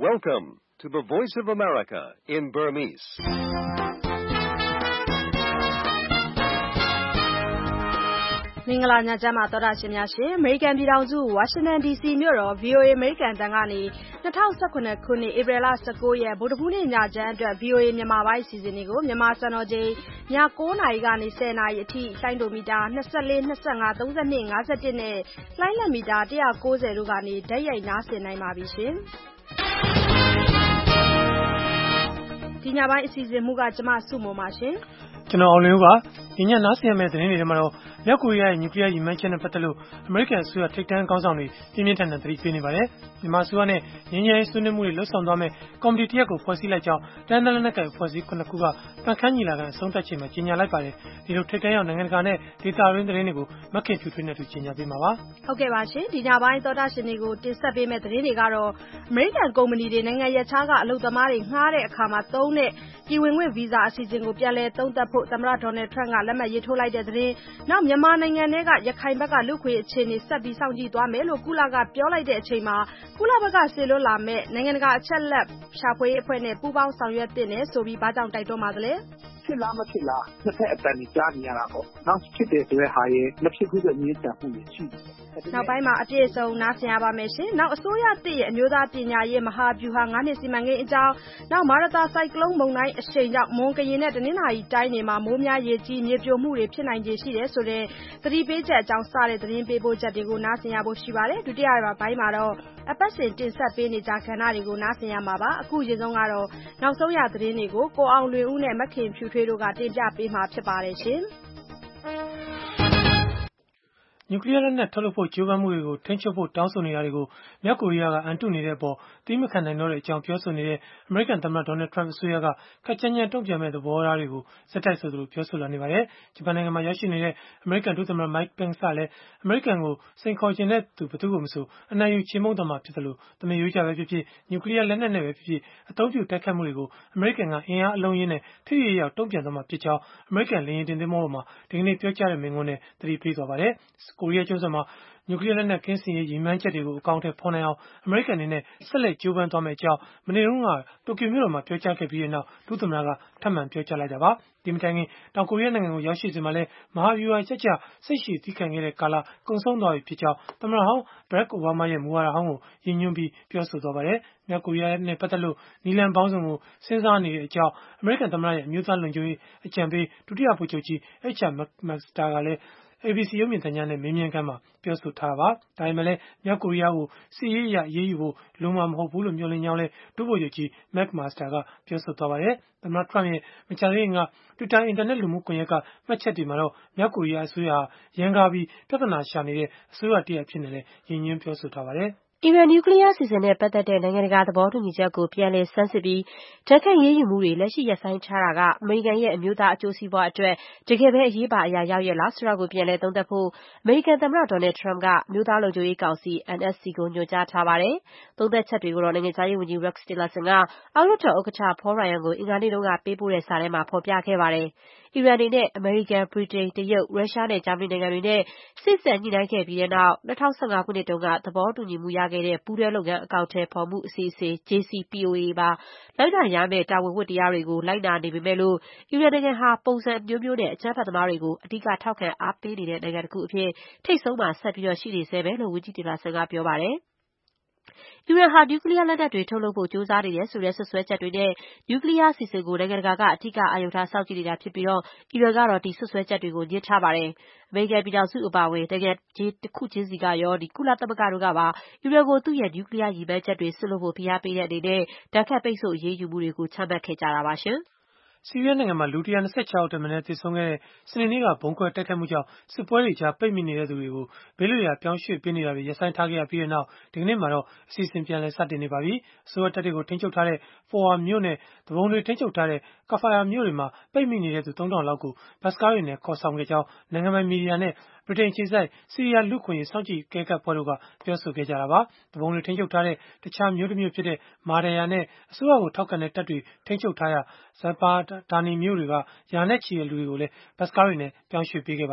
Welcome to the Voice of America in Burmese. ။မင်္ဂလာညချမ်းပါသောတာရှင်များရှင်။ American ပြည်ထောင်စု Washington DC မြို့တော် VOA American တန်ကနေ2019ခုနှစ်ဧပြီလ19ရက်ဗုဒ္ဓဟူးနေ့ညချမ်းအတွက် VOA မြန်မာပိုင်းအစီအစဉ်တွေကိုမြန်မာစံတော်ချိန်ည9:00နာရီကနေ10:00နာရီအထိလိုင်းဒိုမီတာ24 25 32 51နဲ့လိုင်းလက်မီတာ190တို့ကနေဓာတ်ရိုက်နားဆင်နိုင်ပါပြီရှင်။ဒီညပိုင်းအစီအစဉ်မူကကျမစုမုံပါရှင်။ကျွန်တော်အောင်လင်းဦးပါဒီညနားဆင်ရမယ့်သတင်းတွေထဲမှာတော့မြောက်ကိုရီးယားရဲ့နျူကလ িয়ার ရည်မှန်းချက်နဲ့ပတ်သက်လို့အမေရိကန်အစိုးရထိပ်တန်းခေါင်းဆောင်တွေပြင်းပြင်းထန်ထန်သတိပေးနေပါတယ်မြန်မာအစိုးရနဲ့ငြိမ်းချမ်းရေးဆွေးနွေးမှုတွေလှုပ်ဆောင်သွားမယ့်ကော်မတီတစ်ရပ်ကိုဖွဲ့စည်းလိုက်ကြောင်းတန်တလနဲ့ကဖွဲ့စည်း9ခုကပန်ခမ်းညီလာခံအဆုံးသတ်ချိန်မှာကြေညာလိုက်ပါတယ်ဒီလိုထိပ်တန်းရောက်နိုင်ငံတကာနဲ့ဒေသတွင်းသတင်းတွေကိုမခင်ဖြူထွေးနဲ့တူကြေညာပေးမှာပါဟုတ်ကဲ့ပါရှင်ဒီညပိုင်းသောတာရှင်တွေကိုတင်ဆက်ပေးမယ့်သတင်းတွေကတော့အမေရိကန်ကုမ္ပဏီတွေနိုင်ငံရပ်ခြားကအလုပ်သမားတွေငှားတဲ့အခါမှာသုံးတဲ့ပြည်ဝင်ခွင့်ဗီဇာအစီအစဉ်ကိုပြန်လည်သုံးသပ်ဖို့သမ္မတဒေါ်နယ်ထရန့်ကလက်မှတ်ရေးထိုးလိုက်တဲ့သတင်းနောက်မြန်မာနိုင်ငံထဲကရခိုင်ဘက်ကလူခွေအခြေအနေဆက်ပြီးစောင့်ကြည့်သွားမယ်လို့ကုလကပြောလိုက်တဲ့အချိန်မှာကုလဘက်ကဆေလွတ်လာမဲ့နိုင်ငံတကာအချက်လက်ရှာဖွေရေးအဖွဲ့နဲ့ပူးပေါင်းဆောင်ရွက်တင်တယ်ဆိုပြီးဘာကြောင့်တိုက်တွန်းပါသလဲဖြစ်လားမဖြစ်လားနှစ်ဖက်အတန်ကြီးကြားနေရတာပေါ့နောက်ဖြစ်တယ်ဆိုတဲ့ဟာရဲ့မဖြစ်ဘူးဆိုငြင်းဆန်မှုတွေရှိတယ်နောက်ပိုင်းမှာအပြည့်အစုံနားဆင်ရပါမယ်ရှင်။နောက်အစိုးရတည်ရဲ့အမျိုးသားပညာရေးမဟာဗျူဟာ9နှစ်စီမံကိန်းအကြောင်းနောက်မာရတာဆိုင်ကလုန်းမုန်တိုင်းအရှိန်ကြောင့်မွန်ကရင်နဲ့တနင်္သာရီတိုင်းတွေမှာမိုးများရေကြီးမြေပြိုမှုတွေဖြစ်နိုင်ခြေရှိတယ်ဆိုတဲ့သတိပေးချက်အကြောင်းစတဲ့သတင်းပေးပို့ချက်တွေကိုနားဆင်ရဖို့ရှိပါတယ်။ဒုတိယပိုင်းမှာတော့အပတ်စဉ်တင်ဆက်ပေးနေကြကဏ္ဍတွေကိုနားဆင်ရမှာပါ။အခုရေဆုံးကတော့နောက်ဆုံးရသတင်းတွေကိုကိုအောင်လွင်ဦးနဲ့မခင်ဖြူထွေးတို့ကတင်ပြပေးမှာဖြစ်ပါတယ်ရှင်။နျူကလ িয়ার လက်နက်ထုတ်လုပ်ဖို့ကြိုးပမ်းမှုတွေကိုထိန်းချုပ်ဖို့တောင်းဆိုနေတာတွေကိုမြောက်ကိုရီးယားကအန်တုနေတဲ့အပေါ်သီးမခံနိုင်တော့တဲ့အကြောင်းပြောဆိုနေတဲ့အမေရိကန်သမ္မတဒေါ်နယ်ထရန့်အစိုးရကခက်ကြမ်းကြမ်းတုံ့ပြန်မဲ့သဘောထားတွေကိုစက်တိုက်ဆိုသလိုပြောဆိုလာနေပါတယ်။ဂျပန်နိုင်ငံမှာရောက်ရှိနေတဲ့အမေရိကန်ဒုသမ္မတ Mike Pence ကလည်းအမေရိကန်ကိုစိန်ခေါ်ခြင်းတဲ့သူဘယ်သူကိုမဆိုအနိုင်ယူချေမှုန်းသွားမှာဖြစ်တယ်လို့သမင်ရိုးကြပဲဖြစ်ဖြစ်နျူကလ িয়ার လက်နက်နဲ့ပဲဖြစ်ဖြစ်အသုံးပြုတိုက်ခိုက်မှုတွေကိုအမေရိကန်ကအင်အားအလုံးရင်းနဲ့ထိထိရောက်တုံ့ပြန်သွားမှာဖြစ်ကြောင်းအမေရိကန်လေယာဉ်တင်သင်္ဘောပေါ်မှာဒီကနေ့ပြောကြားတဲ့မိန့်ခွန်းနဲ့သတိပေးသွားပါတယ်။ကိုရီးယားကျွန်းဆွယ်မှာနျူကလ িয়ার လက်နက်ကင်းစင်ရေးရည်မှန်းချက်တွေကိုအကောင့်ထဲဖော်နိုင်အောင်အမေရိကန်အနေနဲ့ဆက်လက်ကြိုးပမ်းသွားမယ့်အကြောင်းမနေ့တုန်းကတိုကျိုမြို့တော်မှာပြောကြားခဲ့ပြီးနောက်ဒုသမ္မတကထပ်မံပြောကြားလိုက်တာပါဒီမတိုင်ခင်တောင်ကိုရီးယားနိုင်ငံကိုရောက်ရှိစဉ်မှာလည်းမဟာဗျူဟာကျကျစိတ်ရှည်သီးခံခဲ့တဲ့ကာလကုန်ဆုံးသွားပြီဖြစ်ကြောင်းသမ္မတဟောင်းဘရက်အိုဘားမားရဲ့မူဝါဒဟောင်းကိုရည်ညွှန်းပြီးပြောဆိုသွားပါတယ်မြောက်ကိုရီးယားနဲ့ပတ်သက်လို့နီလန်ပေါင်းစုံကိုစဉ်းစားနေတဲ့အကြောင်းအမေရိကန်သမ္မတရဲ့အမျိုးသားလုံခြုံရေးအကြံပေးဒုတိယဗိုလ်ချုပ်ကြီး HR McMaster ကလည်းABC ရုပ်မြင်သံကြားနဲ့မေးမြန်းခန်းမှာပြောဆိုထားတာပါ။ဒါပေမဲ့လည်းမြောက်ကိုရီးယားကိုစစ်ရေးအရအရေးယူဖို့လိုမှာမဟုတ်ဘူးလို့မျှော်လင့်ကြောင်းလည်းဒုဗိုလ်ချုပ်ကြီး McMaster ကပြောဆိုသွားပါတယ်။သမ္မတထရန့်ရဲ့မကြာသေးခင်က Twitter အင်တာနက်လူမှုကွန်ရက်ကမှတ်ချက်တွေမှာတော့မြောက်ကိုရီးယားအစိုးရဟာရန်ကားပြီးပြဿနာရှာနေတဲ့အစိုးရတစ်ရပ်အဖြစ်နဲ့လည်းရည်ညွှန်းပြောဆိုထားပါတယ်။အီရန်နျူကလ িয়ার အစီအစဉ်နဲ့ပတ်သက်တဲ့နိုင်ငံတကာသဘောတူညီချက်ကိုပြန်လည်ဆန်းစစ်ပြီးဒဏ်ခတ်အရေးယူမှုတွေလက်ရှိရပ်ဆိုင်းထားတာကအမေရိကန်ရဲ့အမျိုးသားအကျိုးစီးပွားအတွက်တကယ်ပဲအရေးပါအရာရောက်ရဲ့လားဆိုတာကိုပြန်လည်သုံးသပ်ဖို့အမေရိကန်သမ္မတဒေါ်နယ်ထရန့်ကအမျိုးသားလုံခြုံရေးကောင်စီ NSC ကိုညွှန်ကြားထားပါတယ်။သုံးသပ်ချက်တွေကိုတော့နိုင်ငံခြားရေးဝန်ကြီး Rex Tillerson ကအောက်လွှတ်တော်ဥက္ကဋ္ဌ Paul Ryan ကိုအင်္ဂါနေ့တုန်းကပေးပို့တဲ့စာထဲမှာဖော်ပြခဲ့ပါတယ်။အီရန်အနေနဲ့အမေရိကန်၊ဗြိတိန်၊တရုတ်၊ရုရှားနဲ့ဂျာမနီနိုင်ငံတွေနဲ့စေ့စပ်ညှိနှိုင်းခဲ့ပြီးတဲ့နောက်2015ခုနှစ်တုန်းကသဘောတူညီမှုရခဲ့တဲ့ပူးတွဲလုပ်ငန်းအကောင်အထည်ဖော်မှုအစီအစဉ် JCPOA ပါလိုက်နာရမယ့်တာဝန်ဝတ္တရားတွေကိုလိုက်နာနေပေမဲ့လို့အီရန်နိုင်ငံဟာပုံစံအမျိုးမျိုးနဲ့အကြမ်းဖက်သမားတွေကိုအဓိကထောက်ခံအားပေးနေတဲ့နိုင်ငံတစ်ခုအဖြစ်ထိပ်ဆုံးမှာဆက်ပြီးရှိနေဆဲပဲလို့ဝန်ကြီး Tillerson ကပြောပါတယ်။အီရန်ဟာနျူကလ িয়ার လက်နက်တွေထုတ်လုပ်ဖို့ကြိုးစားနေတယ်ဆိုတဲ့စွပ်စွဲချက်တွေနဲ့နျူကလ িয়ার အစီအစဉ်ကိုနိုင်ငံတကာကအဓိကအာရုံထားစောင့်ကြည့်နေတာဖြစ်ပြီးအီရန်ကတော့ဒီစွပ်စွဲချက်တွေကိုငြင်းထားပါတယ်။အမေရိကန်ပြည်ထောင်စုအပါအဝင်နိုင်ငံကြီးတစ်ခုချင်းစီကရောကုလသမဂ္ဂတို့ကပါအီရန်ကိုသူ့ရဲ့နျူကလ িয়ার ရည်မှန်းချက်တွေစွန့်လွှတ်ဖို့ဖိအားပေးတဲ့အနေနဲ့ဒဏ်ခတ်ပိတ်ဆို့အရေးယူမှုတွေကိုချမှတ်ခဲ့ကြတာပါရှင်။ဆီးရီးယားနိုင်ငံမှာလူ126ယောက်ထက်မနည်းသေဆုံးခဲ့တဲ့စနေနေ့ကဗုံးခွဲတိုက်ခိုက်မှုကြောင့်စစ်ပွဲတွေကြားပိတ်မိနေတဲ့သူတွေကိုဘေးလွတ်ရာပြောင်းရွှေ့ပေးနေတာတွေရပ်ဆိုင်းထားခဲ့ရပြီးနောက်ဒီကနေ့မှာတော့အစီအစဉ်ပြန်လည်စတင်နေပါပြီ။အစိုးရတပ်တွေကိုထိန်းချုပ်ထားတဲ့ Foa မြို့နဲ့သူပုန်တွေထိန်းချုပ်ထားတဲ့ Kafaya မြို့တွေမှာပိတ်မိနေတဲ့သူ 3000 လောက်ကိုဘတ်စ်ကားတွေနဲ့ခေါ်ဆောင်ခဲ့ကြောင်းနိုင်ငံပိုင်မီဒီယာနဲ့ဗြိတိန်အခြေစိုက်ဆီးရီးယားလူ့အခွင့်အရေးစောင့်ကြည့်အကဲခတ်ဖွဲ့တို့ကပြောဆိုခဲ့ကြတာပါ။သူပုန်တွေထိန်းချုပ်ထားတဲ့တခြားမြို့တစ်မြို့ဖြစ်တဲ့မာဒယာနဲ့အစိုးရကိုထောက်ခံတဲ့တပ်တွေထိန်းချုပ်ထားရာZahbardani မြို့တွေကရာနဲ့ချီတဲ့လူတွေကိုလည်းဘတ်စ်ကားတွေနဲ့ပြောင်းရွှေ့ပေးခဲ့ပါတယ်။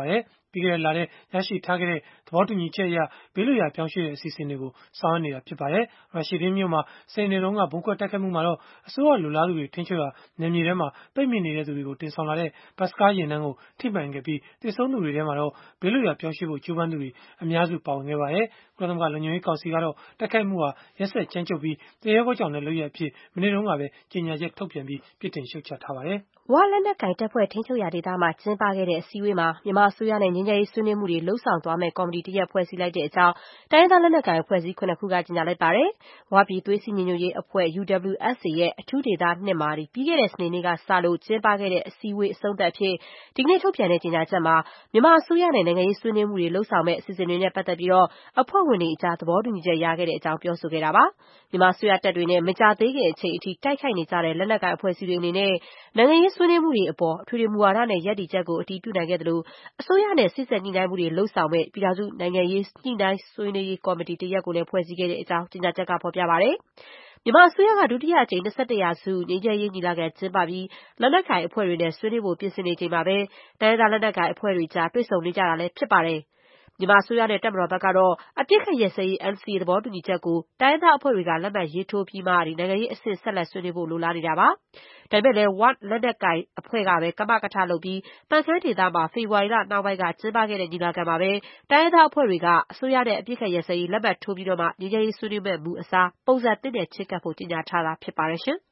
ပြီးခဲ့တဲ့လထဲရရှိထားခဲ့တဲ့သဘောတူညီချက်အရဘေးလွတ်ရာပြောင်းရွှေ့တဲ့အစီအစဉ်တွေကိုဆောင်ရွက်နေတာဖြစ်ပါတယ်။ရုရှားမြို့မှာစနေနေ့တုန်းကဗုံးခွဲတိုက်ခိုက်မှုမှာတော့အစိုးရလူလားသူတွေထိန်းချုပ်ရာနယ်မြေထဲမှာပိတ်မိနေတဲ့သူတွေကိုတင်ဆောင်လာတဲ့ဘတ်စကားယာဉ်တန်းကိုထိမှန်ခဲ့ပြီးသေဆုံးသူတွေထဲမှာတော့ဘေးလွတ်ရာပြောင်းရွှေ့ဖို့ကြိုးပမ်းသူတွေအများစုပါဝင်ခဲ့ပါတယ်။ကုလသမဂ္ဂလုံခြုံရေးကောင်စီကတော့တိုက်ခိုက်မှုဟာရက်စက်ကြမ်းကြုတ်ပြီးတရားဘောကြောင်တဲ့လုပ်ရအဖြစ်မနေ့တုန်းကပဲကြေညာချက်ထုတ်ပြန်ပြီးပြစ်တင်ရှုတ်ချထားပါတယ်။ဝလက်နက်ကိုင်တပ်ဖွဲ့ထိန်းချုပ်ရာဒေသမှာကျင်းပခဲ့တဲ့အစည်းအဝေးမှာမြန်မာအစိုးရနဲ့ငြိမ်းချမ်းရေးဆွေးနွေးမှုတွေလှုပ်ဆောင်သွားမယ့်ကော်မတီတစ်ရပ်ဖွဲ့စည်းလိုက်တဲ့အကြောင်းတိုင်းရင်းသားလက်နက်ကိုင်အဖွဲ့အစည်း 7 ခုကကြေညာလိုက်ပါတယ်။ဝပြည်သွေးစည်းညီညွတ်ရေးအဖွဲ့ UWSA ရဲ့အထူးဒေသ 2 မှာပြီးခဲ့တဲ့စနေနေ့ကစလို့ကျင်းပခဲ့တဲ့အစည်းအဝေးအဆုံးသတ်အဖြစ်ဒီကနေ့ထုတ်ပြန်တဲ့ကြေညာချက်မှာမြန်မာအစိုးရနဲ့နိုင်ငံရေးဆွေးနွေးမှုတွေလှုပ်ဆောင်မယ့်အစီအစဉ်တွေနဲ့ပတ်သက်ပြီးအဖွဲ့ဝင်တွေအကြားသဘောတူညီချက်ရခဲ့တဲ့အကြောင်းပြောဆိုခဲ့တာပါ။မြန်မာအစိုးရတပ်တွေနဲ့မကြာသေးခင်အချိန်အထိတိုက်ခိုက်နေကြတဲ့လက်နက်ကိုင်အဖွဲ့အစည်းတွေအနေနဲ့နိုင်ငံရေးဆွေးနွေးမှုတွေအပေါ်အထွေထွေမူဝါဒနဲ့ရပ်တည်ချက်ကိုအတည်ပြုနိုင်ခဲ့သလိုအစိုးရနဲ့စစ်ဆက်ညှိနှိုင်းမှုတွေလှုပ်ဆောင်မဲ့ပြည်ထောင်စုနိုင်ငံရေးညှိနှိုင်းဆွေးနွေးရေးကော်မတီတစ်ရပ်ကိုလည်းဖွဲ့စည်းခဲ့တဲ့အကြောင်းကြေညာချက်ကဖော်ပြပါတယ်။မြန်မာအစိုးရကဒုတိယအကြိမ်21ရာစုငြိမ်းချမ်းရေးညီလာခံကျင်းပပြီးလက်နက်ကိုင်အဖွဲ့တွေနဲ့ဆွေးနွေးဖို့ပြင်ဆင်နေချိန်မှာပဲတိုင်းဒေသလက်နက်ကိုင်အဖွဲ့တွေကြားတွေ့ဆုံနေကြတာလည်းဖြစ်ပါတယ်။မြန်မာအစိုးရနဲ့တပ်မတော်ဘက်ကတော့အပစ်အခတ်ရပ်စဲရေး NCA သဘောတူညီချက်ကိုတိုင်းဒေသအဖွဲ့တွေကလက်မှတ်ရေးထိုးပြီးမှနိုင်ငံရေးအဆင့်ဆက်လက်ဆွေးနွေးဖို့လိုလားနေတာပါ။ဒါပေမဲ့လည်းဝလက်နက်ကိုင်အဖွဲ့ကပဲကမကထလုပ်ပြီးပန်ဆန်းဒေသမှာဖေဖော်ဝါရီလနှောင်းပိုင်းကကျင်းပခဲ့တဲ့ညီလာခံမှာပဲတိုင်းဒေသအဖွဲ့တွေကအစိုးရနဲ့အပစ်အခတ်ရပ်စဲရေးလက်မှတ်ထိုးပြီးတော့မှငြိမ်းချမ်းရေးဆွေးနွေးမဲ့မူအစားပုံစံသစ်နဲ့ချဉ်းကပ်ဖို့ကြေညာထားတာဖြစ်ပါတယ်ရှင်။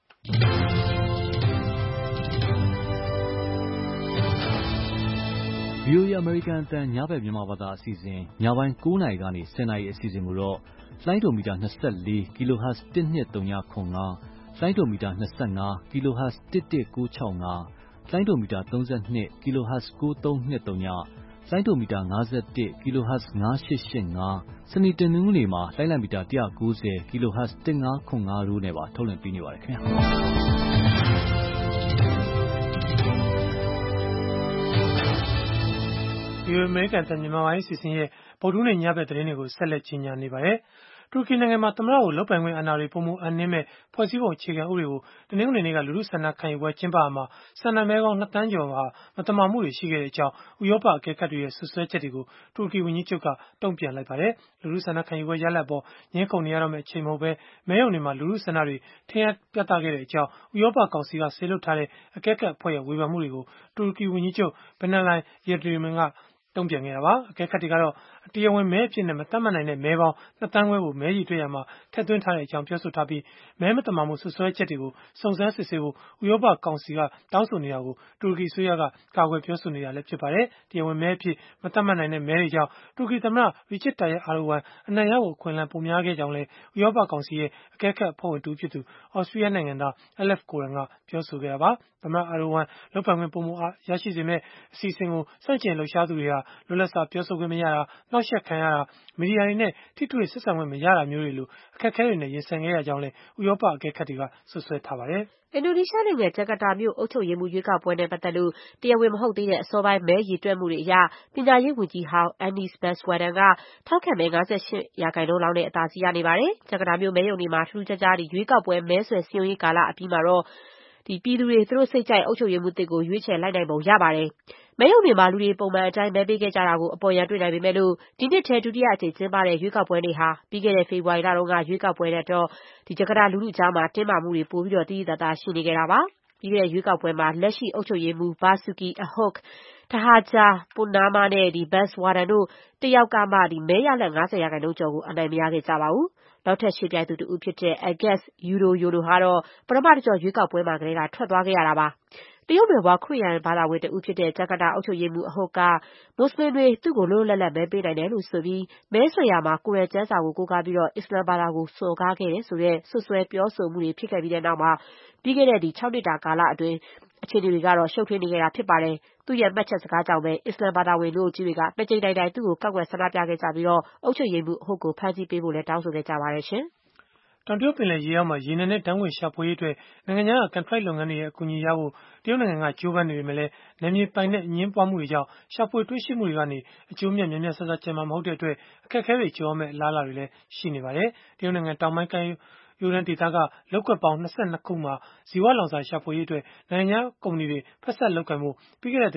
VOA အမေရိကန်အသံညဘက်မြန်မာဘာသာအစီအစဉ်ညပိုင်း9 နာရီကနေ10 နာရီအစီအစဉ်ကိုတော့လိုင်းဒိုမီတာ24 kHz 12395လိုင်းဒိုမီတာ25 kHz 11965လိုင်းဒိုမီတာ32 kHz 9323လိုင်းဒိုမီတာ51 kHz 9885စနေတနင်္ဂနွေနေ့မှာလိုင်းလံမီတာ190 kHz 1505တို့နဲ့ပါထုတ်လွှင့်ပေးနေပါတယ်ခင်ဗျာဒီအမေရိကန်တန်မြန်မာပိုင်းအစီအစဉ်ရဲ့ဗုဒ္ဓဟူးနေ့ညဘက်သတင်းတွေကိုဆက်လက်ကြီးညာနေပါတယ်။တူရကီနိုင်ငံမှာသမ္မတကိုလုပ်ပိုင်ခွင့်အာဏာတွေပုံမှုအနှင်းမဲ့ဖွဲ့စည်းပုံအခြေခံဥပဒေကိုတနင်္ဂနွေနေ့ကလူထုဆန္ဒခံယူပွဲကျင်းပမှာဆန္ဒမဲကောင်း2 သန်းကျော်ဟာမတမာမှုတွေရှိခဲ့တဲ့အကြောင်းဥရောပအကဲခတ်တွေရဲ့ဆွဆွဲချက်တွေကိုတူရကီဝန်ကြီးချုပ်ကတုံ့ပြန်လိုက်ပါတယ်။လူထုဆန္ဒခံယူပွဲရလဒ်ပေါ်ငြင်းခုန်နေရတော့မယ့်အချိန်မဟုတ်ဘဲမဲရုံတွေမှာလူထုဆန္ဒတွေထင်ပြသခဲ့တဲ့အကြောင်းဥရောပကောင်စီကဆေးလွတ်ထားတဲ့အကဲခတ်အဖွဲ့ရဲ့ဝေဖန်မှုတွေကိုတူရကီဝန်ကြီးချုပ်Binali Yildirimကတုံ့ပြန်ခဲ့တာပါအကဲခတ်တွေကတော့တရားဝင်မဲအဖြစ်နဲ့မသတ်မှတ်နိုင်တဲ့မဲပေါင်း2 သန်းခွဲကိုမဲရည်တွေ့ရမှာထည့်သွင်းထားတဲ့အကြောင်းပြောဆိုထားပြီးမဲမတမာမှုဆွဆွဲချက်တွေကိုစုံစမ်းစစ်ဆေးဖို့ဥရောပကောင်စီကတောင်းဆိုနေတာကိုတူရကီအစိုးရကကာကွယ်ပြောဆိုနေတာလည်းဖြစ်ပါတယ်တရားဝင်မဲအဖြစ်မသတ်မှတ်နိုင်တဲ့မဲတွေကြောင့်တူရကီသမ္မတRecep Tayyip Erdoganအနိုင်ရဖို့အခွင့်အလမ်းပိုများခဲ့ကြောင်းလည်းဥရောပကောင်စီရဲ့အကဲခတ်အဖွဲ့ဝင်တူဖြစ်သူဩစတြီးယားနိုင်ငံသားAlev Cohenကပြောဆိုခဲ့တာပါသမ္မတErdoganလုပ်ပိုင်ခွင့်ပုံမှုရရှိစေမဲ့အစီအစဉ်ကိုစန့်ကျင်လှုပ်ရှားသူတွေဟာလွတ်လပ်စွာပြောဆိုခွင့်မရတာနှောက်ယှက်ခံရတာမီဒီယာတွေနဲ့ထိတွေ့ဆက်ဆံခွင့်မရတာမျိုးတွေလိုအခက်အခဲတွေနဲ့ရင်ဆိုင်ခဲ့ရကြောင်းလည်းဥရောပအကဲခတ်တွေကဆွဆွဲထားပါတယ်အင်ဒိုနီးရှားနိုင်ငံဂျကာတာမြို့အုပ်ချုပ်ရေးမှူးရွေးကောက်ပွဲနဲ့ပတ်သက်လို့တရားဝင်မဟုတ်သေးတဲ့အစောပိုင်းမဲရေတွက်မှုတွေအရပညာရေးဝန်ကြီးဟောင်း Anies Baswedan ကထောက်ခံမဲ 58% လောက်နဲ့အသာစီးရနေပါတယ်။ဂျကာတာမြို့မဲရုံတွေမှာထူးထူးခြားခြားရွေးကောက်ပွဲမဲဆွယ်စည်းရုံးရေးကာလအပြီးမှာတော့ပြည်သူတွေသူတို့စိတ်ကြိုက်အုပ်ချုပ်ရေးမှူးသစ်ကိုရွေးချယ်လိုက်နိုင်ပုံရပါတယ်။မဲရုံတွေမှာလူတွေပုံမှန်အတိုင်းမဲပေးခဲ့ကြတာကိုအပေါ်ယံတွေ့နိုင်ပေမဲ့လို့ဒီနှစ်ထဲဒုတိယအကြိမ်ကျင်းပတဲ့ရွေးကောက်ပွဲတွေဟာပြီးခဲ့တဲ့ဖေဖော်ဝါရီလတုန်းကရွေးကောက်ပွဲနဲ့တော့ဂျကာတာလူထုကြားမှာတင်းမာမှုတွေပိုပြီးသိသိသာသာရှိနေခဲ့တာပါ။ပြီးခဲ့တဲ့ရွေးကောက်ပွဲမှာလက်ရှိအုပ်ချုပ်ရေးမှူးBasuki Ahok Tharja Purnama နဲ့Baswedan တို့တယောက်ကမှမဲရလဒ် 50% ကျော်ကိုအနိုင်မရခဲ့ကြပါဘူး။နောက်ထပ်ယှဉ်ပြိုင်သူတဦးဖြစ်တဲ့ Agnes Yurdoyono ကတော့ပထမတစ်ကျော့ရွေးကောက်ပွဲမှာကတည်းကထွက်သွားခဲ့ရတာပါ။တရုတ်နွယ်ဖွားခရစ်ယာန်ဘာသာဝင်တဦးဖြစ်တဲ့ဂျကာတာအုပ်ချုပ်ရေးမှူးAhokကမွတ်စလင်တွေသူ့ကိုလွတ်လွတ်လပ်လပ်မဲပေးနိုင်တယ်လို့ဆိုပြီးမဲဆွယ်ရာမှာကိုရမ်ကျမ်းစာကိုကိုးကားပြီးအစ္စလာမ်ဘာသာကိုစော်ကားခဲ့တယ်ဆိုတဲ့စွပ်စွဲပြောဆိုမှုတွေဖြစ်ခဲ့ပြီးတဲ့နောက်ပြီးခဲ့တဲ့6 နှစ်တာကာလအတွင်းအခြေအနေတွေကတော့ရှုပ်ထွေးနေခဲ့တာဖြစ်ပါတယ်။သူ့ရဲ့မှတ်ချက်စကားကြောင့်ပဲအစ္စလာမ်ဘာသာဝင်လူအုပ်ကြီးတွေက2 ကြိမ်တိုင်သူ့ကိုကန့်ကွက်ဆန္ဒပြခဲ့ကြပြီးအုပ်ချုပ်ရေးမှူးAhokကိုဖမ်းဆီးပေးဖို့လည်းတောင်းဆိုခဲ့ကြပါတယ်ရှင်။တောင်တရုတ်ပင်လယ်ရေအောက်မှာရေနံနဲ့ဓာတ်ငွေ့ရှာဖွေရေးအတွက်နိုင်ငံခြားကကန်ထရိုက်လုပ်ငန်းတွေရဲ့အကူအညီရဖို့တရုတ်နိုင်ငံကကြိုးပမ်းနေပေမဲ့လည်းနယ်မြေပိုင်နက်အငြင်းပွားမှုတွေကြောင့်ရှာဖွေတွေ့ရှိမှုတွေကနေအကျိုးမြတ်များများဆဆကျန်မှာမဟုတ်တဲ့အတွက်အခက်အခဲတွေကြုံရမယ့်အလားအလာတွေလည်းရှိနေပါတယ်။တရုတ်နိုင်ငံတောင်ပိုင်းကမ်းရိုးတန်းဒေသကလုပ်ကွက်ပေါင်း22ခုမှာဇီဝလောင်စာရှာဖွေရေးအတွက်နိုင်ငံခြားကုမ္ပဏီတွေဖက်စပ်လုပ်ကိုင်ဖို့ပြီးခဲ့တဲ့သတင်းပတ်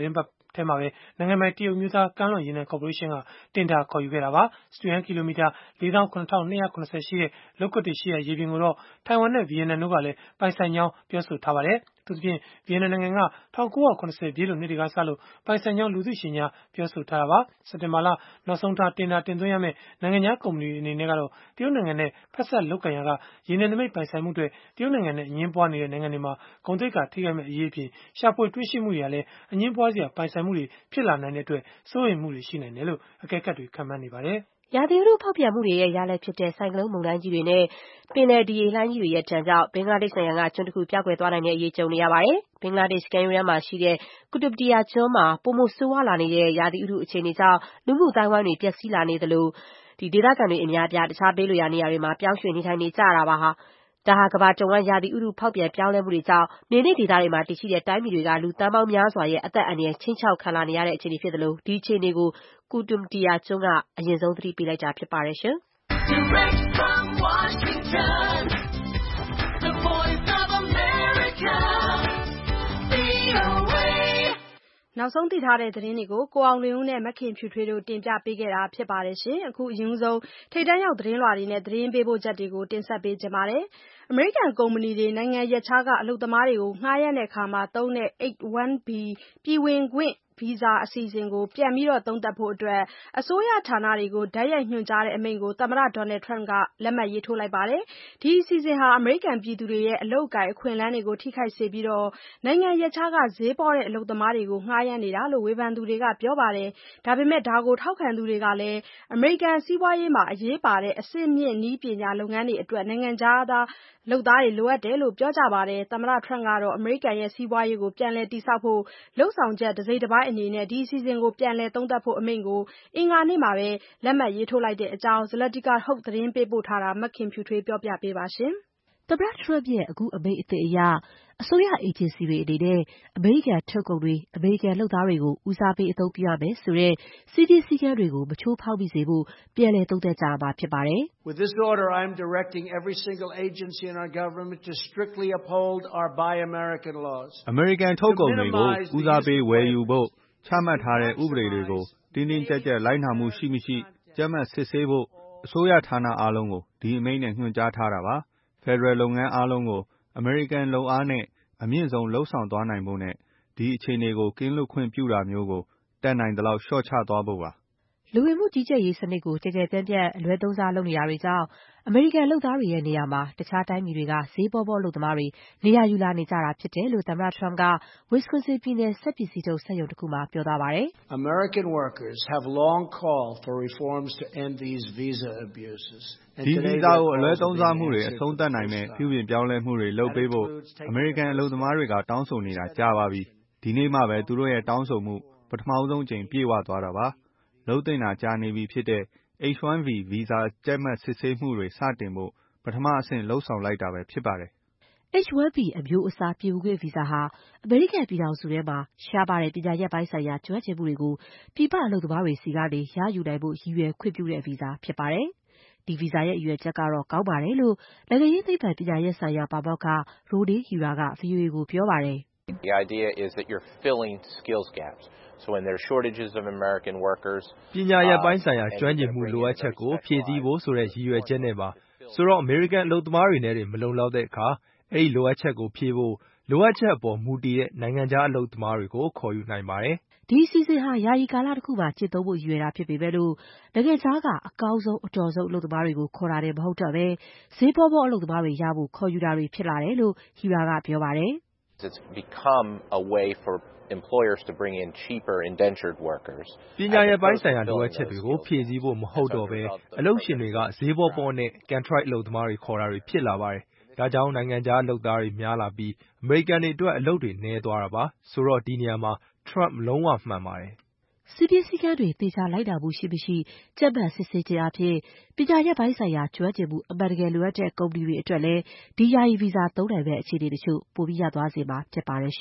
ထဲမှာပဲနိုင်ငံပိုင်တရုတ်မျိုးသားကမ်းလွန်ရေနံကော်ပိုရေးရှင်းကတင်ဒါခေါ်ယူခဲ့တာပါ။စတုရန်းကီလိုမီတာ 47280 ရှိတဲ့လုပ်ကွက်တွေရှိတဲ့ရေပြင်ကိုတော့ထိုင်ဝမ်နဲ့ဗီယက်နမ်တို့ကလည်းပိုင်ဆိုင်ကြောင်းပြောဆိုထားပါတယ်။သူသဖြင့်ဗီယက်နမ်နိုင်ငံက1980 ပြည့်လွန်နှစ်တွေကစလို့ပိုင်ဆိုင်ကြောင်းလူသိရှင်ကြားပြောဆိုထားတာပါ။စက်တင်ဘာလနောက်ဆုံးထားတင်ဒါတင်သွင်းရမယ့်နိုင်ငံခြားကုမ္ပဏီအနေနဲ့ကတော့တရုတ်နိုင်ငံနဲ့ဖက်ဆက်လုပ်ကိုင်ရာကရေနံနမိတ်ပိုင်ဆိုင်မှုတွေတရုတ်နိုင်ငံနဲ့အငင်းပွားနေတဲ့နိုင်ငံတွေမှာဂုဏ်သိက္ခာထိခိုက်မဲ့အရေးအပြင်ရှာဖွေတွေ့ရှိမှုတွေကလည်းအငင်းပွားစရာပိုင်ဆိုင်မှုတွေဖြစ်လာနိုင်တဲ့အတွက်စိုးရိမ်မှုတွေရှိနိုင်တယ်လို့အကဲခတ်တွေခန့်မှန်းနေပါတယ်။ရာသီဥတုဖောက်ပြန်မှုတွေရဲ့ရလဒ်ဖြစ်တဲ့ဆိုင်ကလုန်းမုန်တိုင်းကြီးတွေနဲ့ပင်လယ်ဒီရေလှိုင်းကြီးတွေရဲ့ဒဏ်ကြောင့်ဘင်္ဂလားဒေ့ရှ်နိုင်ငံကကျွန်းတစ်ခုပျောက်ကွယ်သွားနိုင်တဲ့အရေးကြုံနေရပါတယ်။ဘင်္ဂလားဒေ့ရှ်ကမ်းရိုးတန်းမှာရှိတဲ့ကုတုပတီယာကျွန်းမှာပိုမိုဆိုးဝါးလာနေတဲ့ရာသီဥတုအခြေအနေကြောင့်လူမှုအသိုင်းအဝိုင်းတွေပျက်စီးလာနေသလိုဒေသခံတွေအများအပြားတခြားဘေးလွတ်ရာနေရာတွေမှာပြောင်းရွှေ့နေထိုင်နေကြရတာပါ။ဒါဟာကမ္ဘာတဝန်းရာသီဥတုဖောက်ပြန်ပြောင်းလဲမှုတွေကြောင့်မြေနိမ့်ဒေသတွေမှာတည်ရှိတဲ့တိုင်းပြည်တွေကလူသန်းပေါင်းများစွာရဲ့အသက်အန္တရာယ်ခြိမ်းခြောက်ခံလာနေရတဲ့အခြေအနေဖြစ်သလိုဒီအခြေအနေကိုကုတုပတီယာကျွန်းကအရင်ဆုံးသတိပေးလိုက်တာဖြစ်ပါတယ်ရှင်။ Direct from Washington, the voice of America, VOA နောက်ဆုံးသိထားတဲ့သတင်းတွေကိုကိုအောင်လွင်ဦးနဲ့မခင်ဖြူထွေးတို့တင်ပြပေးခဲ့တာဖြစ်ပါတယ်ရှင်။အခုအရင်ဆုံးထိပ်တန်းရောက်သတင်းလွှာတွေနဲ့သတင်းပေးပို့ချက်တွေကိုတင်ဆက်ပေးကြပါမယ်။အမေရိကန်ကုမ္ပဏီတွေနိုင်ငံရပ်ခြားကအလုပ်သမားတွေကိုငှားရမ်းတဲ့အခါမှာသုံးတဲ့ H-1B ပြည်ဝင်ခွင့်ဗီဇာအစီအစဉ်ကိုပြန်ပြီးသုံးသပ်ဖို့အတွက်အစိုးရဌာနတွေကိုတိုက်ရိုက်ညွှန်ကြားတဲ့အမိန့်ကိုသမ္မတ Donald Trump ကလက်မှတ်ရေးထိုးလိုက်ပါတယ်။ဒီအစီအစဉ်ဟာအမေရိကန်ပြည်သူတွေရဲ့အလုပ်အကိုင်အခွင့်အလမ်းတွေကိုထိခိုက်စေပြီးနိုင်ငံရပ်ခြားကဈေးပေါတဲ့အလုပ်သမားတွေကိုငှားရမ်းနေတာလို့ဝေဖန်သူတွေကပြောပါတယ်။ဒါပေမဲ့ဒါကိုထောက်ခံသူတွေကလည်းအမေရိကန်စီးပွားရေးမှာအရေးပါတဲ့အဆင့်မြင့်နည်းပညာလုပ်ငန်းတွေအတွက်နိုင်ငံခြားလုပ်သားတွေလိုအပ်တယ်လို့ပြောကြပါတယ်။သမ္မတ Trump ကတော့အမေရိကန်ရဲ့စီးပွားရေးကိုပြန်လည်တည်ဆောက်ဖို့လုပ်ဆောင်ချက်တစိတ်တပိုင်းအနေနဲ့ဒီအစီအစဉ်ကိုပြန်လည်သုံးသပ်ဖို့အမိန့်ကိုအင်္ဂါနေ့မှာပဲလက်မှတ်ရေးထိုးလိုက်တဲ့အကြောင်း Zlatica Hoke သတင်းပေးပို့ထားတာမခင်ဖြူထွေးပြောပြပေးပါမယ်။သမ္မတ Trump ရဲ့အခုအမိန့်အသစ်အရအစိုးရအေဂျင်စီတွေအနေနဲ့အမေရိကန်ထုတ်ကုန်တွေအမေရိကန်လုပ်သားတွေကိုဦးစားပေးအသုံးပြုရမယ်ဆိုတဲ့စည်းမျဉ်းစည်းကမ်းတွေကိုမချိုးဖောက်မိစေဖို့ပြန်လည်သုံးသပ်ကြရမှာဖြစ်ပါတယ်။ With this order, I am directing every single agency in our government to strictly uphold our Buy American laws. အမေရိကန်ထုတ်ကုန်တွေကိုဦးစားပေးဝယ်ယူဖို့ချမှတ်ထားတဲ့ဥပဒေတွေကိုတင်းတင်းကျပ်ကျပ်လိုက်နာမှုရှိမရှိကြပ်မတ်စစ်ဆေးဖို့အစိုးရဌာနအားလုံးကိုဒီအမိန့်နဲ့ညွှန်ကြားထားတာပါ။ ဖက်ဒရယ်လုပ်ငန်းအားလုံးကိုအမေရိကန်လုပ်အားနဲ့အမြင့်ဆုံးလှုပ်ဆောင်သွားနိုင်ဖို့နဲ့ဒီအခြေအနေကိုကင်းလွတ်ခွင့်ပြုတာမျိုးကိုတတ်နိုင်သလောက်လျှော့ချသွားဖို့ပါလူဝင်မှုကြီးကြပ်ရေးစနစ်ကိုကြဲကြဲပြန့်ပြန့်အလွဲသုံးစားလုပ်နေတာတွေကြောင့်အမေရိကန်လုပ်သားတွေရဲ့နေရာမှာတခြားတိုင်းပြည်တွေကဈေးပေါပေါအလုပ်သမားတွေနေရာယူလာနေကြတာဖြစ်တယ်လို့သမ္မတ Trump က Wisconsin ပြည်နယ်စက်ပစ္စည်းထုတ်စက်ရုံတစ်ခုမှာပြောသွားပါတယ်။ American workers have long called for reforms to end these visa abuses. ဒီဗီဇာကိုအလွဲသုံးစားမှုတွေအဆုံးသတ်နိုင်မဲ့ပြုပြင်ပြောင်းလဲမှုတွေလုပ်ပေးဖို့အမေရိကန်အလုပ်သမားတွေကတောင်းဆိုနေတာကြာပါပြီ။ဒီနေ့မှပဲသူတို့ရဲ့တောင်းဆိုမှုပထမဆုံးအကြိမ်ပြည့်ဝသွားတာပါ။လုပ်သင့်တာကြာနေပြီဖြစ်တဲ့ H-1B ဗီဇာကြပ်မတ်စစ်ဆေးမှုတွေစတင်ဖို့ပထမအဆင့်လှုပ်ဆောင်လိုက်တာပဲဖြစ်ပါတယ်။ H-1B အမျိုးအစားပြည်ဝင်ခွင့်ဗီဇာဟာအမေရိကန်ပြည်ထောင်စုထဲမှာရှားပါတဲ့ပညာရပ်ပိုင်းဆိုင်ရာကျွမ်းကျင်မှုတွေကိုပြည်ပအလုပ်သမားတွေဆီကနေရယူနိုင်ဖို့ရည်ရွယ်ခွင့်ပြုတဲ့ဗီဇာဖြစ်ပါတယ်။ဒီဗီဇာရဲ့ရည်ရွယ်ချက်ကတော့ကောင်းပါတယ်လို့နိုင်ငံရေးသိပ္ပံပညာရပ်ဆိုင်ရာပါမောက္ခ Rodney Hira က VOA ကိုပြောပါတယ်။ The idea is that you're filling skills gaps. So when there are shortages of American workers ပညာရပ်ပိုင်းဆိုင်ရာကျွမ်းကျင်မှုလိုအပ်ချက်ကိုဖြည့်ဆည်းဖို့ဆိုတဲ့ရည်ရွယ်ချက်နဲ့ပါဆိုတော့ American အလုပ်သမားတွေနဲ့မလုံလောက်တဲ့အခါအဲ့ဒီလိုအပ်ချက်ကိုဖြည့်ဖို့လိုအပ်ချက်အပေါ်မူတည်တဲ့နိုင်ငံခြားအလုပ်သမားတွေကိုခေါ်ယူနိုင်ပါတယ်။ဒီအစီအစဉ်ဟာယာယီကာလတစ်ခုမှာကျင့်သုံးဖို့ရည်ရွယ်တာဖြစ်ပေမဲ့လို့နိုင်ငံခြားကအကောင်းဆုံးအတော်ဆုံးအလုပ်သမားတွေကိုခေါ်တာတယ်မဟုတ်တော့ဘဲဈေးပေါပေါအလုပ်သမားတွေရဖို့ခေါ်ယူတာတွေဖြစ်လာတယ်လို့ Hira ကပြောပါတယ်။ It's become a way for employers to bring in cheaper indentured workers. ပညာရပ်ပိုင်းဆိုင်ရာလိုအပ်ချက်တွေကိုဖြည့်ဆည်းဖို့မဟုတ်တော့ဘဲအလုပ်ရှင်တွေကဈေးပေါပေါနဲ့ contract အလုပ်သမားတွေခေါ်တာတွေဖြစ်လာပါတယ်။ဒါကြောင့်နိုင်ငံခြားလုပ်သားတွေများလာပြီးအမေရိကန်တွေအတွက်အလုပ်တွေနည်းသွားတာပါ။ဆိုတော့ဒီနေရာမှာ Trump လုံးဝမှန်ပါတယ်။စည်းမျဉ်းစည်းကမ်းတွေသေချာလိုက်နာမှုရှိမရှိကြပ်မတ်စစ်ဆေးခြင်းအပြင်ပညာရပ်ပိုင်းဆိုင်ရာကျွမ်းကျင်မှုအမှန်တကယ်လိုအပ်တဲ့ကုမ္ပဏီတွေအတွက်လည်းဒီယာယီဗီဇာသုံးနိုင်မဲ့အခြေအနေတချို့ပိုပြီးရသွားစေမှာဖြစ်ပါတယ်ရှင်။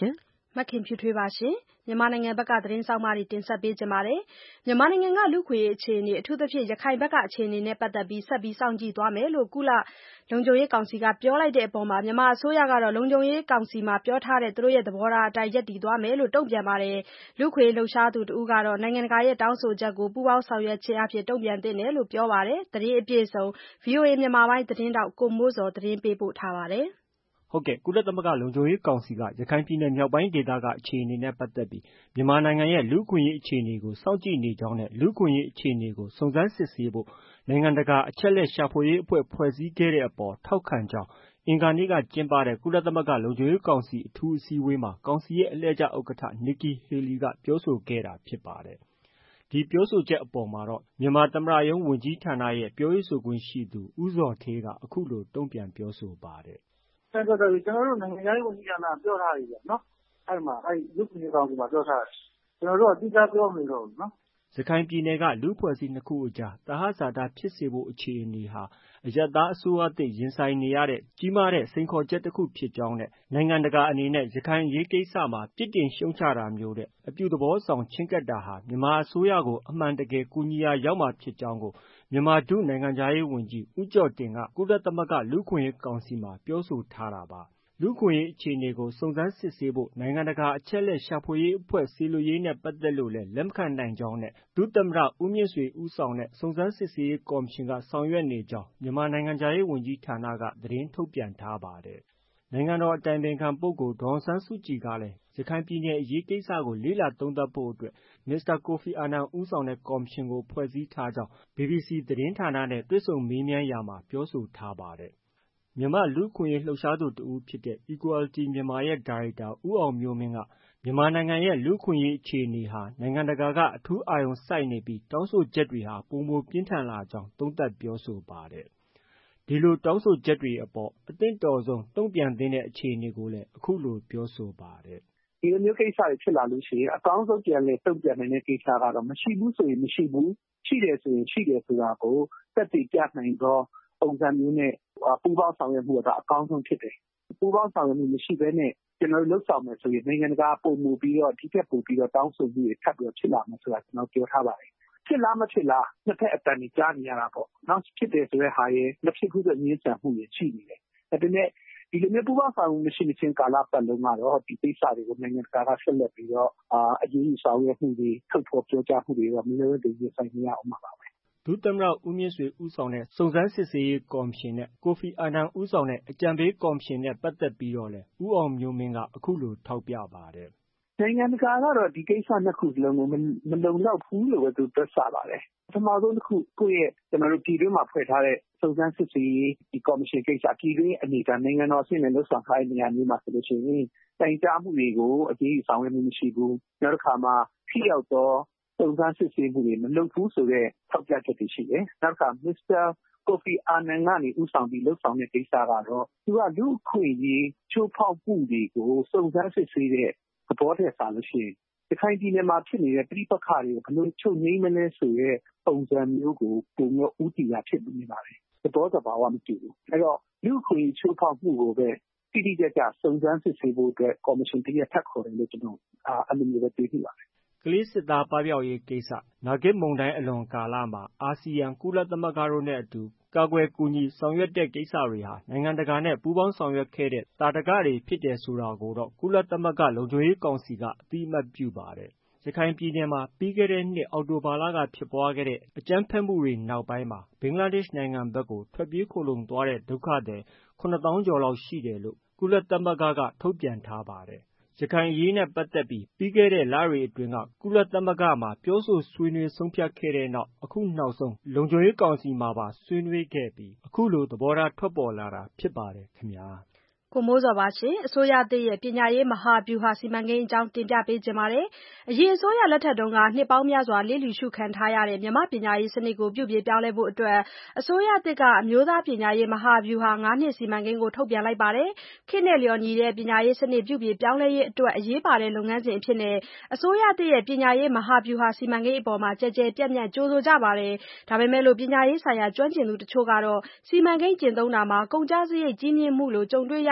မခင်ဖြူထွေးပါရှင်။ မြန်မာနိုင်ငံဘက်ကသတင်းဆောင်းပါးတွေတင်ဆက်ပေးကြပါမယ်။ မြန်မာနိုင်ငံကလူ့အခွင့်အရေးအခြေအနေအထူးသဖြင့်ရခိုင်ဘက်ကအခြေအနေနဲ့ပတ်သက်ပြီးဆက်ပြီးစောင့်ကြည့်သွားမယ်လို့ကုလလုံခြုံရေးကောင်စီကပြောလိုက်တဲ့အပေါ်မြန်မာအစိုးရကတော့လုံခြုံရေးကောင်စီမှာပြောထားတဲ့သူတို့ရဲ့သဘောထားအတိုင်းရပ်တည်သွားမယ်လို့တုံ့ပြန်ပါတယ်။ လူ့အခွင့်အရေးလှုပ်ရှားသူတဦးကတော့နိုင်ငံတကာရဲ့တောင်းဆိုချက်ကိုပူးပေါင်းဆောင်ရွက်ခြင်းအားဖြင့်တုံ့ပြန်သင့်တယ်လို့ပြောပါတယ်။ သတင်းအပြည့်အစုံ VOA မြန်မာပိုင်းသတင်းထောက်ကိုမိုးဇော်သတင်းပေးပို့ထားပါတယ်။ကုလသမဂ္ဂလုံခြုံရေးကောင်စီကရခိုင်ပြည်နယ်မြောက်ပိုင်းဒေသကအခြေအနေနဲ့ပတ်သက်ပြီးမြန်မာနိုင်ငံရဲ့လူ့အခွင့်အရေးအခြေအနေကိုစောင့်ကြည့်နေကြောင်းနဲ့လူ့အခွင့်အရေးအခြေအနေကိုစုံစမ်းစစ်ဆေးဖို့နိုင်ငံတကာအချက်အလက်ရှာဖွေရေးအဖွဲ့ဖွဲ့စည်းခဲ့တဲ့အပေါ်ထောက်ခံကြောင်းအင်္ဂါနေ့ကကျင်းပတဲ့ကုလသမဂ္ဂလုံခြုံရေးကောင်စီအထူးအစည်းအဝေးမှာကောင်စီရဲ့အလှည့်ကျဥက္ကဋ္ဌ Nikki Haley ကပြောဆိုခဲ့တာဖြစ်ပါတယ်။ ဒီပြောဆိုချက်အပေါ်မှာတော့မြန်မာသမ္မတရုံးဝန်ကြီးဌာနရဲ့ပြောရေးဆိုခွင့်ရှိသူဦးဇော်ဌေးကအခုလိုတုံ့ပြန်ပြောဆိုပါတယ်။ “ကျနော်တို့နိုင်ငံခြားရေးဝန်ကြီးဌာနကပြောထားပြီဗျနော်။လူ့အခွင့်အရေးကောင်စီမှာပြောထားတယ်။ကျနော်တို့ကသီးခြားပြောမနေတော့ဘူးနော်။ ” ရခိုင်ပြည်နယ်ကလူ့အဖွဲ့အစည်းနှစ်ခုအကြားသဟဇာတဖြစ်စေဖို့အခြေအနေဟာအရပ်သားအစိုးရသစ်ရင်ဆိုင်နေရတဲ့ကြီးမားတဲ့စိန်ခေါ်ချက်တခုဖြစ်ကြောင်းနဲ့နိုင်ငံတကာအနေနဲ့ရခိုင်အရေးကိစ္စမှာပြစ်တင်ရှုတ်ချတာမျိုးထက်အပြုသဘောဆောင်ချဉ်းကပ်တာဟာမြန်မာအစိုးရကိုအမှန်တကယ်ကူညီရာရောက်မှာဖြစ်ကြောင်းကိုမြန်မာဒုနိုင်ငံခြားရေးဝန်ကြီးဦးကျော်တင်ကကုလသမဂ္ဂလူ့အခွင့်အရေးကောင်စီမှာပြောဆိုထားတာပါ။ လူ့အခွင့်အရေးအခြေအနေကိုစုံစမ်းစစ်ဆေးဖို့နိုင်ငံတကာအချက်အလက်ရှာဖွေရေးအဖွဲ့စေလွှတ်ရေးနဲ့ပတ်သက်လို့လည်းလက်မခံနိုင်ကြောင်းနဲ့ဒုသမ္မတဦးမြင့်ဆွေဦးဆောင်တဲ့စုံစမ်းစစ်ဆေးရေးကော်မရှင်ကဆောင်ရွက်နေကြောင်းမြန်မာနိုင်ငံခြားရေးဝန်ကြီးဌာနကသတင်းထုတ်ပြန်ထားပါတယ်။ နိုင်ငံတော်အတိုင်ပင်ခံပုဂ္ဂိုလ်ဒေါ်အောင်ဆန်းစုကြည်ကလည်းရခိုင်ပြည်နယ်အရေးကိစ္စကိုလေ့လာသုံးသပ်ဖို့အတွက်မစ္စတာကိုဖီအာနန်ဦးဆောင်တဲ့ကော်မရှင်ကိုဖွဲ့စည်းထားကြောင်းBBC သတင်းဌာနနဲ့တွေ့ဆုံမေးမြန်းရာမှာပြောဆိုထားပါတယ်။ မြန်မာ့လူ့အခွင့်အရေးလှုပ်ရှားသူတဦးဖြစ်တဲ့ Equality Myanmar ရဲ့ ဒါရိုက်တာဦးအောင်မျိုးမင်းကမြန်မာနိုင်ငံရဲ့လူ့အခွင့်အရေးအခြေအနေဟာနိုင်ငံတကာကအထူးအာရုံစိုက်နေပြီးတောင်းဆိုချက်တွေဟာပိုမိုပြင်းထန်လာကြောင်းသုံးသပ်ပြောဆိုပါတယ်။ ဒီလိုတောင်းဆိုချက်တွေအပေါ်အသင့်တော်ဆုံးတုံ့ပြန်သင့်တဲ့အခြေအနေကိုလည်းအခုလိုပြောဆိုပါတယ်။ “ဒီလိုမျိုးကိစ္စတွေဖြစ်လာလို့ရှိရင်အကောင်းဆုံးပြန်လည်တုံ့ပြန်နိုင်တဲ့ကိစ္စကတော့မရှိဘူးဆိုရင်မရှိဘူး။ရှိတယ်ဆိုရင်ရှိတယ်ဆိုတာကိုသက်သေပြနိုင်သောပုံစံမျိုးနဲ့ပူးပေါင်းဆောင်ရွက်မှုကအကောင်းဆုံးဖြစ်တယ်။ပူးပေါင်းဆောင်ရွက်မှုမရှိဘဲနဲ့ကျနော်တို့လုပ်ဆောင်မယ်ဆိုရင်နိုင်ငံတကာပိုမိုပြီးတော့ဒီထက်ပိုပြီးတော့တောင်းဆိုမှုတွေထပ်ပြီးတော့ဖြစ်လာမယ်ဆိုတာကျနော်ပြောထားပါတယ်။ဖြစ်လားမဖြစ်လားနှစ်ဖက်အသံတွေကြားနေရတာပေါ့။နောက်ဖြစ်တယ်ဆိုတဲ့ဟာရယ်မဖြစ်ဘူးဆိုငြင်းဆန်မှုတွေရှိနေတယ်။ဒါပေမဲ့ဒီလိုမျိုးပူးပေါင်းဆောင်ရွက်မှုမရှိမချင်းကာလပတ်လုံးကတော့ဒီကိစ္စတွေကိုနိုင်ငံတကာကဆက်လက်ပြီးတော့အရေးယူဆောင်ရွက်မှုတွေထုတ်ဖော်ပြောကြားမှုတွေတော့မလွယ်မသွေရင်ဆိုင်နေရအောင်ပါပဲ။ ” ဒုသမ္မတဦးမြင့်ဆွေဦးဆောင်တဲ့စုံစမ်းစစ်ဆေးရေးကော်မရှင်နဲ့ကိုဖီအာနန်ဦးဆောင်တဲ့အကြံပေးကော်မရှင်နဲ့ပတ်သက်ပြီးတော့လည်းဦးအောင်မျိုးမင်းကအခုလိုထောက်ပြပါတယ်။“နိုင်ငံတကာကတော့ဒီကိစ္စနှစ်ခုစလုံးကိုမလုံလောက်ဘူးလို့ပဲသူတွက်ဆပါတယ်။ပထမဆုံးတစ်ခုကိုယ့်ရဲ့ပြည်တွင်းမှာဖွဲ့ထားတဲ့စုံစမ်းစစ်ဆေးရေးဒီကော်မရှင်ကိစ္စပြည်တွင်းအနေကနိုင်ငံတော်အဆင့်နဲ့လှုပ်ဆောင်ထားတဲ့နေရာမျိုးမှာဆိုလို့ရှိရင်တိုင်ကြားမှုတွေကိုအရေးယူဆောင်ရွက်မှုမရှိဘူး။နောက်တစ်ခါမှာထိရောက်သောစုံစမ်းစစ်ဆေးမှုတွေမလုပ်ဘူးဆိုတဲ့ထောက်ပြချက်တွေရှိတယ်။နောက်တစ်ခါမစ္စတာကိုဖီအာနန်ကနေဦးဆောင်ပြီးလှုပ်ဆောင်တဲ့ကိစ္စကတော့သူကလူ့အခွင့်အရေးချိုးဖောက်မှုတွေကိုစုံစမ်းစစ်ဆေးတဲ့သဘောထက်စာလို့ရှိရင်ရခိုင်ပြည်နယ်မှာဖြစ်နေတဲ့ပဋိပက္ခတွေကိုဘယ်လိုချုပ်ငြိမ်းမလဲဆိုတဲ့ပုံစံမျိုးကိုပုံမျိုးဦးတည်တာဖြစ်နေပါတယ်။သဘောသဘာဝမတူဘူး။အဲတော့လူ့အခွင့်အရေးချိုးဖောက်မှုကိုပဲတိတိကျကျစုံစမ်းစစ်ဆေးဖို့အတွက်ကော်မရှင်တစ်ရပ်ထပ်ခေါ်တယ်လို့ကျွန်တော်အဲ့လိုမျိုးပဲတွေးမိပါတယ်။ကလေးစစ်သားပပျောက်ရေးကိစ္စနာဂစ်မုန်တိုင်းအလွန်ကာလမှာအာဆီယံကုလသမဂ္ဂတို့နဲ့အတူကာကွယ်ကူညီဆောင်ရွက်တဲ့ကိစ္စတွေဟာနိုင်ငံတကာနဲ့ပူးပေါင်းဆောင်ရွက်ခဲ့တဲ့သာဓကတွေဖြစ်တယ်ဆိုတာကိုတော့ကုလသမဂ္ဂလုံခြုံရေးကောင်စီကအသိအမှတ်ပြုပါတယ်။ရခိုင်ပြည်နယ်မှာပြီးခဲ့တဲ့နှစ်အောက်တိုဘာလကဖြစ်ပွားခဲ့တဲ့အကြမ်းဖက်မှုတွေနောက်ပိုင်းမှာဘင်္ဂလားဒေ့ရှ်နိုင်ငံဘက်ကိုထွက်ပြေးခိုလှုံသွားတဲ့ဒုက္ခသည် 7,000,000 ကျော်လောက်ရှိတယ်လို့ကုလသမဂ္ဂကထုတ်ပြန်ထားပါတယ်။ရခိုင်အရေးနဲ့ပတ်သက်ပြီးပြီးခဲ့တဲ့လတွေအတွင်းကကုလသမဂ္ဂမှာပြောဆိုဆွေးနွေးဆုံးဖြတ်ခဲ့တဲ့နောက်အခုနောက်ဆုံးလုံခြုံရေးကောင်စီမှာပါဆွေးနွေးခဲ့ပြီးအခုလိုသဘောထားထွက်ပေါ်လာတာဖြစ်ပါတယ်ခင်ဗျာ။ကိုမိုးဇော်ပါရှင်။အစိုးရသစ်ရဲ့ပညာရေးမဟာဗျူဟာစီမံကိန်းအကြောင်းတင်ပြပေးချင်ပါတယ်။အရင်အစိုးရလက်ထက်ကနှစ်ပေါင်းများစွာလျစ်လျူရှုခံထားရတဲ့မြန်မာ့ပညာရေးစနစ်ကိုပြုပြင်ပြောင်းလဲဖို့အတွက်အစိုးရသစ်ကအမျိုးသားပညာရေးမဟာဗျူဟာ ၅ နှစ်စီမံကိန်းကိုထုတ်ပြန်လိုက်ပါတယ်။ခေတ်နဲ့လျော်ညီတဲ့ပညာရေးစနစ်ပြုပြင်ပြောင်းလဲရေးအတွက်အရေးပါတဲ့လုပ်ငန်းစဉ်အဖြစ်အစိုးရသစ်ရဲ့ပညာရေးမဟာဗျူဟာစီမံကိန်းအပေါ်ကျယ်ကျယ်ပြန့်ပြန့်ကြိုဆိုကြပါတယ်။ဒါပေမဲ့ပညာရေးဆိုင်ရာကျွမ်းကျင်သူတချို့ကတော့စီမံကိန်းကျင့်သုံးတာမှာကုန်ကျစရိတ်ကြီးမြင့်မှုလိုကြုံတွေ့ရ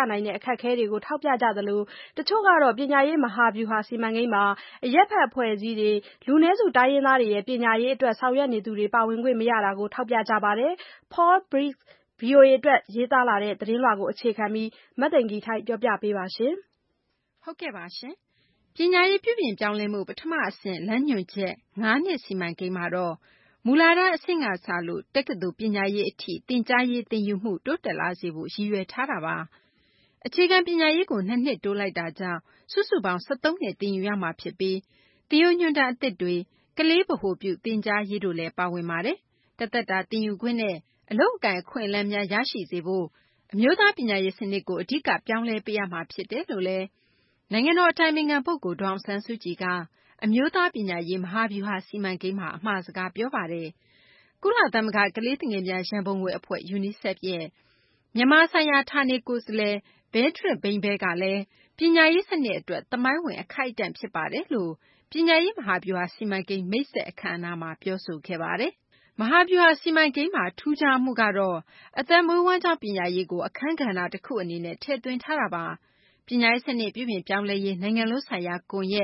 နိုင်တဲ့အခက်အခဲတွေကိုထောက်ပြကြသလိုတချို့ကတော့ပညာရေးမဟာဗျူဟာစီမံကိန်းမှာအရက်ဖက်အဖွဲ့အစည်းတွေလူနည်းစုတိုင်းရင်းသားတွေရဲ့ပညာရေးအတွက်ဆောင်ရွက်နေသူတွေပါဝင်ခွင့်မရတာကိုထောက်ပြကြပါတယ်။ Paul Briggs VOA အတွက်ရေးသားလာတဲ့သတင်းလွှာကိုအခြေခံပြီးမသိင်္ဂီထိုက်ပြောပြပေးပါရှင်။ဟုတ်ကဲ့ပါရှင်။ပညာရေးပြုပြင်ပြောင်းလဲမှုပထမအဆင့်လမ်းညွှန်ချက်9နှစ်စီမံကိန်းမှာတော့မူလတန်းအဆင့်ကစလို့တက္ကသိုလ်ပညာရေးအထိသင်ကြားရေးသင်ယူမှုတိုးတက်လာစေဖို့ရည်ရွယ်ထားတာပါ။အခြေခံပညာရေးကို2နှစ်တိုးလိုက်တာကြောင့်စုစုပေါင်း73နှစ်သင်ယူရမှာဖြစ်ပြီးသင်ယူညွှန်တမ်းအသစ်တွေကလေးဗဟိုပြုသင်ကြားရေးတို့လည်းပါဝင်ပါတယ်။တသက်တာသင်ယူခွင့်နဲ့အလုပ်အကိုင်အခွင့်အလမ်းများရရှိစေဖို့အမျိုးသားပညာရေးစနစ်ကိုအဓိကပြောင်းလဲပေးရမှာဖြစ်တယ်လို့လည်းနိုင်ငံတော်အတိုင်ပင်ခံပုဂ္ဂိုလ်ဒေါ်အောင်ဆန်းစုကြည်ကအမျိုးသားပညာရေးမဟာဗျူဟာစီမံကိန်းမှာအမှာစကားပြောပါတယ်။ကုလသမဂ္ဂကလေးသူငယ်များရန်ပုံငွေအဖွဲ့ UNICEF ရဲ့မြန်မာဆိုင်ရာဌာနေကိုယ်စားလှယ် Beatrice Bimble ကလည်းပညာရေးစနစ်အတွက်သမိုင်းဝင်အခိုက်အတန့်ဖြစ်ပါတယ်လို့ပညာရေးမဟာဗျူဟာစီမံကိန်းမိတ်ဆက်အခမ်းအနားမှာပြောဆိုခဲ့ပါတယ်။မဟာဗျူဟာစီမံကိန်းမှာထူးခြားမှုကတော့အသက်မွေးဝမ်းကျောင်းပညာရေးကိုအခန်းကဏ္ဍတစ်ခုအနေနဲ့ထည့်သွင်းထားတာပါ။ပညာရေးစနစ်ပြုပြင်ပြောင်းလဲရေးနိုင်ငံလုံးဆိုင်ရာကွန်ရက်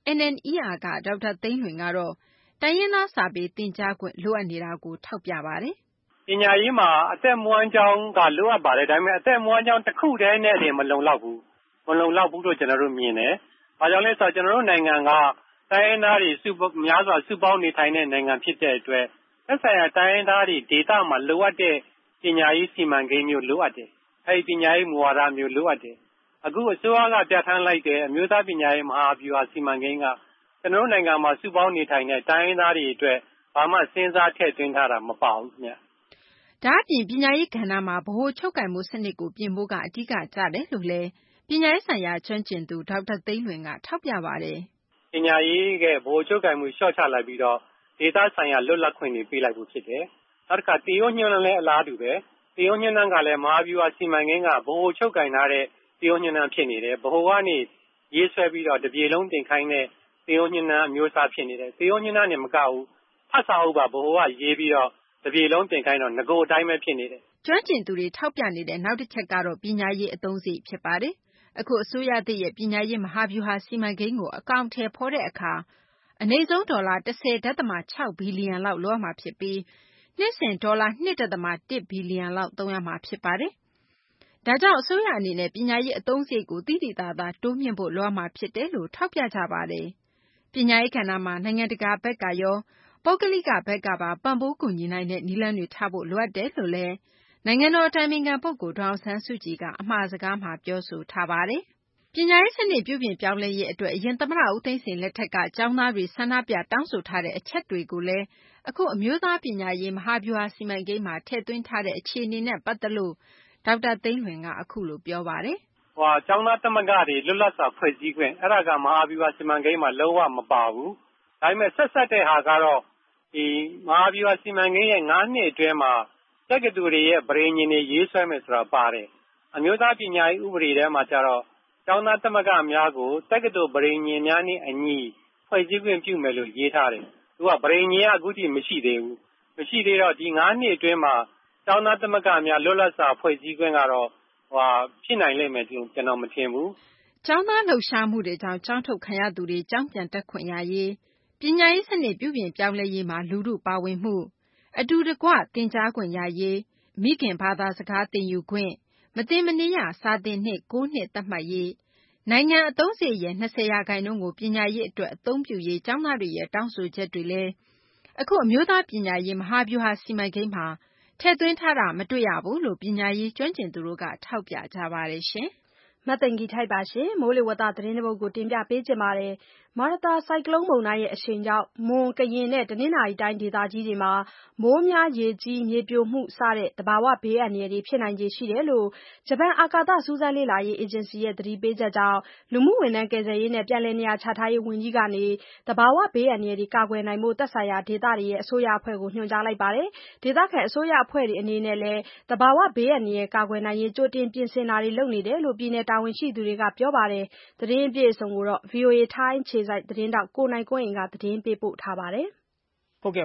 NNER ကဒေါက်တာသိန်းလွင်ကတော့တိုင်းရင်းသားစာပေသင်ကြားခွင့်လိုအပ်နေတာကိုထောက်ပြပါတယ်။ပညာရေးမှာအသက်မွေးဝမ်းကျောင်းကလိုအပ်ပါတယ်ဒါပေမဲ့အသက်မွေးဝမ်းကျောင်းတစ်ခုတည်းနဲ့တင်မလုံလောက်ဘူးလို့ကျွန်တော်တို့မြင်တယ်။ဘာကြောင့်လဲဆိုတော့ကျွန်တော်တို့နိုင်ငံကတိုင်းရင်းသားတွေများစွာစုပေါင်းနေထိုင်တဲ့နိုင်ငံဖြစ်တဲ့အတွက်သက်ဆိုင်ရာတိုင်းရင်းသားတွေဒေသမှာလိုအပ်တဲ့ပညာရေးစီမံကိန်းမျိုးလိုအပ်တယ်။အဲဒီပညာရေးမူဝါဒမျိုးလိုအပ်တယ်။အခုအစိုးရကပြဋ္ဌာန်းလိုက်တဲ့အမျိုးသားပညာရေးမဟာဗျူဟာစီမံကိန်းကကျွန်တော်တို့နိုင်ငံမှာစုပေါင်းနေထိုင်တဲ့တိုင်းရင်းသားတွေအတွက်ဘာမှစဉ်းစားထည့်သွင်းထားတာမပါဘူးခင်ဗျ။ဒါ့အပြင်ပညာရေးကဏ္ဍမှာဗဟိုချုပ်ကိုင်မှုစနစ်ကိုပြင်ဖို့ကအဓိကကျတယ်လို့လည်းပညာရေးဆိုင်ရာကျွမ်းကျင်သူဒေါက်တာသိန်းလွင်ကထောက်ပြပါတယ်။ပညာရေးကဗဟိုချုပ်ကိုင်မှုလျှော့ချလိုက်ပြီးတော့ဒေသဆိုင်ရာလွတ်လပ်ခွင့်တွေပေးလိုက်ဖို့ဖြစ်တယ်။နောက်တစ်ခါတည်ရုံညွှန်းလည်းအလားတူပဲ။တည်ရုံညွှန်းကလည်းမဟာဗျူဟာစီမံကိန်းကဗဟိုချုပ်ကိုင်ထားတဲ့တည်ရုံညွှန်းဖြစ်နေတယ်။ဗဟိုကနေရေးဆွဲပြီးတော့တပြေလုံးတင်ခိုင်းတဲ့တည်ရုံညွှန်းအမျိုးအစားဖြစ်နေတယ်။တည်ရုံညွှန်းနဲ့မကဘူးဖတ်စာအုပ်ပါဗဟိုကရေးပြီးတော့တပြေလုံးတင်ခိုင်းတော့ငကိုအတိုင်းပဲဖြစ်နေတယ်။ကျွမ်းကျင်သူတွေထောက်ပြနေတဲ့နောက်တစ်ချက်ကတော့ပညာရေးအသုံးစရိတ်ဖြစ်ပါတယ်။အခုအစိုးရသစ်ရဲ့ပညာရေးမဟာဗျူဟာစီမံကိန်းကိုအကောင်အထည်ဖော်တဲ့အခါအနည်းဆုံးဒေါ်လာ 10.6 ဘီလီယံလောက်လိုအပ်မှာဖြစ်ပြီးနှစ်စဉ်ဒေါ်လာ 2.1 ဘီလီယံလောက်သုံးရမှာဖြစ်ပါတယ်။ဒါကြောင့်အစိုးရအနေနဲ့ပညာရေးအသုံးစရိတ်ကိုသိသိသာသာတိုးမြှင့်ဖို့လိုအပ်မှာဖြစ်တယ်လို့ထောက်ပြကြပါတယ်။ပညာရေးကဏ္ဍမှာနိုင်ငံတကာဘက်ကရောပုဂ္ဂလိကဘက်ကပါပံ့ပိုးကူညီနိုင်တဲ့နည်းလမ်းတွေထားဖို့လိုအပ်တယ်လို့လည်းနိုင်ငံတော်အတိုင်ပင်ခံပုဂ္ဂိုလ်ဒေါ်အောင်ဆန်းစုကြည်ကအမှာစကားမှာပြောဆိုထားပါတယ်။ပညာရေးစနစ်ပြုပြင်ပြောင်းလဲရေးအတွက်အရင်သမ္မတဦးသိန်းစိန်လက်ထက်ကကျောင်းသားတွေဆန္ဒပြတောင်းဆိုထားတဲ့အချက်တွေကိုလည်းအခုအမျိုးသားပညာရေးမဟာဗျူဟာစီမံကိန်းမှာထည့်သွင်းထားတဲ့အခြေအနေနဲ့ပတ်သက်လို့ဒေါက်တာသိန်းလွင်ကအခုလိုပြောပါတယ်။ကျောင်းသားသမဂ္ဂတွေလွတ်လပ်စွာဖွဲ့စည်းခွင့်အဲ့ဒါကမဟာဗျူဟာစီမံကိန်းမှာလုံးဝမပါဘူး။ဒါပေမဲ့ဆက်တဲ့ဟာကတော့ဒီမဟာဗျူဟာစီမံကိန်းရဲ့9နှစ်အတွင်းမှာတက္ကသိုလ်တွေရဲ့ဗရေညင်တွေရေးဆွဲမယ်ဆိုတာပါတယ်။အမျိုးသားပညာရေးဥပဒေထဲမှာကျတော့ကျောင်းသားသမဂ္ဂများကိုတက္ကသိုလ်ဗရေညင်များနဲ့အညီဖွဲ့စည်းခွင့်ပြုမယ်လို့ရေးထားတယ်။သူကဗရေညင်ကအခုထိမရှိသေးဘူး။မရှိသေးတော့ဒီ9နှစ်အတွင်းမှာကျောင်းသားသမဂ္ဂများလွတ်လပ်စွာဖွဲ့စည်းခွင့်ကတော့ဖြစ်နိုင်လိမ့်မယ်ကျွန်တော်မထင်ဘူး။ကျောင်းသားလှုပ်ရှားမှုတွေကြောင့်ကျောင်းထုတ်ခံရသူတွေကျောင်းပြန်တက်ခွင့်ရရေးပညာရေးစနစ်ပြုပြင်ပြောင်းလဲရေးမှာလူထုပါဝင်မှုအတူတကွသင်ကြားခွင့်ရရေးမိခင်ဘာသာစကားသင်ယူခွင့်မသင်မနေရစာသင်နှစ်6နှစ်သတ်မှတ်ရေးနိုင်ငံအသုံးစရိတ်ရဲ့20%ကိုပညာရေးအတွက်အသုံးပြုရေးကျောင်းသားတွေရဲ့တောင်းဆိုချက်တွေလည်းအခုအမျိုးသားပညာရေးမဟာဗျူဟာစီမံကိန်းမှာထည့်သွင်းထားတာမတွေ့ရဘူးလို့ပညာရေးကျွမ်းကျင်သူတို့ကထောက်ပြကြပါတယ်ရှင်။မသိင်္ဂီထိုက်ပါရှင်။မိုးလေဝသသတင်းတစ်ပုဒ်ကိုတင်ပြပေးချင်ပါတယ်။မာရသာဆိုင်ကလုန်းမုန်တိုင်းရဲ့အရှိန်ကြောင့်မွန်ကရင်နဲ့တနင်္သာရီတိုင်းဒေသကြီးတွေမှာမိုးများရေကြီးမြေပြိုမှုစတဲ့သဘာဝဘေးအန္တရာယ်တွေဖြစ်နိုင်ခြေရှိတယ်လို့ဂျပန်အာကာသစူးစမ်းလေ့လာရေးအေဂျင်စီရဲ့သတိပေးချက်ကြောင့်လူမှုဝန်ထမ်းကယ်ဆယ်ရေးနဲ့ပြန်လည်နေရာချထားရေးဝန်ကြီးကနေသဘာဝဘေးအန္တရာယ်တွေကာကွယ်နိုင်ဖို့သက်ဆိုင်ရာဒေသတွေရဲ့အစိုးရအဖွဲ့ကိုညွှန်ကြားလိုက်ပါတယ်။ဒေသခံအစိုးရအဖွဲ့တွေအနေနဲ့လည်းသဘာဝဘေးအန္တရာယ်ကာကွယ်နိုင်ရေးကြိုတင်ပြင်ဆင်တာတွေလုပ်နေတယ်လို့ပြည်내တာဝန်ရှိသူတွေကပြောပါတယ်။သတင်းအပြည့်အစုံကိုတော့ VOA ထိုင်းအခြေစိုက်သတင်းထောက်ကိုနိုင်ကွန်းအိန်ကသတင်းပေးပို့ထားပါတယ်။ဟုတ်ကဲ့ပါ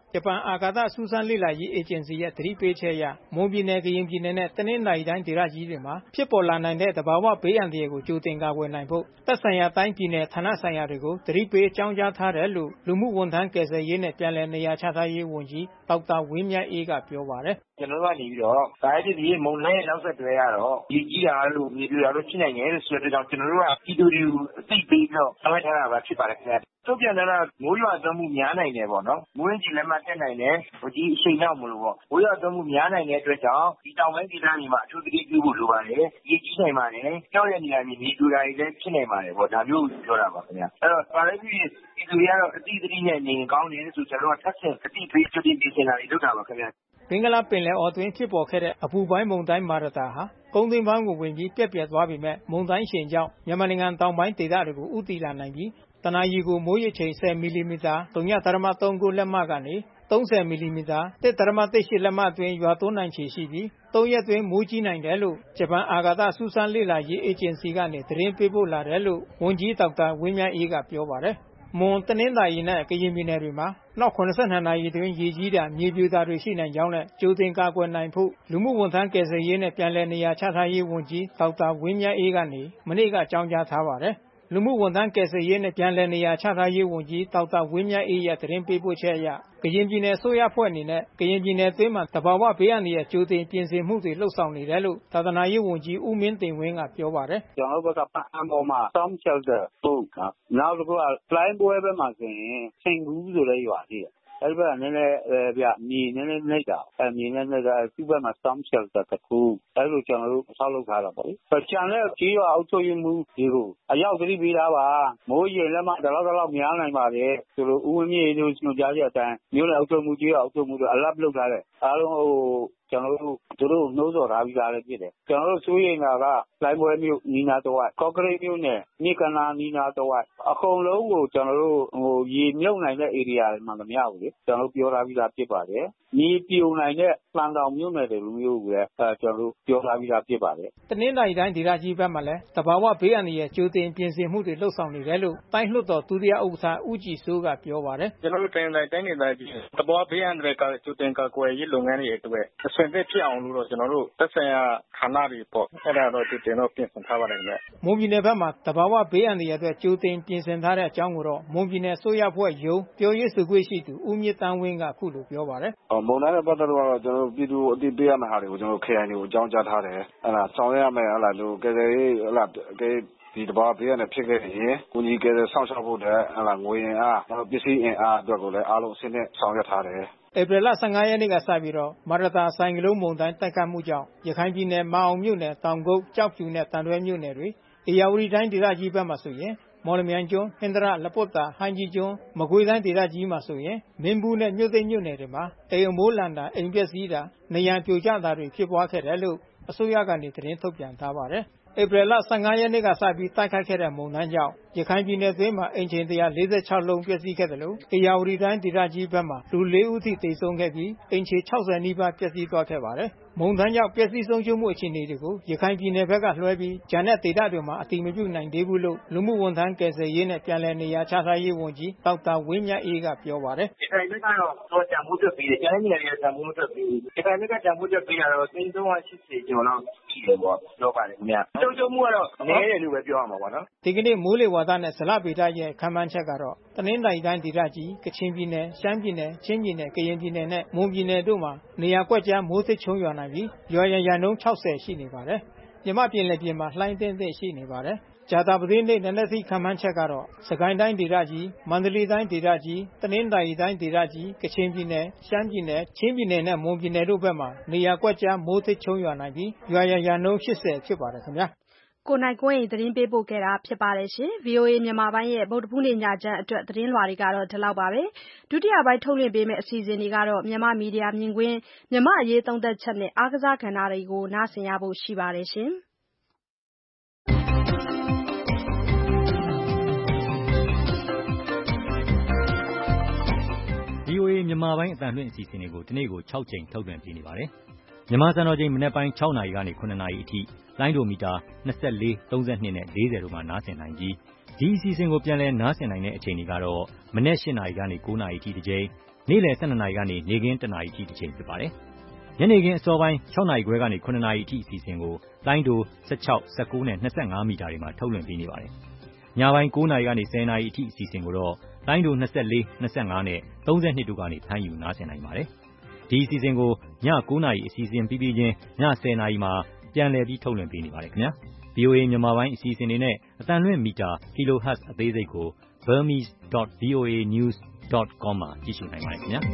ဂျပန်အာကာသစူးစမ်းလေ့လာရေးအေဂျင်စီရဲ့သတိပေးချက်အရမွန်ပြည်နယ်၊ကရင်ပြည်နယ်နဲ့တနင်္သာရီတိုင်းဒေသကြီးတွေမှာဖြစ်ပေါ်လာနိုင်တဲ့သဘာဝဘေးအန္တရာယ်ကိုကြိုတင်ကာကွယ်နိုင်ဖို့သက်ဆိုင်ရာတိုင်းပြည်နယ်ဌာနဆိုင်ရာတွေကိုသတိပေးအကြောင်းကြားထားတယ်လို့လူမှုဝန်ထမ်းကယ်ဆယ်ရေးနဲ့ပြန်လည်နေရာချထားရေးဝန်ကြီးဒေါက်တာဝင်းမြတ်အေးကပြောပါတယ်။ကျွန်တော်တို့ကနေပြီးတော့ဒါဖြစ်ပြီးမုန်တိုင်းရဲ့နောက်ဆက်တွဲကတော့ရေကြီးတာလို့မြေပြိုတာလို့ဖြစ်နိုင်တယ်လို့ဆိုတဲ့ကြောင့်ကျွန်တော်တို့ကပြည်သူတွေကိုအသိပေးပြီးတော့ဆောင်ရွက်ထားတာပါဖြစ်ပါတယ်ခင်ဗျာ။ထုတ်ပြန်တာကမိုးရွာသွန်းမှုများနိုင်တယ်ပေါ့နော်။မိုးရင်းကြီးလက်မှတ်တက်နိုင်တယ်။ဒီအချိန်နောက်မလို့ပေါ့။မိုးရွာသွန်းမှုများနိုင်တဲ့အတွက်ကြောင့်ဒီတောင်ပိုင်းဒေသတွေမှာအထူးသတိပြုဖို့လိုပါတယ်။ရေကြီးနိုင်ပါတယ်။ကြောက်ရနေရမြေပြိုတာတွေလည်းဖြစ်နိုင်ပါတယ်ပေါ့။ဒါမျိုးကိုပြောတာပါခင်ဗျာ။အဲ့တော့ပါလိုက်ပြီးပြည်သူတွေကတော့အသိသတိနဲ့နေကောင်းတယ်ဆိုကျွန်တော်တို့ကထပ်ဆင့်အသိပေးကြိုတင်ပြင်ဆင်တာတွေလုပ်တာပါခင်ဗျာဘင်္ဂလားပင်လယ်အော်တွင်ဖြစ်ပေါ်ခဲ့တဲ့အပူပိုင်းမုန်တိုင်းမာရတာဟာကုန်းတွင်းပိုင်းကိုဝင်ပြီးပြက်ပြက်သွားပေမဲ့မုန်တိုင်းရှိန်ကြောင့်မြန်မာနိုင်ငံတောင်ပိုင်းဒေသတွေကိုဥတီလာနိုင်ပြီးတနအီကိုမိုးရေချိန်10မီလီမီတာ 0.39 လက်မကနေ30မီလီမီတာ 1.18 လက်မအတွင်းရွာသွန်းနိုင်ခြေရှိပြီး3ရက်တွင်မိုးကြီးနိုင်တယ်လို့ဂျပန်အာကာသစူးစမ်းလေ့လာရေးအေဂျင်စီကနေသတင်းပေးပို့လာတယ်လို့ဝန်ကြီးဒေါက်တာဝင်းမြတ်အေးကပြောပါတယ်မွန်တနင်္သာရီနဲ့ကရင်ပြည်နယ်တွေမှာနောက်82နာရီအတွင်းရေကြီးတာမြေပြိုတာတွေရှိနိုင်ကြောင်းနဲ့ကြိုတင်ကာကွယ်နိုင်ဖို့လူမှုဝန်ထမ်းကယ်ဆယ်ရေးနဲ့ပြန်လည်နေရာချထားရေးဝန်ကြီးဒေါက်တာဝင်းမြတ်အေးကနေမနေ့ကအကြောင်းကြားထားပါတယ်လူမှုဝန်ထမ်းကယ်ဆယ်ရေးနဲ့ပြန်လည်နေရာချထားရေးဝန်ကြီးဒေါက်တာဝင်းမြတ်အေးရဲ့သတင်းပေးပို့ချက်အရကရင်ပြည်နယ်အစိုးရအဖွဲ့အနေနဲ့ကရင်ပြည်နယ်အတွင်းမှာတဘာဝဘေးအန္တရာယ်ကြိုတင်ပြင်ဆင်မှုတွေလှုပ်ဆောင်နေတယ်လို့သာသနာရေးဝန်ကြီးဦးမင်းတင်ဝင်းကပြောပါတယ်ကျွန်တော်တို့ကပတ်အပေါ်မှာ storm shelter ပို့တာနောက်တစ်ခုက flying boy ဘက်မှာဆိုရင်စိန်ကူးဆိုတဲ့ရွာရှိတယ်အဲ့ဘက်ကနည်းနည်းမြေနည်းနည်းနှိပ်တာမြေနည်းနည်းကသူ့ဘက်မှာ storm shelter တခုအဲ့လိုကျွန်တော်တို့ဆောက်လုပ်ထားတာပေါ့လေကျန်တဲ့ကြီးရွာအောက်ချုပ်ရေးမှုတွေကိုအရောက်သတိပေးထားပါမိုးရေလက်မဒီလောက်များနိုင်ပါတယ်ဆိုလို့ဦးဝင်းမြေတို့ညွှန်ကြားချက်အတိုင်းမျိုးလည်းအောက်ချုပ်မှုကြီးရွာအောက်ချုပ်မှုတို့အလတ်လုပ်ထားတယ်အားလုံးကျွန်တော်တို့တို့နှိုးဆော်ထားပြီးသားလည်းဖြစ်တယ်ကျွန်တော်တို့စိုးရိမ်တာကလိုင်းပွဲမြို့နီနာတော့ကော့ကရိတ်မြို့နယ်မြေကနာနီနာတော့အကုန်လုံးကိုကျွန်တော်တို့ရေမြုပ်နိုင်တဲ့ area တွေမှာမရဘူးလေကျွန်တော်တို့ပြောထားပြီးသားဖြစ်ပါတယ်မြေပြိုနိုင်တဲ့လှန်တောင်မြို့နယ်တွေလိုမျိုးကိုလည်းကျွန်တော်တို့ပြောထားပြီးသားဖြစ်ပါတယ်တနင်္သာရီတိုင်းဒေသကြီးဘက်မှာလည်းတဘာဝဘေးအန္တရာယ်ကြိုတင်ပြင်ဆင်မှုတွေလှုပ်ဆောင်နေတယ်လို့တိုင်းလွှတ်တော်ဒုတိယဥက္ကဋ္ဌဦးကြည်စိုးကပြောပါတယ်ကျွန်တော်တို့တိုင်းဒေသကြီးတဘာဝဘေးအန္တရာယ်ကကြိုတင်ကာကွယ်ရေးလုပ်ငန်းတွေအတွက်အဆင့်သင့်ဖြစ်အောင်လို့တော့ကျွန်တော်တို့သက်ဆိုင်ရာဌာနတွေပေါ့အဲ့ဒါတော့ကြိုတင်တော့ပြင်ဆင်ထားပါတယ်ခင်ဗျမွန်ပြည်နယ်ဘက်မှာတဘာဝဘေးအန္တရာယ်အတွက်ကြိုတင်ပြင်ဆင်ထားတဲ့အကြောင်းကိုတော့မွန်ပြည်နယ်ဆိုရဖွဲ့ရုံးပြောရေးဆိုခွင့်ရှိသူဦးမြင့်တန်းဝင်းကအခုလိုပြောပါတယ်မုန်တိုင်းနဲ့ပတ်သက်လို့ကတော့ကျွန်တော်တို့ပြည်သူအသိပေးရမယ့်ဟာတွေကိုကျွန်တော်တို့ KI တွေကိုအကြောင်းကြားထားတယ်အဲ့ဒါဆောင်ရွက်ရမယ့်ဟလာလို့ကယ်ဆယ်ရေးဟလာဒီတဘာဘေးနဲ့ဖြစ်ခဲ့ရင်ကိုကြီးကယ်ဆယ်ဆောင်ရှောက်ဖို့တဲ့ဟလာငွေရင်အားပစ္စည်းအင်အားအတွက်ကိုလည်းအားလုံးအဆင့်နဲ့ဆောင်ရွက်ထားတယ်ဧပြီလ15ရက်နေ့ကစပြီးတော့မာရတာဆိုင်ကလုန်းမုန်တိုင်းတိုက်ခတ်မှုကြောင့်ရခိုင်ပြည်နယ်မာအောင်မြို့နယ်တောင်ကုတ်ကြောက်ဖြူနဲ့တန်တွဲမြို့နယ်တွေဧရာဝတီတိုင်းဒေသကြီးဘက်မှာဆိုရင်မော်လမြိုင်ကျွန်းဟင်္ဒရလပုတ်တာဟိုင်းကြီးကျွန်းမကွေးတိုင်းဒေသကြီးမှာဆိုရင်မင်းဘူးနဲ့မြို့သိမ်းမြို့နယ်တွေမှာအိမ်အမိုးလန်တာအိမ်ပျက်စီးတာနေရန်ပြိုကျတာတွေဖြစ်ပွားခဲ့တယ်လို့အစိုးရကနေသတင်းထုတ်ပြန်ထားပါတယ်ဧပြီလ15ရက်နေ့ကစပြီးတိုက်ခတ်ခဲ့တဲ့မုန်တိုင်းကြောင့်ရခိုင်ပြည်နယ်အတွင်းမှာအင်ဂျင်146လုံးပျက်စီးခဲ့တယ်လို့ဧရာဝတီတိုင်းဒေသကြီးဘက်မှာလူ4ဦးထိသေဆုံးခဲ့ပြီးအင်ဂျင်60နီးပါးပျက်စီးသွားခဲ့ပါတယ်မုန်တိုင်းကြောင့်ပျက်စီးဆုံးရှုံးမှုအခြေအနေတွေကိုရခိုင်ပြည်နယ်ဘက်ကလွှဲပြီးဂျန်တဲ့ဒေသတွေမှာအတိမပြုနိုင်သေးဘူးလို့လူမှုဝန်ထမ်းကယ်ဆယ်ရေးနဲ့ပြန်လည်နေရာချထားရေးဝန်ကြီးဒေါက်တာဝင်းမြတ်အေးကပြောပါတယ်ရခိုင်ဘက်ကတော့တော့တံမိုးတက်ပြီးတယ်ကျန်တဲ့နေရာတွေကတံမိုးမတက်ဘူးရခိုင်ဘက်ကတံမိုးတက်ပြီးတော့380ကျော်လောက်ရှိတယ်ပေါ့ပြောပါတယ်ခင်ဗျာဆုံးရှုံးမှုကတော့နည်းတယ်လို့ပဲပြောရမှာပေါ့နော်ဒီကနေ့မိုးလေဝါသနဲ့ဇလဗေဒရဲ့ခန့်မှန်းချက်ကတော့တနင်္သာရီတိုင်းဒေသကြီးကချင်ပြည်နယ်ရှမ်းပြည်နယ်ချင်းပြည်နယ်ကရင်ပြည်နယ်နဲ့မွန်ပြည်နယ်တို့မှာနေရာကွက်ကြားမိုးသစ်ချုံရွာနိုင်ပြီးရွာရန်နှုန်း60ရှိနေပါတယ်မြမပြင်လည်းပြင်မှာလှိုင်းသင့်ရှိနေပါတယ်ဂျာတာပတိနေ့နနက်သီခန့်မှန်းချက်ကတော့စကိုင်းတိုင်းဒေသကြီးမန္တလေးတိုင်းဒေသကြီးတနင်္သာရီတိုင်းဒေသကြီးကချင်ပြည်နယ်ရှမ်းပြည်နယ်ချင်းပြည်နယ်နဲ့မွန်ပြည်နယ်တို့ဘက်မှာနေရာကွက်ကြားမိုးသစ်ချုံရွာနိုင်ပြီးရွာရန်နှုန်း80ဖြစ်ပါတယ်ခင်ဗျာကိုနိုင်ကွန်းရင်သတင်းပေးပို့ခဲ့တာဖြစ်ပါတယ်ရှင် VOA မြန်မာပိုင်းရဲ့ဗုဒ္ဓဘူးနေ့ညချမ်းအတွက်သတင်းလွှာတွေကတော့ဒီလောက်ပါပဲဒုတိယပိုင်းထုတ်လွှင့်ပေးမယ့်အစီအစဉ်တွေကတော့မြန်မာမီဒီယာမြင်ကွင်းမြန်မာအရေးသုံးသပ်ချက်နဲ့အားကစားကဏ္ဍတွေကိုနားဆင်ရဖို့ရှိပါတယ်ရှင် VOA မြန်မာပိုင်းအသံလွှင့်အစီအစဉ်တွေကိုဒီနေ့ကို6ကြိမ်ထုတ်လွှင့်ပေးနေပါတယ်မြန်မာစံတော်ချိန်မနေ့ပိုင်း6နာရီကနေ9နာရီအထိလိုင်းဒိုမီတာ24 32နဲ့40တို့မှာနားဆင်နိုင်ပြီးဒီအစီအစဉ်ကိုပြန်လည်နားဆင်နိုင်တဲ့အချိန်တွေကတော့မနေ့8နာရီကနေ9နာရီအထိတစ်ကြိမ်ညနေ့လယ် 12 နာရီကနေ နေ့ခင်း 1 နာရီအထိတစ်ချိန်ဖြစ်ပါတယ်။ညနေခင်းအစောပိုင်း 6 နာရီခွဲကနေ 9 နာရီအထိအစီအစဉ်ကိုလိုင်းတို 16, 19 နဲ့ 25 မီတာတွေမှာထုတ်လွှင့်ပေးနေပါတယ်။ညပိုင်း 9 နာရီကနေ 10 နာရီအထိအစီအစဉ်ကိုတော့လိုင်းတို 24, 25 နဲ့ 32 တို့ကနေဖမ်းယူနားဆင်နိုင်ပါတယ်။ဒီအစီအစဉ်ကိုည 9 နာရီအစီအစဉ်ပြီးပြီးချင်းည 10 နာရီမှာပြန်လည်ပြီးထုတ်လွှင့်ပေးနေပါတယ်ခင်ဗျာ။ VOA မြန်မာပိုင်းအစီအစဉ်တွေနဲ့အသံလွှင့်မီတာ kilohertz အသေးစိတ်ကို burmese.voanews.com မှာကြည့်ရှုနိုင်ပါတယ်ခင်ဗျာ။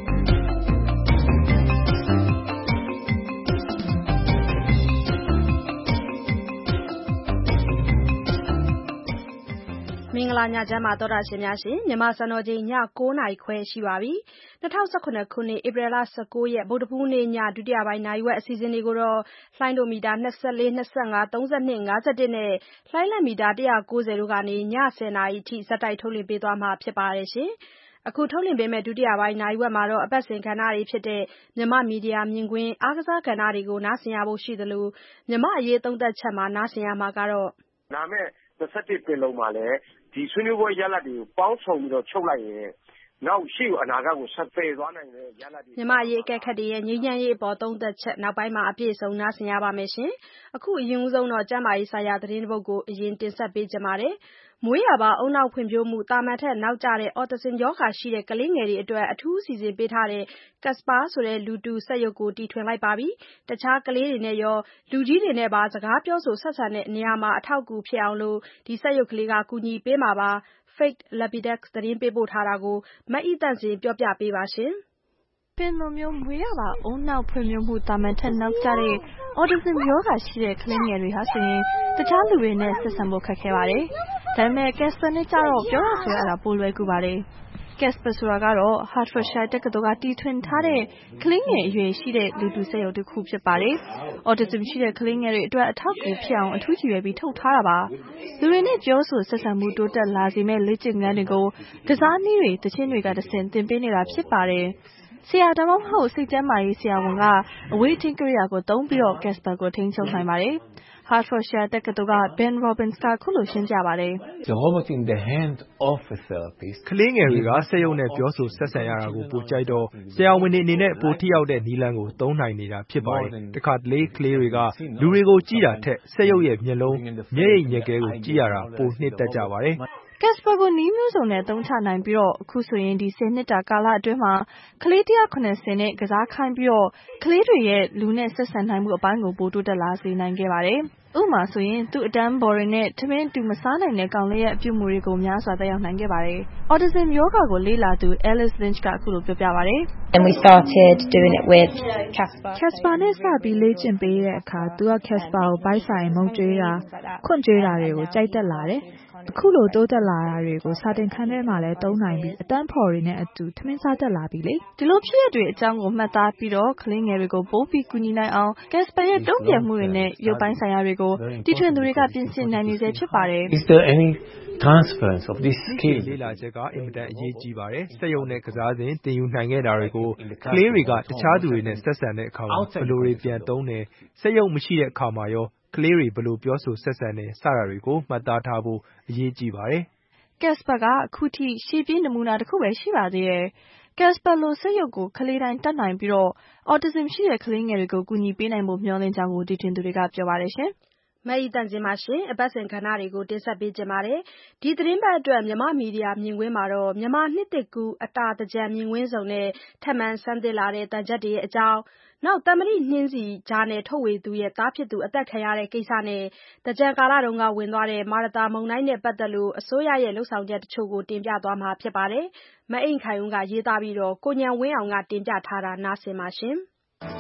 မင်္ဂလာညချမ်းပါသောတာရှင်များရှင်မြန်မာစံတော်ချိန်ည 9 နာရီခွဲရှိပါပြီ။2018 ခုနှစ်ဧပြီလ 19 ရက်ဗုဒ္ဓဟူးနေ့ညဒုတိယပိုင်းနာရီဝက်အစီအစဉ်တွေကိုတော့လှိုင်းဒိုမီတာ 24, 25, 32, 51နဲ့လှိုင်းလတ်မီတာ 190တို့ကနေည 10 နာရီအထိဆက်တိုက်ထုတ်လွှင့်ပေးသွားမှာဖြစ်ပါတယ်ရှင်။အခုထုတ်လွှင့်ပေးမယ့်ဒုတိယပိုင်းနာရီဝက်မှာတော့အပတ်စဉ်ကဏ္ဍတွေဖြစ်တဲ့မြန်မာမီဒီယာမြင်ကွင်းအားကစားကဏ္ဍတွေကိုနားဆင်ရဖို့ရှိသလိုမြန်မာအရေးသုံးသပ်ချက်မှာနားဆင်ရမှာကတော့နာမဲ့21ပင်လုံးမှာလည်းဒီဆွေးနွေးပွဲရလဒ်တွေကိုပေါင်းစုံပြီးတော့ချုပ်လိုက်ရင်နောက်ရှေ့ကိုအနာဂတ်ကိုဆက်ပယ်သွားနိုင်တဲ့ရလဒ်တွေမြန်မာအရေးအကဲခတ်တွေရဲ့ငြိမ်းချမ်းရေးအပေါ်သုံးသပ်ချက်နောက်ပိုင်းမှာအပြည့်အစုံနားဆင်ရပါမယ်ရှင်။အခုအရင်ဆုံးတော့ကျန်းမာရေးဆိုင်ရာသတင်းတစ်ပုဒ်ကိုအရင်တင်ဆက်ပေးကြပါမယ်။မွေးရာပါအုံနောက်ဖွံ့ဖြိုးမှုတာမန်ထက်နောက်ကျတဲ့ Autism ရောဂါရှိတဲ့ကလေးငယ်တွေအတွက်အထူးအစီအစဉ်ပေးထားတဲ့ Casper ဆိုတဲ့လူတူစက်ရုပ်ကိုတီထွင်လိုက်ပါပြီ။တခြားကလေးတွေနဲ့ရောလူကြီးတွေနဲ့ပါစကားပြောဆိုဆက်ဆံတဲ့နေရာမှာအထောက်အကူဖြစ်အောင်ဒီစက်ရုပ်ကလေးကကူညီပေးမှာပါ။ Faith Lapidus သတင်းပေးပို့ထားတာကိုမအိသန့်စင်ပြောပြပေးပါရှင်။ပင်လိုမျိုးမွေးရပါအုံနောက်ဖွံ့ဖြိုးမှုတာမန်ထက်နောက်ကျတဲ့ Autism ရောဂါရှိတဲ့ကလေးငယ်တွေဟာဆိုရင်တခြားလူတွေနဲ့ဆက်ဆံဖို့ခက်ခဲပါတယ်။ဒါပေမဲ့ Casper နဲ့ကြတော့ပြောရဆိုရတာပိုလွယ်ကူပါတယ်။ Casper ဆိုတာကတော့ Hertfordshire တက္ကသိုလ်ကတီထွင်ထားတဲ့ကလေးငယ်အရွယ်ရှိတဲ့လူတူစက်ရုပ်တစ်ခုဖြစ်ပါတယ်။ Autism ရှိတဲ့ကလေးငယ်တွေအတွက်အထောက်အကူဖြစ်အောင်အထူးရည်ရွယ်ပြီးထုတ်ထားတာပါ။လူတွေနဲ့ပြောဆိုဆက်ဆံမှုတိုးတက်လာစေမယ့်လေ့ကျင့်ခန်းတွေကိုကစားနည်းတွေသချင်းတွေကတဆင့်သင်ပေးနေတာဖြစ်ပါတယ်။ဆရာဒါမှမဟုတ်စိတ်ကျန်းမာရေးဆရာဝန်ကအဝေးထိန်းကိရိယာကိုသုံးပြီးတော့ Casper ကိုထိန်းချုပ်နိုင်ပါတယ်။ Hertfordshire တက္ကသိုလ်က Ben Robbins ကခုလိုရှင်းပြပါတယ်။ The robot in the hand of a therapist ကလေးငယ်တွေကစက်ရုပ်နဲ့ပြောဆိုဆက်ဆံရတာကိုပိုကြိုက်တော့ဆရာဝန်တွေအနေနဲ့ပိုထိရောက်တဲ့နည်းလမ်းကိုသုံးနိုင်နေတာဖြစ်ပါတယ်။တခါတလေကလေးတွေကလူတွေကိုကြည့်တာထက်စက်ရုပ်ရဲ့မျက်လုံးမျက်ရည်ညက်ခဲကိုကြည့်ရတာပိုနှစ်သက်ကြပါတယ်။ Casper ကိုနည်းမျိုးစုံနဲ့သုံးချနိုင်ပြီးတော့အခုဆိုရင်ဒီ10နှစ်တာကာလအတွင်းမှာကလေး170နဲ့ကစားခိုင်းပြီးတော့ကလေးတွေရဲ့လူနဲ့ဆက်ဆံနိုင်မှုအပိုင်းကိုပိုတိုးတက်လာစေနိုင်ခဲ့ပါတယ်။ဥပမာဆိုရင်သူ့အတန်းဘော်တွေနဲ့ထမင်းတူမစားနိုင်တဲ့ကောင်လေးရဲ့အပြုအမူတွေကိုများစွာသက်ရောက်နိုင်ခဲ့ပါတယ်။ Autism ရောဂါကိုလေ့လာသူ Alice Lynch ကခုလိုပြောပြပါတယ်။ And we started doing it with Casper နဲ့စပြီးလေ့ကျင့်ပေးတဲ့အခါသူက Casper ကိုဘိုက်ဆိုင်မုတ်ကျွေးတာခွန့်ကျွေးတာတွေကိုကြိုက်တက်လာတယ်။အခုလိုတိုးတက်လာတာတွေကိုစာသင်ခန်းထဲမှာလည်းသုံးနိုင်ပြီးအတန်းဖော်တွေနဲ့အတူထမင်းစားတက်လာပြီလေ။ဒီလိုဖြစ်ရတွေအကြောင်းကိုမှတ်သားပြီးတော့ကလေးငယ်တွေကိုပိုပြီးကူညီနိုင်အောင် Casper ရဲ့တုံ့ပြန်မှုတွေနဲ့ရုပ်ပိုင်းဆိုင်ရာတွေကိုတီထွင်သူတွေကပြင်ဆင်နိုင်နေစေဖြစ်ပါတယ်။ Is there any transference of this skill လေ့လာချက်ကအင်မတန်အရေးကြီးပါတယ်။စက်ရုပ်နဲ့ကစားစဉ်သင်ယူနိုင်ခဲ့တာတွေကိုကလေးတွေကတခြားသူတွေနဲ့ဆက်ဆံတဲ့အခါမှာဘယ်လိုတွေပြန်သုံးတယ်စက်ရုပ်မရှိတဲ့အခါမှာရောကလေးတွေဘယ်လိုပြောဆိုဆက်ဆံတယ်စတာတွေကိုမှတ်သားထားဖို့အရေးကြီးပါတယ်။ Casper ကအခုထိရှေ့ပြေးနမူနာတစ်ခုပဲရှိပါသေးတယ်။ Casper လိုစက်ရုပ်ကိုကလေးတိုင်းတတ်နိုင်ပြီးတော့ Autism ရှိတဲ့ကလေးငယ်တွေကိုကူညီပေးနိုင်ဖို့မျှော်လင့်ကြောင်းကိုတီထွင်သူတွေကပြောပါတယ်ရှင်။မအိသန့်စင်ပါရှင်အပတ်စဉ်ကဏ္ဍတွေကိုတင်ဆက်ပေးကြပါမယ်။ဒီသတင်းပတ်အတွက်မြန်မာမီဒီယာမြင်ကွင်းမှာတော့မြန်မာနှစ်သစ်ကူးအတာသင်္ကြန်မြင်ကွင်းစုံနဲ့ထပ်မံဆန်းသစ်လာတဲ့တန်ချက်တွေရဲ့အကြောင်းနောက်သံမဏိနှင်းစီကြားနယ်ထုတ်ဝေသူရဲ့သားဖြစ်သူအသက်ခံရတဲ့ကိစ္စနဲ့သင်္ကြန်ကာလတုန်းကဝင်သွားတဲ့မာရသာမုန်တိုင်းနဲ့ပတ်သက်လို့အစိုးရရဲ့လှုပ်ဆောင်ချက်တချို့ကိုတင်ပြသွားမှာဖြစ်ပါတယ်။မအိမ်ခိုင်ဦးကရေးသားပြီးကိုဉာဏ်ဝင်းအောင်ကတင်ပြထားတာနားဆင်ပါရှင်။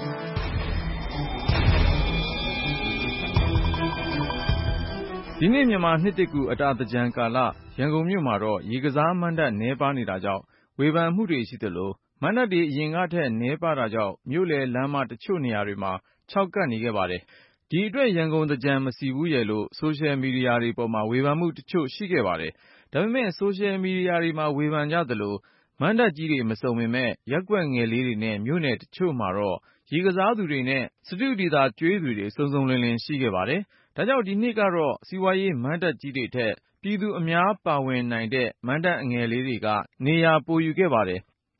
ဒီနေ့မြန်မာနှစ်သစ်ကူးအတာသင်္ကြန်ကာလရန်ကုန်မြို့မှာတော့ရေကစားမဏ္ဍပ်နည်းပါးနေတာကြောင့်ဝေဖန်မှုတွေရှိသလိုမဏ္ဍပ်တွေအရင်ကထက်နည်းပါးတာကြောင့်မြို့လယ်လမ်းမတချို့နေရာတွေမှာခြောက်ကပ်နေခဲ့ပါတယ်။ဒီအတွက်ရန်ကုန်သင်္ကြန်မစည်ဘူးရယ်လို့ဆိုရှယ်မီဒီယာတွေပေါ်မှာဝေဖန်မှုတချို့ရှိခဲ့ပါတယ်။ဒါပေမဲ့ဆိုရှယ်မီဒီယာတွေမှာဝေဖန်ကြသလိုမဏ္ဍပ်ကြီးတွေမစုံပေမဲ့ရပ်ကွက်ငယ်လေးတွေနဲ့မြို့နယ်တချို့မှာတော့ရေကစားသူတွေနဲ့စတုဒီသာကျွေးသူတွေစုံစုံလင်လင်ရှိခဲ့ပါတယ်။ဒါကြောင့်ဒီနှစ်ကတော့စီးပွားရေးမဏ္ဍပ်ကြီးတွေထက်ပြည်သူအများပါဝင်နိုင်တဲ့မဏ္ဍပ်အငယ်လေးတွေကနေရာပိုယူခဲ့ပါတယ်။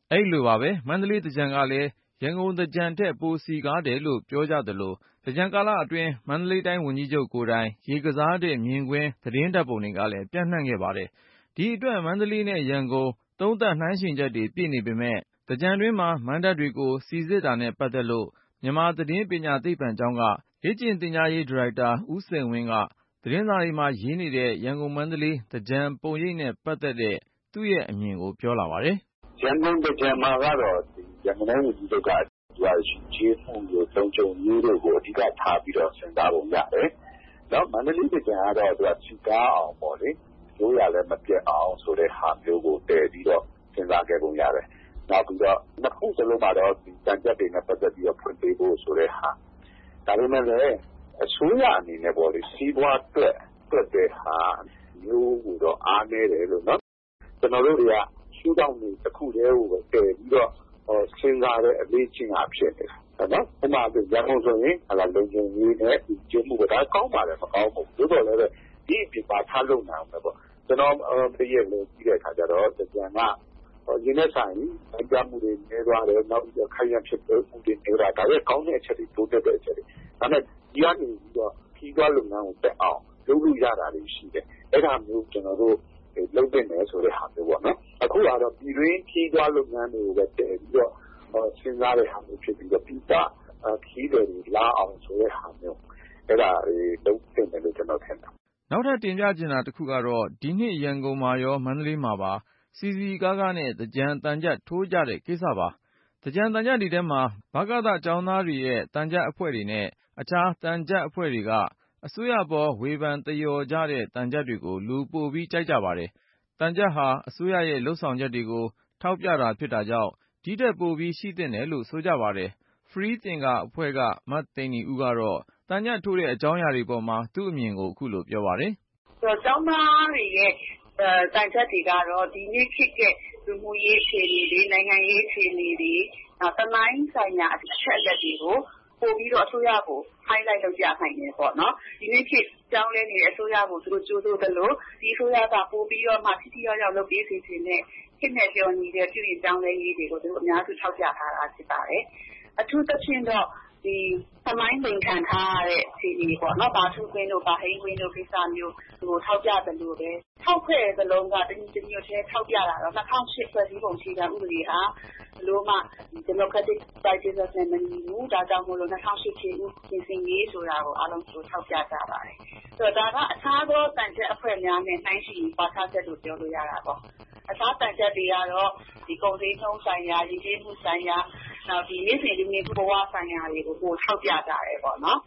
အဲ့လိုပါပဲမန္တလေးသင်္ကြန်ကလည်းရန်ကုန်သင်္ကြန်ထက်ပိုစည်ကားတယ်လို့ပြောကြသလိုသင်္ကြန်ကာလအတွင်းမန္တလေးတိုင်းဝန်ကြီးချုပ်ကိုယ်တိုင်ရေကစားတဲ့မြင်ကွင်းသတင်းဓာတ်ပုံတွေကလည်းပြန့်နှံ့ခဲ့ပါတယ်ဒီအတွက်မန္တလေးနဲ့ရန်ကုန်သုံးသပ်နှိုင်းယှဉ်ချက်တွေပြည့်နေပေမဲ့သင်္ကြန်တွင်းမှာမဏ္ဍပ်တွေကိုစီစစ်တာနဲ့ပတ်သက်လို့မြန်မာသတင်းပညာသိပ္ပံကျောင်းကလေ့ကျင့်သင်ကြားရေးဒါရိုက်တာဦးစိန်ဝင်းကသတင်းစာတွေမှာရေးနေတဲ့ရန်ကုန်မန္တလေးသင်္ကြန်ပုံရိပ်နဲ့ပတ်သက်တဲ့သူ့ရဲ့အမြင်ကိုပြောလာပါတယ်ရန်ကုန်သင်္ကြန်မှာကတော့ရန်ကုန်တိုင်းဝန်ကြီးချုပ်ကကျေးမှုတို့လုံခြုံရေးတို့ကိုအဓိကထားပြီးတော့စဉ်းစားပုံရတယ်။နောက်မန္တလေးသင်္ကြန်ကတော့ချီကားအောင်ပေါ့လေရိုးရလည်းမပြတ်အောင်ဆိုတဲ့ဟာမျိုးကိုတည်ပြီးတော့စဉ်းစားခဲ့ပုံရတယ်။နောက်ပြီးတော့နှစ်ခုစလုံးမှာတော့တန်ကြပ်တွေနဲ့ပတ်သက်ပြီးတော့ဖွင့်ပေးဖို့ဆိုတဲ့ဟာဒါပေမဲ့လည်းအစိုးရအနေနဲ့ပေါ့လေစီးပွားတွက်တဲ့ဟာမျိုးကိုတော့အားနည်းတယ်လို့နော်ကျွန်တော်တို့တွေကရှုထောင့်တွေတစ်ခုတည်းကိုပဲတည်ပြီးတော့စဉ်းစားတဲ့အလေးချင်းအဖြစ်တယ်နော်ဥပမာရန်ကုန်ဆိုရင်လုံခြုံရေးနဲ့ကျေးမှုကဒါကောင်းပါတယ်မကောင်းဘူးသို့တော်လည်းဒီပြပါထားလို့နိုင်မှာပေါ့ကျွန်တော်တည့်ရလို့ပြီးတဲ့အခါကျတော့ကြံကရင်းနဲ့ဆိုင်အကြမ်းမှုတွေနေသွားတယ်နောက်ပြီးခိုင်ရဖြစ်မှုတွေနေတာဒါရဲ့ကောင်းတဲ့အချက်တွေတိုးတက်တဲ့အချက်တွေဒါနဲ့ဒီကနေပြီးတော့ခီးသွွားလုပ်ငန်းကိုတက်အောင်လုပ်လို့ရတာတွေရှိတယ်အဲ့ဒါမျိုးကျွန်တော်တို့လုပ်တဲ့နယ်ဆိုတဲ့ဟာမျိုးပေါ့နော်အခုကတော့ပြည်တွင်းခီးသွွားလုပ်ငန်းတွေကိုပဲတည်ပြီးတော့စဉ်းစားတဲ့ဟာမျိုးဖြစ်ပြီးတော့ပြည်ပခီးတွေလာအောင်ဆိုတဲ့ဟာမျိုးအဲ့ဒါလုပ်တင်တယ်လို့ကျွန်တော်ထင်တယ်နောက်ထပ်တင်ပြချင်တာတစ်ခုကတော့ဒီနှစ်ရန်ကုန်မှာရောမန္တလေးမှာပါစီစီကားကားနဲ့သင်္ကြန်တန်ကြပ်ထိုးကြတဲ့ကိစ္စပါသင်္ကြန်တန်ကြပ်ဒီထဲမှာဗကသကျောင်းသားတွေရဲ့တန်ကြပ်အဖွဲ့တွေနဲ့အခြားတန်ကြပ်အဖွဲ့တွေကအစိုးရပေါ်ဝေဖန်သရော်ကြတဲ့တန်ကြပ်တွေကိုလူပိုပြီးကြိုက်ကြပါတယ်တန်ကြပ်ဟာအစိုးရရဲ့လှုပ်ဆောင်ချက်တွေကိုထောက်ပြတာဖြစ်တာကြောင့်ဒီထက်ပိုပြီးရှိသင့်တယ်လို့ဆိုကြပါတယ် Free Thinker အဖွဲ့ကမသိန်းနီဦးကတော့တန်ကြပ်ထိုးတဲ့အကြောင်းအရာတွေပေါ်မှာသူ့အမြင်ကိုအခုလိုပြောပါတယ်ကျောင်းသားတွေရဲ့တန်ကြပ်တွေကတော့ဒီနေ့ခေတ်ရဲ့လူမှုရေးအခြေအနေတွေနိုင်ငံရေးအခြေအနေတွေသမိုင်းဆိုင်ရာအချက်အလက်တွေကိုပို့ပြီးတော့အစိုးရကို highlight လုပ်ပြနိုင်တယ်ပေါ့နော်ဒီနေ့ခေတ်ကြောင်းလဲနေတဲ့အစိုးရကိုသူတို့ကြိုးစိုးသလိုဒီအစိုးရကပို့ပြီးတော့မှထိထိရောက်ရောက်လုပ်ပေးစီစဉ်တဲ့ခေတ်နဲ့ပြောနေတဲ့ပြည်ရင်ကြောင်းလဲရေးတွေကိုသူတို့အများစုထောက်ပြထားတာဖြစ်ပါတယ်အထူးသဖြင့်တော့ဒီသမိုင်းဝင်ခံထားရတဲ့အခြေအနေပေါ့နော်ဘာထုခွင်းတို့ဘာဟိန်းခွင်းတို့ကိစ္စမျိုးကိုထောက်ပြသလိုပဲထောက်ခဲ့သလုံးကတနည်းတည်းထောက်ပြတာတော့2008ဖွဲ့စည်းပုံအခြေခံဥပဒေဟာဘလို့မှ democratic practices နဲ့မညီဘူးဒါကြောင့်မို့လို့2008ခေတ်ဦးပြင်ဆင်ရေးဆိုတာကိုအားလုံးထောက်ပြကြပါတယ်ဆိုတော့ဒါကအခြားသောတန်ကြပ်အဖွဲ့များနဲ့နှိုင်းယှဉ်ပါထားချက်လို့ပြောလို့ရတာပေါ့အခြားတန်ကြပ်တွေကတော့ဒီကုန်စည်နှုန်းဆိုင်ရာရည်ကြည်မှုဆိုင်ရာနောက်ဒီနေ့စဉ်လူနေဘဝဆိုင်ရာတွေကိုပို့ထောက်ပြကြတယ်ပေါ့နော်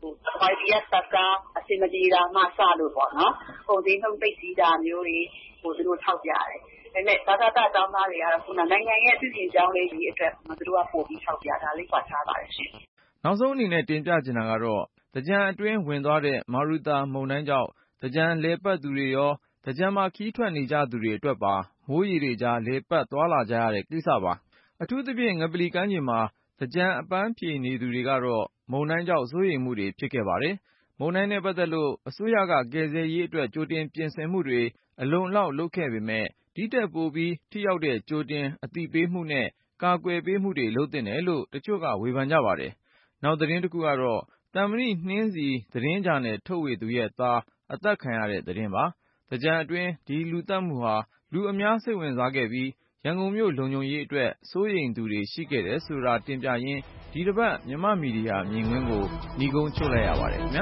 YBS ကအစီအမံကြီးတာမှစလို့ပေါ့နော်ကုန်စည်နှုန်းပိတ်စည်းတာမျိုးတွေကိုသူတို့ထောက်ပြတယ်ဒါနဲ့ဘာသာတောင်းသားတွေကတော့ခုနနိုင်ငံရဲ့ပြည်ပြင်ကြောင်းလေးကြီးအတွက်သူတို့ကပို့ပြီးထောက်ပြတာလေးပတ်ထားပါတယ်ရှင်နောက်ဆုံးအနေနဲ့တင်ပြချင်တာကတော့သင်္ကြန်အတွင်းဝင်သွားတဲ့မာရူတာမုန်တိုင်းကြောင့်သင်္ကြန်လေပတ်သူတွေရောသင်္ကြန်မှာခီးထွက်နေကြသူတွေအတွက်ပါမိုးရေတွေကြားလေပတ်သွားလာကြရတဲ့ကိစ္စပါအထူးသဖြင့်ငပလီကမ်းခြေမှာသင်္ကြန်အပန်းဖြေနေသူတွေကတော့မုန်တိုင်းကြောင့်စိုးရိမ်မှုတွေဖြစ်ခဲ့ပါတယ်မုန်တိုင်းနဲ့ပတ်သက်လို့အစိုးရကကယ်ဆယ်ရေးအတွက်ကြိုတင်ပြင်ဆင်မှုတွေအလုံအလောက်လုပ်ခဲ့ပေမဲ့ဒီတက်ပိုပြီးထိရောက်တဲ့ကြိုတင်အသိပေးမှုနဲ့ကာကွယ်ပေးမှုတွေလုပ်သင့်တယ်လို့တချို့ကဝေဖန်ကြပါတယ်နောက်သတင်းတစ်ခုကတော့တမ္ပဏိနှင်းစီသတင်းဂျာနယ်ထုတ်ဝေသူရဲ့သားအသက်ခံရတဲ့သတင်းပါသင်္ကြန်အတွင်းဒီလူသတ်မှုဟာလူအများစိတ်ဝင်စားခဲ့ပြီးရန်ကုန်မြို့လုံခြုံရေးအတွက်စိုးရိမ်သူတွေရှိခဲ့တယ်ဆိုတာတင်ပြရင်းဒီတစ်ပတ်မြန်မာမီဒီယာမြင်ကွင်းကိုညီကုန်းချုပ်လိုက်ရပါတယ်ခင်ဗျာ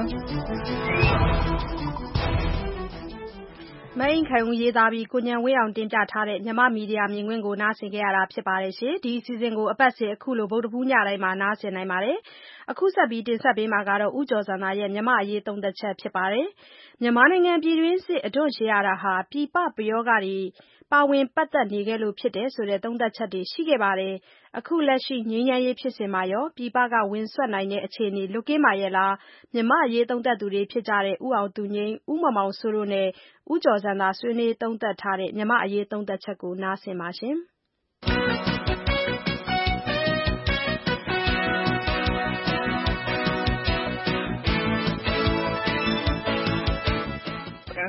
မအင်ခိုင်ဦးရေးသားပြီးကိုဉာဏ်ဝင်းအောင်တင်ပြထားတဲ့မြန်မာမီဒီယာမြင်ကွင်းကိုနားဆင်ကြရတာဖြစ်ပါတယ်ရှင်ဒီအစီအစဉ်ကိုအပတ်စဉ်အခုလိုဗုဒ္ဓဘူးညတိုင်းမှာနားဆင်နိုင်ပါတယ်အခုဆက်ပြီးတင်ဆက်ပေးမှာကတော့ဦးကျော်စံသားရဲ့မြန်မာအရေးသုံးသက်ချက်ဖြစ်ပါတယ်မြန်မာနိုင်ငံပြည်တွင်းစစ်အတွန့်ရှည်ရတာဟာပြည်ပပယောဂတွေပါဝင်ပတ်သက်နေခဲ့လို့ဖြစ်တယ်ဆိုတဲ့သုံးသက်ချက်တွေရှိခဲ့ပါတယ်အခုလက်ရှိငြိမ်းချမ်းရေးဖြစ်စဉ်မှာရောပြည်ပကဝင်ဆွတ်နိုင်တဲ့အခြေအနေလွတ်ကင်းပါရဲ့လားမြန်မာအရေးသုံးသက်သူတွေဖြစ်ကြတဲ့ဦးအောင်သူငြိမ်းဦးမောင်မောင်စိုးတို့နဲ့ဦးကျော်စံသာဆွေးနွေးသုံးသက်ထားတဲ့မြန်မာအရေးသုံးသက်ချက်ကိုနားဆင်ပါရှင်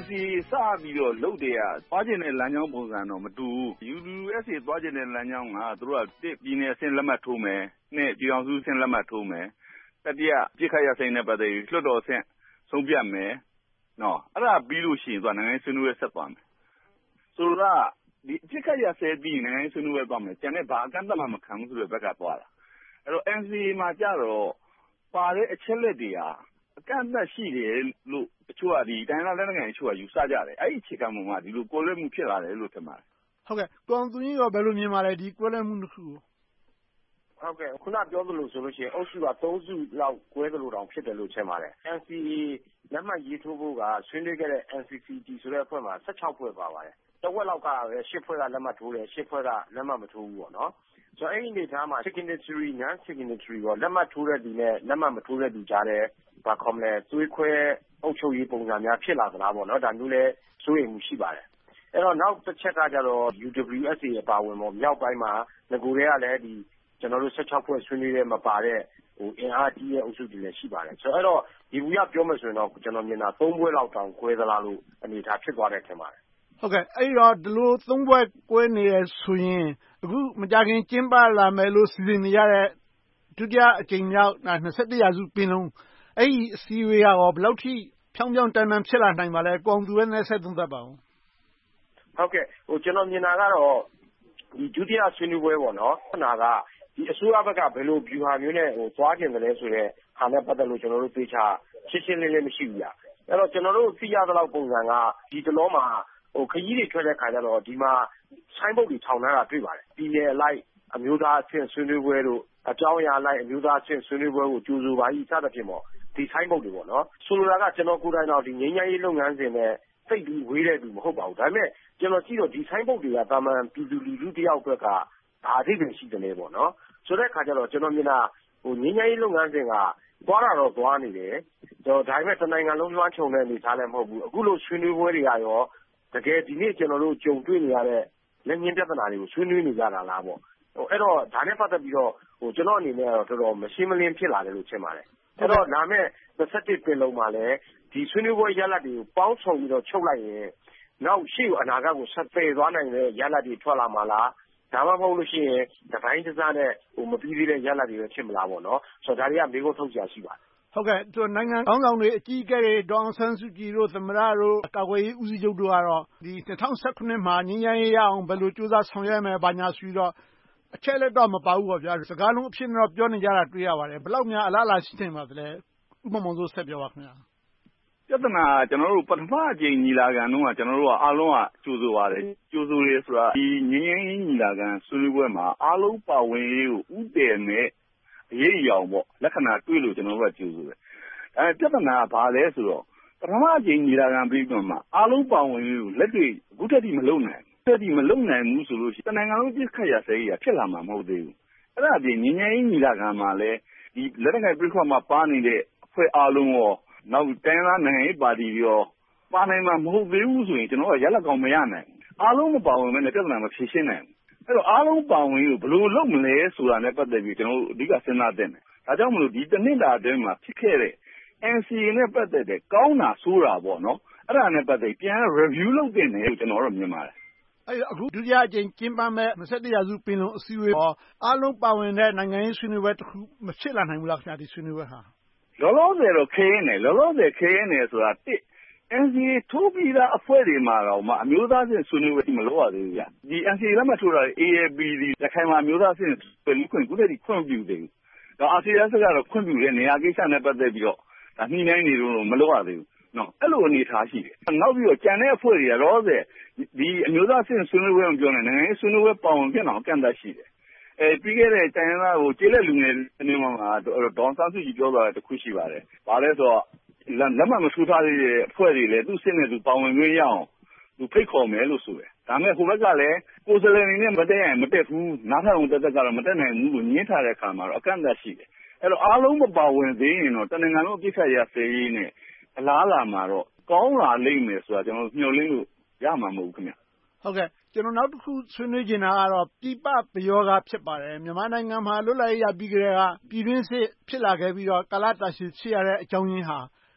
NCA စပြီးတော့လုပ်တဲ့သွားကျင်တဲ့လမ်းကြောင်းပုံစံတော့မတူဘူး UWSA သွားကျင်တဲ့လမ်းကြောင်းကသူတို့ကပြည်နယ်အဆင့်လက်မှတ်ထိုးမယ်နဲ့ပြည်အောင်စုအဆင့်လက်မှတ်ထိုးမယ်တတိယပြစ်ခတ်ရဆိုင်တဲ့ပတ်သက်ပြီးလွှတ်တော်အဆင့်ဆုံးဖြတ်မယ်နော်အဲ့ဒါပြီးလို့ရှိရင်သူကနိုင်ငံဆွေးနွေးပွဲဆက်သွားမယ်ဆိုတော့ဒီပြစ်ခတ်ရဆိုင်ပြီးနိုင်ငံဆွေးနွေးပွဲသွားမယ်ကျန်တဲ့ဘာအကန့်အသတ်မှမခံဘူးဆိုတဲ့ဘက်ကသွားတာအဲ့တော့ NCA မှာကြတော့ပါတဲ့အချက်လက်တွေဟာအကန့်အသတ်ရှိတယ်လို့တချို့ကဒီတိုင်းလက်နက်ကိုင်တချို့ကယူဆကြတယ်အဲ့ဒီအခြေခံပုံမှာဒီလိုကိုယ်လွတ်မှုဖြစ်လာတယ်လို့ထင်ပါတယ်ဟုတ်ကဲ့ကိုအောင်သူကြီးရောဘယ်လိုမြင်ပါလဲဒီကိုယ်လွတ်မှုတစ်ခုကိုဟုတ်ကဲ့ခုနပြောသလိုဆိုလို့ရှိရင်အုပ်စုက3စုလောက်ကွဲသလိုတောင်ဖြစ်တယ်လို့ထင်ပါတယ် NCA လက်မှတ်ရေးထိုးဖို့ကဆွေးနွေးခဲ့တဲ့ NCCT ဆိုတဲ့အဖွဲ့မှာ16ဖွဲ့ပါပါတယ်တဝက်လောက်ကပဲ10ဖွဲ့ကလက်မှတ်ထိုးတယ်10ဖွဲ့ကလက်မှတ်မထိုးဘူးပေါ့နော်ဆိုတော့အဲ့ဒီအနေထားမှာ signatory non signatory ပေါ့လက်မှတ်ထိုးတဲ့သူနဲ့လက်မှတ်မထိုးတဲ့သူကြားတဲ့ဘာခေါ်မလဲသွေးခွဲအုပ်ချုပ်ရေးပုံစံများဖြစ်လာသလားပေါ့နော်ဒါမျိုးလဲစိုးရိမ်မှုရှိပါတယ်အဲ့တော့နောက်တစ်ချက်ကကြတော့ UWSA အပါဝင်ပေါ့မြောက်ပိုင်းမှာငကိုတွေကလည်းဒီကျွန်တော်တို့16ဖွဲ့ဆွေးနွေးတဲ့မပါတဲ့အင်အားကြီးတဲ့အုပ်စုတွေလည်းရှိပါတယ်ဆိုတော့အဲ့တော့ဒီဘူးကပြောမယ်ဆိုရင်တော့ကျွန်တော်မြင်တာ3ပွဲလောက်တောင်ကွဲသလားလို့အနေထားဖြစ်သွားတယ်ထင်ပါတယ်ဟုတ်ကဲ့အဲ့တော့ဒီလို3ပွဲကွဲနေရဆိုရင်အခုမကြခင်ကျင်းပလာမယ်လို့စီစဉ်နေရတဲ့ဒုတိယအကြိမ်မြောက်21ရာစုပင်လုံးအဲ့ဒီအစည်းအဝေးရောဘယ်လောက်ထိဖြောင်းဖြောင်းတန်းတန်းဖြစ်လာနိုင်ပါလဲကိုအောင်သူရဲ့နဲ့ဆက်သုံးသပ်ပါဦးဟုတ်ကဲ့ကျွန်တော်မြင်တာကတော့ဒီဒုတိယဆွေးနွေးပွဲပေါ့နော်ခဏကဒီအစိုးရဘက်ကဘယ်လိုဗျူဟာမျိုးနဲ့သွားကျင်တယ်လဲဆိုတော့ဟာနဲ့ပတ်သက်လို့ကျွန်တော်တို့သိချာရှင်းရှင်းလင်းလင်းမရှိဘူးဗျအဲ့တော့ကျွန်တော်တို့သိရသလောက်ပုံစံကဒီတလုံးမှာခရီးတွေထွက်တဲ့ခါကျတော့ဒီမှာဆိုင်းဘုတ်တွေထောင်ထားတာတွေ့ပါတယ်ပြည်နယ်အလိုက်အမျိုးသားအဆင့်ဆွေးနွေးပွဲတို့အကြောင်းအရာလိုက်အမျိုးသားအဆင့်ဆွေးနွေးပွဲကိုကြိုဆိုပါ၏စသဖြင့်ပေါ့ဒီဆိုင်းဘုတ်တွေပေါ့နော်ဆိုလိုတာကကျွန်တော်ကိုယ်တိုင်တော့ဒီငြိမ်းချမ်းရေးလုပ်ငန်းစဉ်နဲ့စိတ်ပြီးဝေးတဲ့သူမဟုတ်ပါဘူးဒါပေမဲ့ကျွန်တော်ကြည့်တော့ဒီဆိုင်းဘုတ်တွေကတာမန်ပြည်သူလူထုတယောက်အတွက်ကဒါအသေးပဲရှိတယ်လေပေါ့နော်ဆိုတဲ့ခါကျတော့ကျွန်တော်မြင်တာငြိမ်းချမ်းရေးလုပ်ငန်းစဉ်ကသွားတာတော့သွားနေတယ်ဒါပေမဲ့တနိုင်ငံလုံးလွှမ်းခြုံတဲ့အနေထားလည်းမဟုတ်ဘူးအခုလိုဆွေးနွေးပွဲတွေကရောတကယ်ဒီနေ့ကျွန်တော်တို့ကြုံတွေ့နေရတဲ့လက်ငင်းပြဿနာတွေကိုဆွေးနွေးနေကြတာလားပေါ့အဲ့တော့ဒါနဲ့ပတ်သက်ပြီးတော့ကျွန်တော်အနေနဲ့တော့တော်တော်မရှင်းမလင်းဖြစ်လာတယ်လို့ထင်ပါတယ်အဲ့တော့ဒါမဲ့21ပင်လုံးမှာလည်းဒီဆွေးနွေးပွဲရလဒ်တွေကိုပေါင်းစုံပြီးတော့ချုပ်လိုက်ရင်နောက်ရှေ့အနာဂတ်ကိုဆက်ပယ်သွားနိုင်တဲ့ရလဒ်တွေထွက်လာမှာလားဒါမှမဟုတ်လို့ရှိရင်တပိုင်းတစားနဲ့မပြီးသေးတဲ့ရလဒ်တွေပဲဖြစ်မလားပေါ့နော်ဆိုတော့ဒါတွေကမေးခွန်းထုတ်ကြရှိပါတယ်ဟုတ်ကဲ့နိုင်ငံခေါင်းဆောင်တွေအကြီးအကဲတွေဒေါအောင်ဆန်းစုကြည်တို့သမ္မတတို့ကာကွယ်ရေးဦးစီးချုပ်တို့ကတော့ဒီ2019မှာငြိမ်းချမ်းရေးရအောင်ဘယ်လိုကြိုးစားဆောင်ရွက်မယ်ဘာညာဆိုပြီးတော့အချက်လက်တော့မပါဘူးပေါ့ဗျာစကားလုံးအဖြစ်နဲ့တော့ပြောနေကြတာတွေ့ရပါတယ်ဘယ်လောက်များအလားအလာရှိနေပါသလဲဥပမာဆိုဆက်ပြောပါခင်ဗျာပြဿနာကျွန်တော်တို့ပထမအကြိမ်ညီလာခံတုန်းကကျွန်တော်တို့ကအားလုံးကကြိုဆိုပါတယ်ကြိုဆိုရဲဆိုတာဒီငြိမ်းချမ်းရေးညီလာခံဆွေးနွေးပွဲမှာအားလုံးပါဝင်ရေးကိုဥတည်မဲ့အရေးအယောင်ပေါ့လက္ခဏာတွေ့လို့ကျွန်တော်တို့ကကြိုဆိုတယ်ပြဿနာကဘာလဲဆိုတော့ပထမအကြိမ်ညီလာခံပြီးတော့မှအားလုံးပါဝင်ရေးကိုလက်တွေ့အခုထက်ထိမလုပ်နိုင်ဘူးဆိုလို့ရှိရင်တနိုင်ငံလုံးပြစ်ခတ်ရစဲကြီးဖြစ်လာမှာမဟုတ်သေးဘူးအဲ့ဒါအပြင်ငြိမ်းချမ်းရေးညီလာခံမှာလည်းဒီလက်နက်ကိုင်ပြစ်ခတ်မှာပါနေတဲ့အဖွဲ့အားလုံးရောနောက်တိုင်းသားနိုင်ငံရေးပါတီရောပါနိုင်မှာမဟုတ်သေးဘူးဆိုရင်ကျွန်တော်ကရလက်ကောင်မရနိုင်ဘူးအားလုံးမပါဝင်မဲ့ပြဿနာမဖြေရှင်းနိုင်ဘူးအဲ့တော့အားလုံးပါဝင်ကိုဘယ်လိုလုပ်မလဲဆိုတာနဲ့ပတ်သက်ပြီးကျွန်တော်တို့အဓိကစဉ်းစားသင့်တယ်ဒါကြောင့်မလို့ဒီတစ်နှစ်တာအတွင်းမှာဖြစ်ခဲ့တဲ့ NCA နဲ့ပတ်သက်တဲ့ကောင်းတာဆိုးတာပေါ့နော်အဲ့ဒါနဲ့ပတ်သက်ပြန် review လုပ်သင့်တယ်လို့ကျွန်တော်တို့မြင်ပါတယ်အဲ့အခုဒုတိယအကြိမ်ကျင်းပမဲ့21ရာစုပင်လုံအစည်းအဝေးပေါ်အားလုံးပါဝင်တဲ့နိုင်ငံရေးဆွေးနွေးပွဲတစ်ခုမဖြစ်လာနိုင်ဘူးလားခင်ဗျာဒီဆွေးနွေးပွဲဟာလောလောဆယ်တော့ခင်းနေဆိုတာတစ် NCA ထိုးပြီးသားအဖွဲ့တွေမှာတော့မှအမျိုးသားချင်းဆွေးနွေးပွဲမလုပ်ရသေးဘူးဗျဒီ NCA လက်မှတ်ထိုးတာ AAPD ရခိုင်မှာအမျိုးသားချင်းဆွေးနွေးခွင့်ခုတည်းကခွင့်ပြုသေးဘူးဒါအာဆီယံစကတော့ခွင့်ပြုတဲ့နေရာကိစ္စနဲ့ပတ်သက်ပြီးတော့ဒါနှိမ့်နိုင်နေလို့မလုပ်ရသေးဘူးနော်အဲ့လိုအနေထားရှိတယ်နောက်ပြီးတော့ကြံတဲ့အဖွဲ့တွေကလောဆယ်ဒီအမျိုးသားချင်းဆွေးနွေးပွဲမပြောနဲ့နိုင်ငံရေးဆွေးနွေးပွဲပေါအောင်ဖြစ်အောင်ကန့်သတ်ရှိတယ်ပြီးခဲ့တဲ့တိုင်းသားကိုကျေးလက်လူငယ်နေမှာဒေါန်ဆန်းစုကြည်ပြောသွားတဲ့တစ်ခုရှိပါတယ်။ဘာလဲဆိုတော့လက်မှတ်မထိုးထားသေးတဲ့အဖွဲ့တွေလည်းသူ့စစ်နဲ့သူပါဝင်ခွင့်ရအောင်သူဖိတ်ခေါ်မယ်လို့ဆိုတယ်။ဒါမဲ့ဟိုဘက်ကလည်းကိုယ်စားလှယ်အနေနဲ့မတက်ရင်မတက်ဘူး။နားထောင်တက်ကတော့မတက်နိုင်ဘူးလို့ညှင်းထားတဲ့အခါမှာတော့အကန့်အသတ်ရှိတယ်။အဲ့တော့အားလုံးမပါဝင်သေးရင်တော့တနင်္ဂနွေပြစ်ခတ်ရစေးရေးနဲ့အလားလာမှာတော့ကောင်းလာလိမ့်မယ်ဆိုတာကျွန်တော်မျှော်လင့်လို့ရမှာမဟုတ်ဘူးခင်ဗျ။ဟုတ်ကဲ့ကျွန်တော်နောက်တစ်ခုဆွေးနွေးချင်တာကတော့ပြည်ပပယောဂဖြစ်ပါတယ်မြန်မာနိုင်ငံမှာလွတ်လပ်ရေးရပြီးကြတဲ့ကပြည်တွင်းစစ်ဖြစ်လာခဲ့ပြီးတော့ကာလတာရှည်ဖြစ်ရတဲ့အကြောင်းရင်းဟာ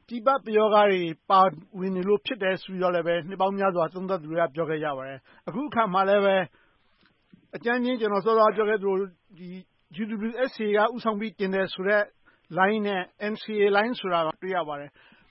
ပြည်ပပျောဂတွေပါဝင်နေလို့ဖြစ်တယ်ဆိုပြီးတော့လည်းနှစ်ပေါင်းများစွာသုံးသပ်သူတွေကပြောခဲ့ကြပါတယ်အခုအခါမှာလည်းအကြမ်းဖျင်းကျွန်တော်စောစောပြောခဲ့သလိုUWSA ကဥဆောင်ပြီးတင်တယ်ဆိုတဲ့ line နဲ့ NCA line ဆိုတာတွေ့ရပါတယ်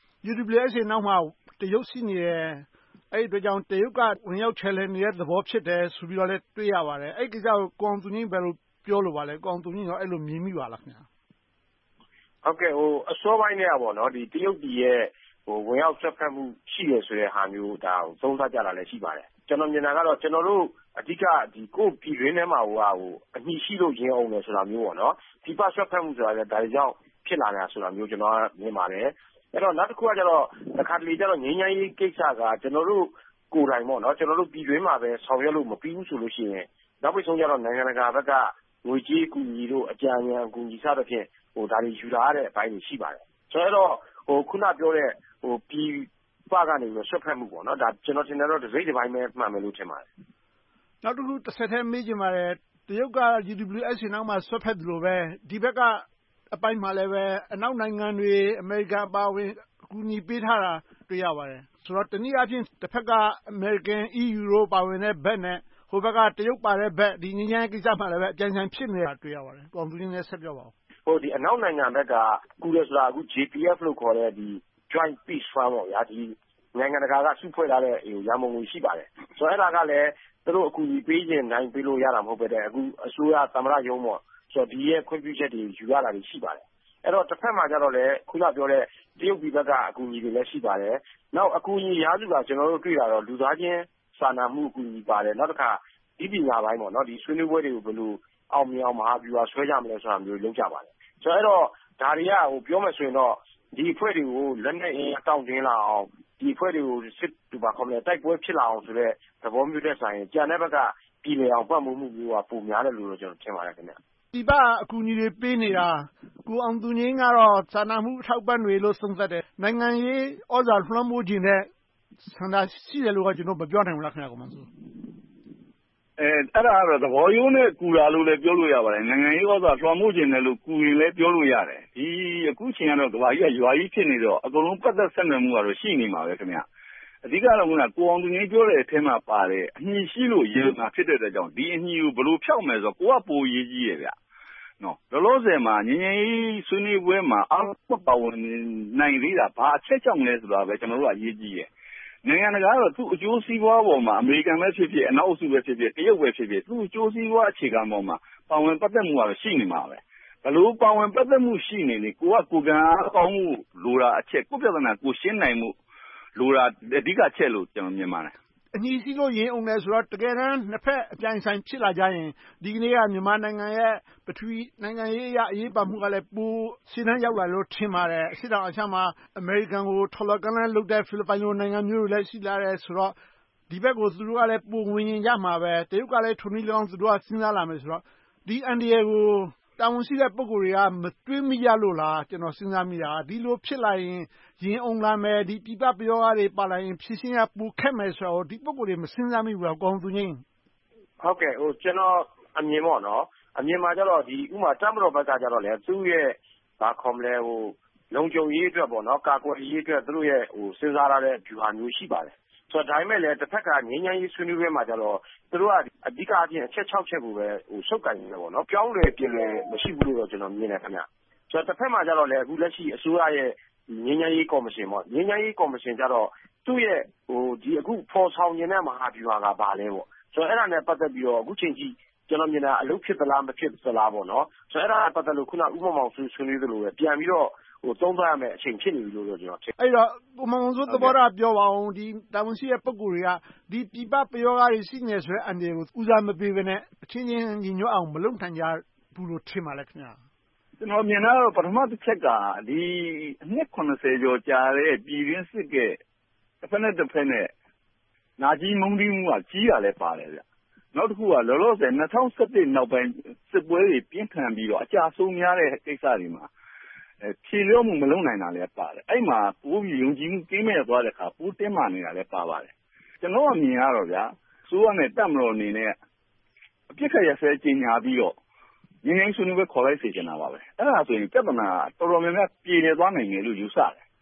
UWSA နောက်မှာတရုတ်ရှိနေတယ်အဲ့ဒီအတွက်ကြောင့်တရုတ်ကဝင်ရောက်ချဲ့လဲနေတဲ့သဘောဖြစ်တယ်ဆိုပြီးတော့လည်းတွေ့ရပါတယ်အဲ့ဒီကိစ္စကိုကိုအောင်သူငြိမ်းဘယ်လိုပြောလိုပါလဲကိုအောင်သူငြိမ်းရောအဲ့လိုမြင်မိပါလားခင်ဗျာဟုတ်ကဲ့အစောပိုင်းကပေါ့နော်ဒီတရုတ်ပြည်ရဲ့ဝင်ရောက်ဆက်ဖက်မှုရှိတယ်ဆိုတဲ့ဟာမျိုးဒါကိုသုံးသပ်ကြတာလည်းရှိပါတယ်ကျွန်တော်မြင်တာကတော့ကျွန်တော်တို့အဓိကဒီကိုပြည်ရင်းထဲမှာအညှိရှိလို့ရင်းအောင်တယ်ဆိုတာမျိုးပေါ့နော်ဒီပတ်ဆက်ဖက်မှုဆိုတာလည်းဒါကြောင့်ဖြစ်လာတာဆိုတာမျိုးကျွန်တော်မြင်ပါတယ်အဲ့တော့နောက်တစ်ခုကကျတော့တစ်ခါတလေကျတော့ငြိမ်းချမ်းရေးကိစ္စကကျွန်တော်တို့ကိုယ်တိုင်ပေါ့နော်ကျွန်တော်တို့ပြည်တွင်းမှာပဲဆောင်ရွက်လို့မပြီးဘူးဆိုလို့ရှိရင်နောက်ပြီးဆုံးကျတော့နိုင်ငံတကာဘက်ကငွေကြေးကူညီလို့အကြံဉာဏ်ကူညီစသဖြင့်ဒါတွေယူလာရတဲ့အပိုင်းတွေရှိပါတယ်ဆိုတော့ခုနပြောတဲ့ပြည်ပကနေပြီးဆွတ်ဖက်မှုပေါ့နော်ဒါကျွန်တော်ထင်တယ်တော့တစ်စိတ်တစ်ပိုင်းပဲမှန်မယ်လို့ထင်ပါတယ်နောက်တစ်ခုတစ်ဆက်တည်းမေးချင်ပါတယ်တရုတ်က UWSA နောက်မှာဆွတ်ဖက်သလိုပဲဒီဘက်ကအပိုင်းမှာလည်းအနောက်နိုင်ငံတွေအမေရိကန်အပါအဝင်အကူအညီပေးထားတာတွေ့ရပါတယ်ဆိုတော့တနည်းအားဖြင့်တစ်ဖက်ကအမေရိကန် EU တို့ပါဝင်တဲ့ဘက်နဲ့ဟိုဘက်ကတရုတ်ပါတဲ့ဘက်ဒီငြိမ်းချမ်းရေးကိစ္စမှာလည်းအကြံဉာဏ်ဖြစ်နေတာတွေ့ရပါတယ်ကိုအောင်သူငြိမ်းလည်းဆက်ပြောပါဦးဒီအနောက်နိုင်ငံဘက်ကကူတယ်ဆိုတာအခု JPF လို့ခေါ်တဲ့ဒီ Joint Peace Fund ပေါ့ဗျာဒီနိုင်ငံတကာကစုဖွဲ့ထားတဲ့ရန်ပုံငွေရှိပါတယ်ဆိုတော့အဲ့ဒါကလည်းသူတို့အကူအညီပေးခြင်းနိုင်ပေးလို့ရတာမဟုတ်ပဲတဲ့အခုအစိုးရသမ္မတရုံးပေါ့ဆိုတော့ဒီရဲ့ခွင့်ပြုချက်တွေယူရတာတွေရှိပါတယ်အဲ့တော့တစ်ဖက်မှာကျတော့လေခုနပြောတဲ့တရုတ်ပြည်ဘက်ကအကူအညီတွေလည်းရှိပါတယ်နောက်အကူအညီရာစုကကျွန်တော်တို့တွေ့တာတော့လူသားချင်းစာနာမှုအကူအညီပါတယ်နောက်တစ်ခါဒီပညာပိုင်းပေါ့နော်ဒီဆွေးနွေးပွဲတွေကိုဘယ်လိုအောင်မြင်အောင်မဟာဗျူဟာဆွဲကြမလဲဆိုတာမျိုးလုပ်ကြပါတယ်ဆိုတော့ဒါတွေကပြောမယ်ဆိုရင်တော့ဒီအဖွဲ့တွေကိုလက်နက်အင်အတောင့်တင်းလာအောင်ဒီအဖွဲ့တွေကိုစစ်တူပါခေါ်မယ်တိုက်ပွဲဖြစ်လာအောင်ဆိုတဲ့သဘောမျိုးတဲ့ဆိုင်ကြံတဲ့ဘက်ကပြည်လည်အောင်ပတ်မှုမျိုးကပုံများတယ်လို့ကျွန်တော်ထင်ပါတယ်ခင်ဗျဒီကအကူအညီတွေပေးနေတာကိုအောင်သူငြိမ်းကတော့စာနာမှုအထောက်ပံ့တွေလို့သုံးသပ်တယ်နိုင်ငံရေးဩဇာလွှမ်းမိုးခြင်းနဲ့ဆန္ဒရှိတယ်လို့ကကျွန်တော်မပြောနိုင်ဘူးလားခင်ဗျာကိုမန်းဆိုအဲ့ဒါကတော့သဘောရိုးနဲ့ကူတာလို့လည်းပြောလို့ရပါတယ်နိုင်ငံရေးဩဇာလွှမ်းမိုးခြင်းနဲ့လို့ကူရင်လည်းပြောလို့ရတယ်ဒီအခုချိန်ကတော့ကမ္ဘာကြီးကရွာကြီးဖြစ်နေတော့အကုန်လုံးပတ်သက်ဆက်နွယ်မှုကတော့ရှိနေမှာပဲခင်ဗျအဓိကတော့ကိုအောင်သူငြိမ်းပြောတဲ့အထက်မှာပါတယ်အညီရှိလို့ရေမှာဖြစ်တဲ့အတွက်ကြောင့်ဒီအညီကိုဘယ်လိုဖြောက်မယ်ဆိုတော့ကိုကပိုရေးကြီးရဲ့ဗျနော်လောလောဆယ်မှာငြိမ်းချမ်းရေးဆွေးနွေးပွဲမှာအားလုံးပါဝင်နိုင်သေးတာဘာအချက်ကြောင့်လဲဆိုတာပဲကျွန်တော်တို့ကအရေးကြီးရဲ့နိုင်ငံတကာကတော့သူ့အကျိုးစီးပွားပေါ်မှာအမေရိကန်ပဲဖြစ်ဖြစ်အနောက်အစုပဲဖြစ်ဖြစ်တရုတ်ပဲဖြစ်ဖြစ်သူ့အကျိုးစီးပွားအခြေခံပေါ်မှာပါဝင်ပတ်သက်မှုကတော့ရှိနေမှာပဲဘလို့ပါဝင်ပတ်သက်မှုရှိနေလေကိုကကိုကံအားကောင်းမှုလိုတာအချက်ကိုပြဿနာကိုရှင်းနိုင်မှုလိုတာအဓိကချက်လို့ကျွန်တော်မြင်ပါတယ်အညီစီလို့ရင်အောင်လဲဆိုတော့တကယ်တမ်းနှစ်ဖက်အပြိုင်ဆိုင်ဖြစ်လာကြရင်ဒီကနေ့ကမြန်မာနိုင်ငံရဲ့ပထဝီနိုင်ငံရေးအရေးပါမှုကလည်းပိုရှင်းနှန်းရောက်လာလို့ထင်ပါတယ်အစစ်တောင်အရှမှာအမေရိကန်ကိုထော်လကန်းလန်းလုပ်တဲ့ဖိလစ်ပိုင်လိုနိုင်ငံမျိုးတွေလည်းရှိလာတယ်ဆိုတော့ဒီဘက်ကိုသူတို့ကလည်းပိုဝင်ရင်ကြမှာပဲတရုတ်ကလည်းထုံနည်းလောင်းသူတို့ကစဉ်းစားလာမယ်ဆိုတော့ဒီအန်ဒီယေကိုတာဝန်ရှိတဲ့ပုဂ္ဂိုလ်တွေကမတွေးမိကြလို့လားကျွန်တော်စဉ်းစားမိတာဒီလိုဖြစ်လာရင်ရင်အောင်လာမယ်ဒီပြပပျောတွေပါလာရင်ဖြည့်ရှင်းရပိုခက်မယ်ဆိုတော့ဒီပုဂ္ဂိုလ်တွေမစဉ်းစားမိဘူးလားကောင်းသူငိမ့်ဟုတ်ကဲ့ကျွန်တော်အမြင်ပေါ့နော်အမြင်မှာကျတော့ဒီဥမာတပ်မတော်ဘက်ကကျတော့လေသူ့ရဲ့ဘာခေါ်မလဲလုံခြုံရေးအတွက်ပေါ့နော်ကာကွယ်ရေးအတွက်သူတို့ရဲ့စဉ်းစားရတဲ့ဗျူဟာမျိုးရှိပါတယ်ဆိုတော့ဒါပေမဲ့လည်းတစ်ဖက်ကငြိမ်းချမ်းရေးဆွေးနွေးပွဲမှာကျတော့သူတို့ကအဓိကအပြင်အချက်6ချက်ကိုပဲစုပ်ကိုင်နေတယ်ပေါ့နော်ပြောင်းလဲပြင်လဲမရှိဘူးလို့တော့ကျွန်တော်မြင်တယ်ခင်ဗျဆိုတော့တစ်ဖက်မှာကျတော့လည်းအခုလက်ရှိအစိုးရရဲ့ငြိမ်းချမ်းရေးကော်မရှင်ပေါ့ငြိမ်းချမ်းရေးကော်မရှင်ကျတော့သူ့ရဲ့ဒီအခုဖော်ဆောင်နေတဲ့မဟာဗျူဟာကဘာလဲပေါ့ဆိုတော့အဲ့ဒါနဲ့ပတ်သက်ပြီးတော့အခုချိန်ကြီးကျွန်တော်မြင်တာအလုပ်ဖြစ်သလားမဖြစ်သလားပေါ့နော်ဆိုတော့အဲ့ဒါပတ်သက်လို့ခုနဥပမာဆွေးနွေးသလိုပဲပြန်ပြီးတော့သုံးသပ်ရမယ်အချိန်ဖြစ်နေပြီလို့ကျွန်တော်ထင်အဲ့တော့ကိုမောင်စိုးသဘောထားပြောပါအောင်ဒီတာဝန်ရှိတဲ့ပုဂ္ဂိုလ်တွေကဒီပြပပယောဂတွေရှိနေဆိုတဲ့အန်ဒီကိုဦးစားမပေးဘဲနဲ့အချင်းချင်းညီညွတ်အောင်မလုပ်နိုင်ကြဘူးလို့ထင်ပါလေခင်ဗျာကျွန်တော်မြင်တာတော့ပထမတစ်ချက်ကဒီအနှစ်80ကျော်ကြာတဲ့ပြည်ရင်းစစ်ကတစ်ဖက်နဲ့တစ်ဖက်နဲ့နာကြီးမုန်းတီးမှုကကြီးရလဲပါတယ်ဗျနောက်တစ်ခုကလောလောဆယ်2017နောက်ပိုင်းစစ်ပွဲတွေပြင်းထန်ပြီးတော့အကြဆုံးများတဲ့ကိစ္စတွေမှာဖြေလျော့မှုမလုပ်နိုင်တာလည်းပါတယ်အဲ့မှာပိုးပြီးယုံကြည်မှုကင်းမဲ့သွားတဲ့အခါပိုးတင်းမာနေတာလည်းပါပါတယ်ကျွန်တော်အမြင်ရတော့ဗျာစိုးရနဲ့တပ်မတော်အနေနဲ့အပြစ်ခတ်ရဆဲကြီးညာပြီးတော့ငင်းငင်းဆွေးနွေးပွဲခေါ်လိုက်စေချင်တာပါပဲအဲ့ဒါဆိုရင်ပြဿနာတော်တော်များများပြေလည်သွားနိုင်တယ်လို့ယူဆတယ်